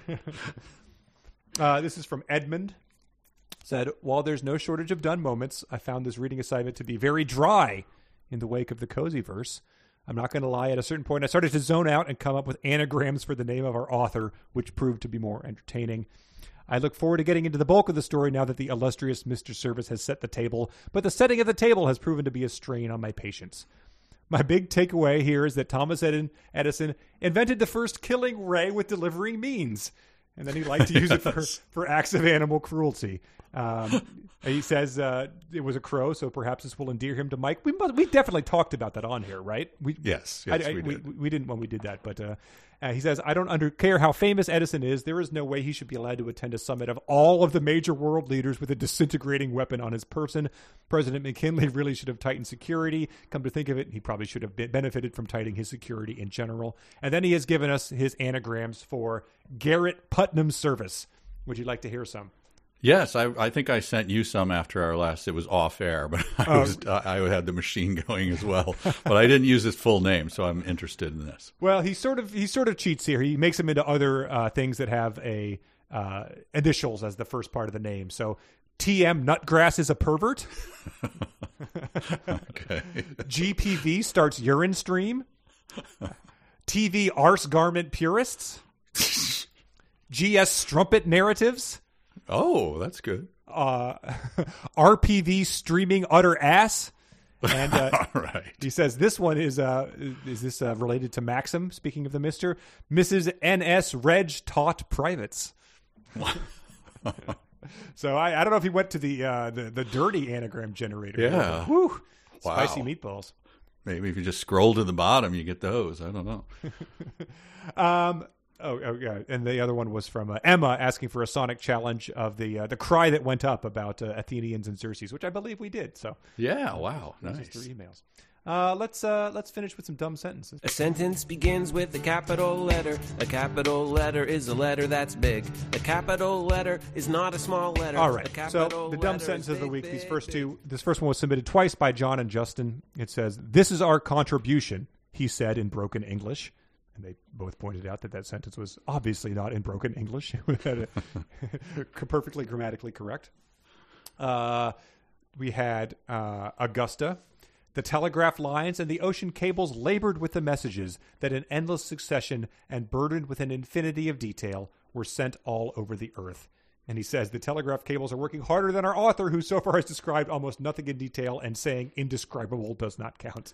Speaker 1: uh, this is from Edmund. Said, while there's no shortage of done moments, I found this reading assignment to be very dry in the wake of the Cozyverse. I'm not going to lie, at a certain point, I started to zone out and come up with anagrams for the name of our author, which proved to be more entertaining. I look forward to getting into the bulk of the story now that the illustrious Mister Service has set the table, but the setting of the table has proven to be a strain on my patience. My big takeaway here is that Thomas Edison invented the first killing ray with delivering means, and then he liked to use it for, for acts of animal cruelty. Um, he says uh, it was a crow, so perhaps this will endear him to Mike. We must, we definitely talked about that on here, right? We,
Speaker 2: Yes, yes,
Speaker 1: I, I,
Speaker 2: we
Speaker 1: we
Speaker 2: did.
Speaker 1: We, we didn't when we did that, but uh, Uh, he says, I don't under- care how famous Edison is. There is no way he should be allowed to attend a summit of all of the major world leaders with a disintegrating weapon on his person. President McKinley really should have tightened security. Come to think of it, he probably should have been benefited from tightening his security in general. And then he has given us his anagrams for Garrett Putnam Service. Would you like to hear some?
Speaker 2: Yes, I, I think I sent you some after our last. It was off air, but I
Speaker 1: Oh.
Speaker 2: was I had the machine going as well. But I didn't use his full name, so I'm interested in this.
Speaker 1: Well, he sort of he sort of cheats here. He makes them into other uh, things that have a uh, initials as the first part of the name. So T M Nutgrass is a pervert.
Speaker 2: Okay.
Speaker 1: G P V starts urine stream. T V arse garment purists. G S strumpet narratives.
Speaker 2: Oh, that's good.
Speaker 1: Uh, R P V streaming utter ass. And uh,
Speaker 2: All right.
Speaker 1: he says this one is uh is this uh, related to Maxim? Speaking of the Mister Missus N S Reg taught privates. So I, I don't know if he went to the uh, the the dirty anagram generator.
Speaker 2: Yeah.
Speaker 1: Whew.
Speaker 2: Wow.
Speaker 1: Spicy meatballs.
Speaker 2: Maybe if you just scroll to the bottom, you get those. I don't know.
Speaker 1: Um. Oh, oh yeah. And the other one was from uh, Emma asking for a sonic challenge of the uh, the cry that went up about uh, Athenians and Xerxes, which I believe we did. So
Speaker 2: Yeah. Wow.
Speaker 1: those are
Speaker 2: Nice.
Speaker 1: three emails. Uh, let's uh, let's finish with some dumb sentences.
Speaker 5: A sentence begins with a capital letter. A capital letter is a letter that's big. A capital letter is not a small letter.
Speaker 1: All
Speaker 5: A
Speaker 1: right.
Speaker 5: capital
Speaker 1: So the dumb
Speaker 5: letter
Speaker 1: sentence
Speaker 5: is
Speaker 1: of the
Speaker 5: big,
Speaker 1: week. These
Speaker 5: big,
Speaker 1: first
Speaker 5: big.
Speaker 1: two. This first one was submitted twice by John and Justin. It says, "This is our contribution," he said in broken English. And they both pointed out that that sentence was obviously not in broken English. Perfectly grammatically correct. Uh, we had uh, Augusta. The telegraph lines and the ocean cables labored with the messages that in endless succession and burdened with an infinity of detail were sent all over the earth. And he says the telegraph cables are working harder than our author, who so far has described almost nothing in detail and saying indescribable does not count.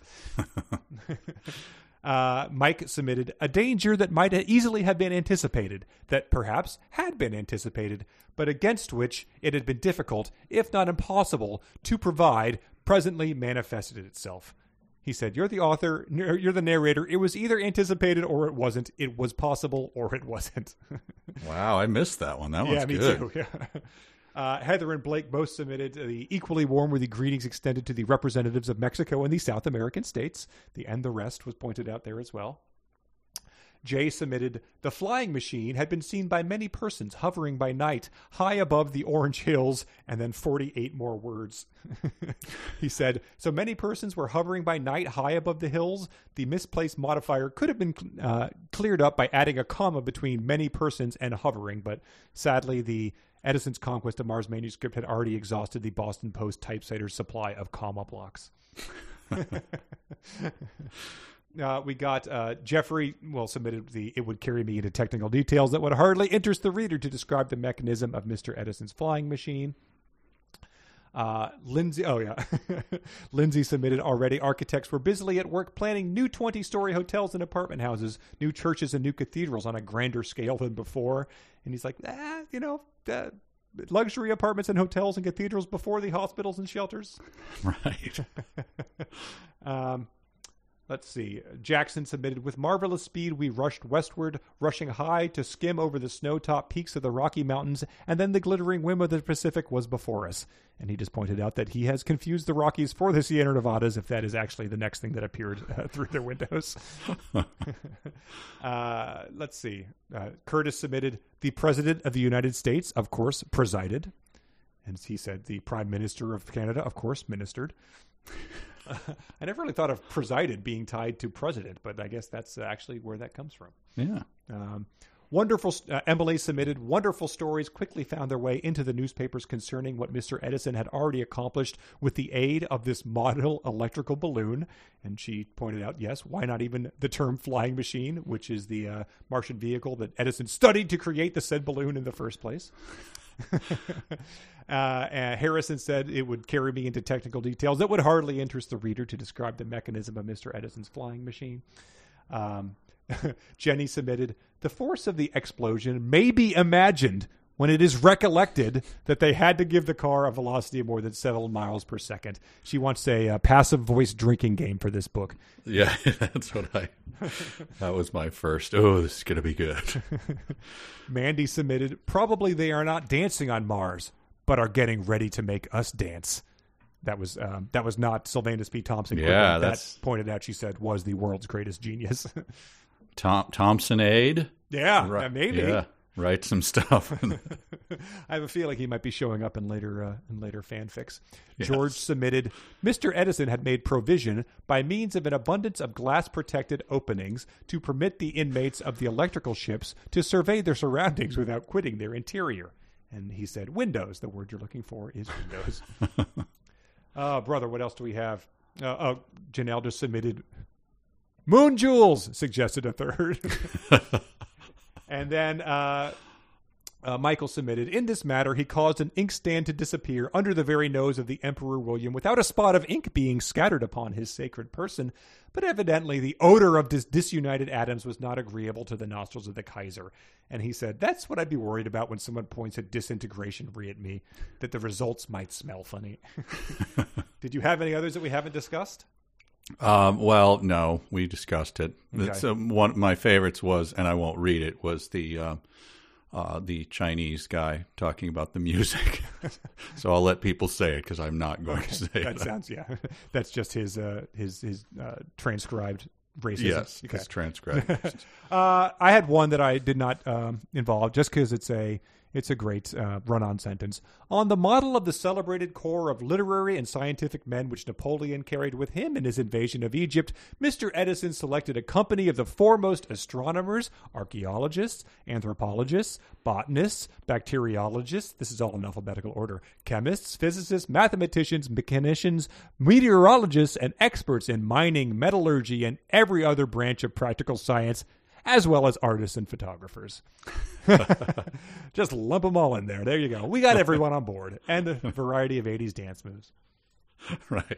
Speaker 1: Uh, Mike submitted a danger that might easily have been anticipated, that perhaps had been anticipated, but against which it had been difficult, if not impossible, to provide, presently manifested itself. He said, you're the author, you're the narrator. It was either anticipated or it wasn't. It was possible or it wasn't.
Speaker 2: Wow. I missed that one. That
Speaker 1: yeah,
Speaker 2: one's
Speaker 1: me
Speaker 2: good.
Speaker 1: too. Yeah. Uh, Heather and Blake both submitted the equally warm with the greetings extended to the representatives of Mexico and the South American states. The and the rest was pointed out there as well. Jay submitted, the flying machine had been seen by many persons hovering by night high above the Orange Hills, and then forty-eight more words. He said, so many persons were hovering by night high above the hills. The misplaced modifier could have been uh, cleared up by adding a comma between many persons and hovering, but sadly the Edison's Conquest of Mars manuscript had already exhausted the Boston Post typesetter's supply of comma blocks. Uh, we got uh, Jeffrey, well, submitted the, it would carry me into technical details that would hardly interest the reader to describe the mechanism of Mister Edison's flying machine. Uh, Lindsay, oh yeah. Lindsay submitted already. Architects were busily at work planning new twenty-story hotels and apartment houses, new churches and new cathedrals on a grander scale than before. And he's like, ah, you know, uh, luxury apartments and hotels and cathedrals before the hospitals and shelters.
Speaker 2: Right.
Speaker 1: um, Let's see. Jackson submitted, with marvelous speed, we rushed westward, rushing high to skim over the snow-topped peaks of the Rocky Mountains, and then the glittering rim of the Pacific was before us. And he just pointed out that he has confused the Rockies for the Sierra Nevadas, if that is actually the next thing that appeared uh, through their windows. uh, let's see. Uh, Curtis submitted, the President of the United States, of course, presided. And he said, the Prime Minister of Canada, of course, ministered. I never really thought of presided being tied to president, but I guess that's actually where that comes from.
Speaker 2: Yeah.
Speaker 1: Um, wonderful. Uh, Emily submitted, wonderful stories quickly found their way into the newspapers concerning what Mister Edison had already accomplished with the aid of this model electrical balloon. And she pointed out, yes, why not even the term flying machine, which is the uh, Martian vehicle that Edison studied to create the said balloon in the first place. Uh, and Harrison said it would carry me into technical details that would hardly interest the reader to describe the mechanism of Mister Edison's flying machine. Um, Jenny submitted, the force of the explosion may be imagined when it is recollected that they had to give the car a velocity of more than seven miles per second. She wants a uh, passive voice drinking game for this book.
Speaker 2: Yeah, that's what I. That was my first. Oh, this is gonna be good.
Speaker 1: Mandy submitted, probably they are not dancing on Mars, but are getting ready to make us dance. That was um, that was not Sylvanus P. Thompson.
Speaker 2: Yeah,
Speaker 1: that
Speaker 2: that's
Speaker 1: pointed out. She said was the world's greatest genius.
Speaker 2: Tom Thompson Aid.
Speaker 1: Yeah,
Speaker 2: Right.
Speaker 1: uh, maybe.
Speaker 2: Yeah, write some stuff.
Speaker 1: I have a feeling he might be showing up in later uh, in later fanfics.
Speaker 2: Yes.
Speaker 1: George submitted, Mister Edison had made provision by means of an abundance of glass-protected openings to permit the inmates of the electrical ships to survey their surroundings without quitting their interior. And he said, windows. The word you're looking for is windows. Oh, brother, what else do we have? Uh, oh, Janelle just submitted, Moon Jewels, suggested a third. And then uh, uh, Michael submitted, in this matter, he caused an inkstand to disappear under the very nose of the Emperor William without a spot of ink being scattered upon his sacred person. But evidently the odor of dis- disunited atoms was not agreeable to the nostrils of the Kaiser. And he said, that's what I'd be worried about when someone points a disintegration ray at me, that the results might smell funny. Did you have any others that we haven't discussed?
Speaker 2: Um, well, no, we discussed it.
Speaker 1: Okay.
Speaker 2: It's, um, one of my favorites was, and I won't read it, was the uh, uh, the Chinese guy talking about the music. So I'll let people say it because I'm not going
Speaker 1: Okay.
Speaker 2: to say
Speaker 1: that
Speaker 2: it.
Speaker 1: sounds, yeah. That's just his uh, his his uh, transcribed racism.
Speaker 2: Yes,
Speaker 1: Okay.
Speaker 2: it's transcribed.
Speaker 1: Uh, I had one that I did not um, involve just because it's a it's a great uh, run-on sentence. On the model of the celebrated corps of literary and scientific men which Napoleon carried with him in his invasion of Egypt, Mister Edison selected a company of the foremost astronomers, archaeologists, anthropologists, botanists, bacteriologists, this is all in alphabetical order, chemists, physicists, mathematicians, mechanicians, meteorologists, and experts in mining, metallurgy, and every other branch of practical science, as well as artists and photographers. Just lump them all in there. There you go. We got everyone on board. And a variety of eighties dance moves.
Speaker 2: Right.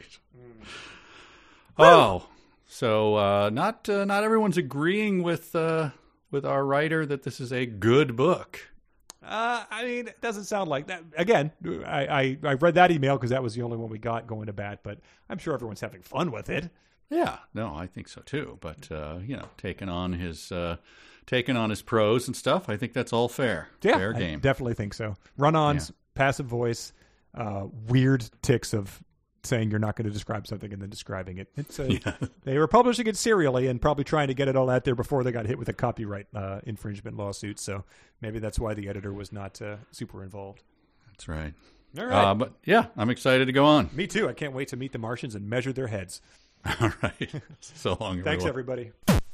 Speaker 2: Oh, so uh, not uh, not everyone's agreeing with uh, with our writer that this is a good book.
Speaker 1: Uh, I mean, it doesn't sound like that. Again, I, I, I read that email because that was the only one we got going to bat, but I'm sure everyone's having fun with it.
Speaker 2: Yeah, no, I think so too. But uh, you know, taking on his uh, taking on his pros and stuff, I think that's all fair.
Speaker 1: Yeah,
Speaker 2: fair
Speaker 1: I
Speaker 2: game.
Speaker 1: definitely think so. Run-ons,
Speaker 2: Yeah.
Speaker 1: passive voice, uh, weird ticks of saying you're not going to describe something and then describing it. It's a,
Speaker 2: Yeah.
Speaker 1: They were publishing it serially and probably trying to get it all out there before they got hit with a copyright uh, infringement lawsuit. So maybe that's why the editor was not uh, super involved.
Speaker 2: That's right.
Speaker 1: All right.
Speaker 2: Uh, but yeah, I'm excited to go on.
Speaker 1: Me too. I can't wait to meet the Martians and measure their heads.
Speaker 2: All right. So long.
Speaker 1: Thanks,
Speaker 2: everyone.
Speaker 1: everybody.